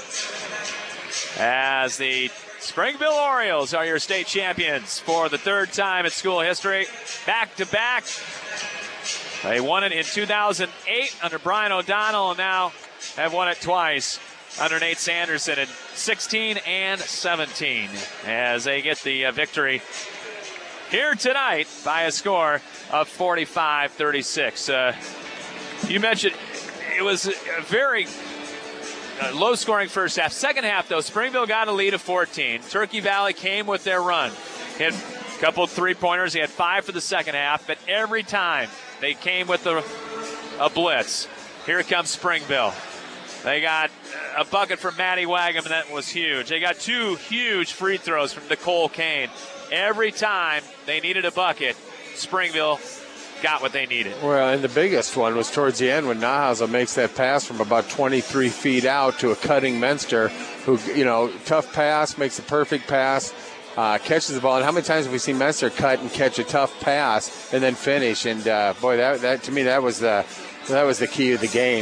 as the Springville Orioles are your state champions for the third time in school history. Back-to-back. They won it in 2008 under Brian O'Donnell and now have won it twice under Nate Sanderson in 16 and 17 as they get the victory here tonight by a score of 45-36. You mentioned it was a very low-scoring first half. Second half, though, Springville got a lead of 14. Turkey Valley came with their run. Hit a couple of three-pointers. He had 5 for the second half, but every time they came with a blitz. Here comes Springville. They got a bucket from Maddie Wagum, and that was huge. They got 2 huge free throws from Nicole Kane. Every time they needed a bucket, Springville got what they needed. Well, and the biggest one was towards the end when Nahaza makes that pass from about 23 feet out to a cutting Menster who, tough pass, makes a perfect pass, catches the ball. And how many times have we seen Menster cut and catch a tough pass and then finish? And, boy, that to me, that was the key of the game.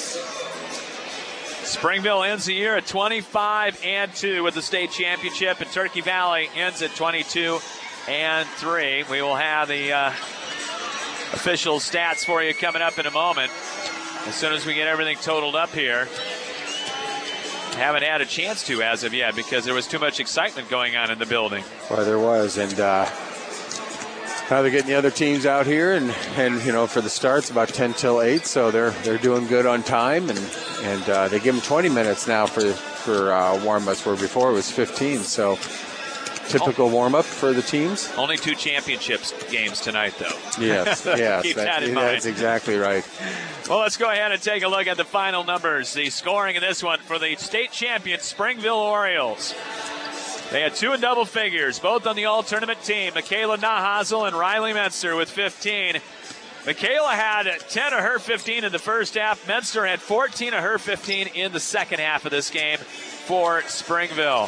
Springville ends the year at 25-2 with the state championship, and Turkey Valley ends at 22-3. We will have the official stats for you coming up in a moment as soon as we get everything totaled up here. Haven't had a chance to as of yet because there was too much excitement going on in the building. Well, there was, and now they're getting the other teams out here, and for the starts about 10 till 8, so they're doing good on time, and they give them 20 minutes now for warm-ups, where before it was 15, so typical warm-up for the teams. Only 2 championships games tonight, though. Yes, Keep that in mind. That's exactly right. Well, let's go ahead and take a look at the final numbers. The scoring in this one for the state champion Springville Orioles. They had 2 in double figures, both on the all-tournament team. Michaela Nahazel and Riley Menster with 15. Michaela had 10 of her 15 in the first half. Menster had 14 of her 15 in the second half of this game. for Springville.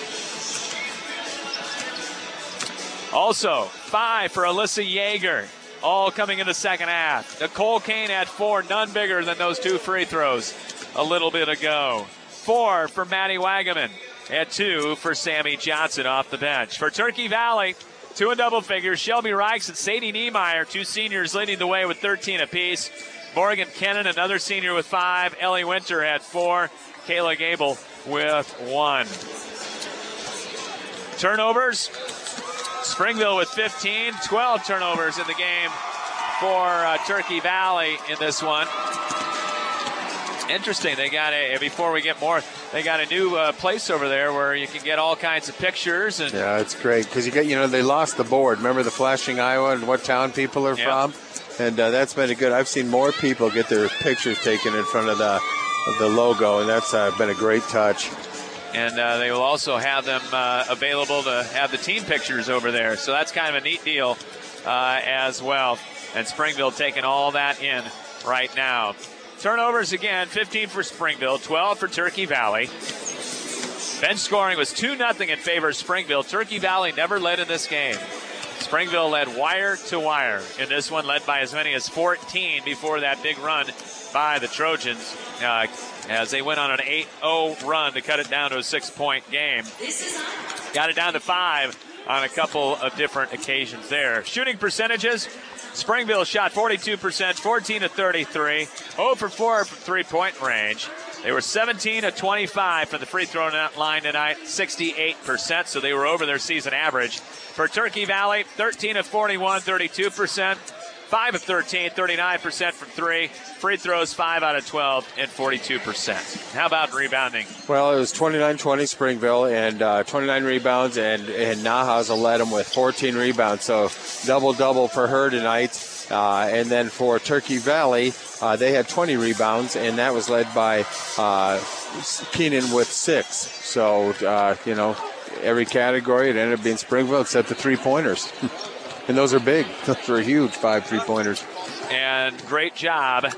Also, 5 for Alyssa Yeager. All coming in the second half. Nicole Kane had 4, none bigger than those 2 free throws a little bit ago. 4 for Maddie Wagaman, and 2 for Sammy Johnson off the bench. For Turkey Valley, 2 in double figures. Shelby Reichs and Sadie Niemeyer, 2 seniors leading the way with 13 apiece. Morgan Kennan, another senior with 5. Ellie Winter had 4. Kayla Gable with 1. Turnovers. Springville with 15, 12 turnovers in the game for Turkey Valley in this one. Interesting. They got before we get more, they got a new place over there where you can get all kinds of pictures. And yeah, it's great because they lost the board. Remember the flashing Iowa and what town people are from? And that's been a good. I've seen more people get their pictures taken in front of the logo, and that's been a great touch. And they will also have them available to have the team pictures over there. So that's kind of a neat deal as well. And Springville taking all that in right now. Turnovers again, 15 for Springville, 12 for Turkey Valley. Bench scoring was 2-0 in favor of Springville. Turkey Valley never led in this game. Springville led wire to wire in this one, led by as many as 14 before that big run by the Trojans as they went on an 8-0 run to cut it down to a 6-point game. Got it down to 5 on a couple of different occasions there. Shooting percentages, Springville shot 42%, 14 to 33, 0 for 4 from three-point range. They were 17 to 25 from the free throw line tonight, 68%, so they were over their season average. For Turkey Valley, 13 of 41, 32%. 5 of 13, 39% from 3. Free throws, 5 out of 12, and 42%. How about rebounding? Well, it was 29-20 Springville, and 29 rebounds, and Nahaza led them with 14 rebounds. So double-double for her tonight. And then for Turkey Valley, they had 20 rebounds, and that was led by Keenan with 6. So, every category, it ended up being Springville except the three-pointers. And those are big. Those are huge, 5 three-pointers. And great job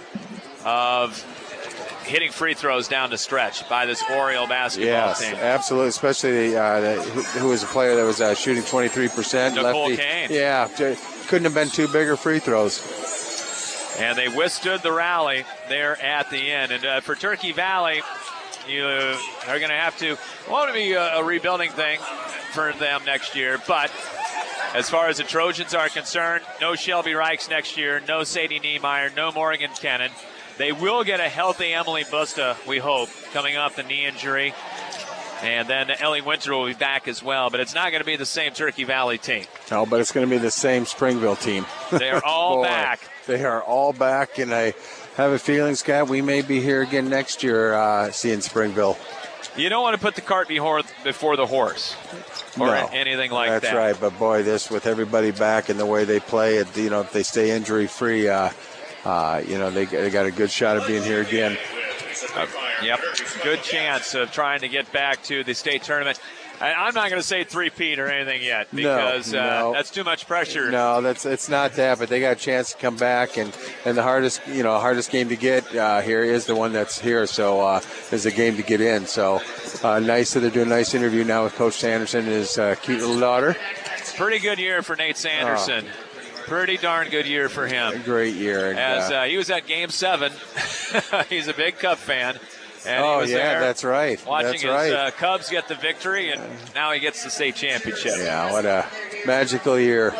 of hitting free throws down the stretch by this Oriole basketball team. Yes, absolutely, especially who was a player that was shooting 23%. Nicole lefty. Kane. Yeah, couldn't have been 2 bigger free throws. And they withstood the rally there at the end. And for Turkey Valley, you are going to have to, won't be a rebuilding thing for them next year, but as far as the Trojans are concerned, no Shelby Reichs next year, no Sadie Niemeyer, no Morgan Kennan. They will get a healthy Emily Busta, we hope, coming off the knee injury. And then Ellie Winter will be back as well, but it's not going to be the same Turkey Valley team. No, but it's going to be the same Springville team. They are all back. They are all back, and I have a feeling, Scott, we may be here again next year seeing Springville. You don't want to put the cart before the horse or anything like that. That's right, but boy, this with everybody back and the way they play, if they stay injury-free, they got a good shot of being here again. Yep, good chance of trying to get back to the state tournament. I'm not going to say three-peat or anything yet because that's too much pressure. No, it's not that, but they got a chance to come back, and the hardest game to get here is the one that's here. So is a game to get in. So nice that they're doing a nice interview now with Coach Sanderson and his cute little daughter. Pretty good year for Nate Sanderson. Pretty darn good year for him. A great year. As he was at Game 7. He's a big Cub fan. And he was there that's right. Watching his Cubs get the victory, and now he gets the state championship. Yeah, what a magical year.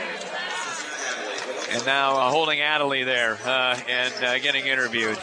And now holding Adelie there and getting interviewed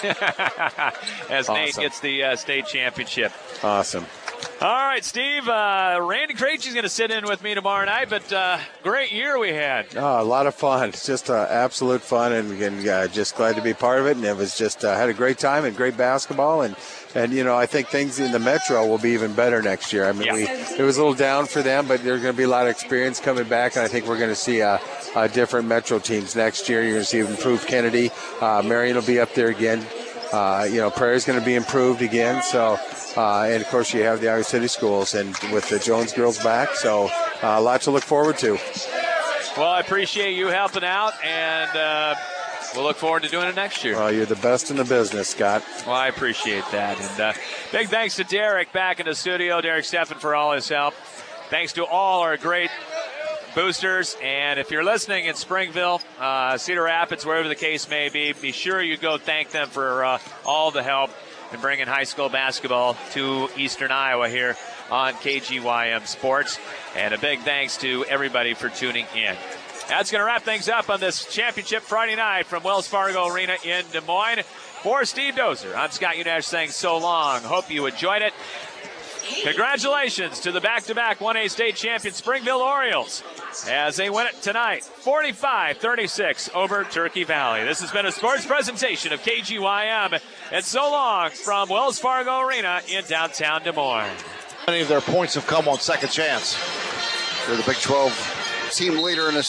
as Nate gets the state championship. Awesome. All right, Steve. Randy Krejci's going to sit in with me tomorrow night, but great year we had. Oh, a lot of fun. It's just absolute fun, and just glad to be part of it. And it was just had a great time and great basketball. And I think things in the Metro will be even better next year. I mean, it was a little down for them, but there's going to be a lot of experience coming back, and I think we're going to see different Metro teams next year. You're going to see improved Kennedy. Marion will be up there again. Prairie's going to be improved again. So, and of course, you have the Iowa City schools, and with the Jones girls back, so a lot to look forward to. Well, I appreciate you helping out, and we'll look forward to doing it next year. Well, you're the best in the business, Scott. Well, I appreciate that. And big thanks to Derek back in the studio, Derek Steffen, for all his help. Thanks to all our great boosters. And if you're listening in Springville, Cedar Rapids, wherever the case may be sure you go thank them for all the help in bringing high school basketball to Eastern Iowa here on KGYM Sports. And a big thanks to everybody for tuning in. That's going to wrap things up on this Championship Friday night from Wells Fargo Arena in Des Moines. For Steve Dozer, I'm Scott Udash saying so long. Hope you enjoyed it. Congratulations to the back-to-back 1A state champion Springville Orioles as they win it tonight, 45-36 over Turkey Valley. This has been a sports presentation of KGYM. And so long from Wells Fargo Arena in downtown Des Moines. Many of their points have come on second chance. They're the Big 12 team leader in this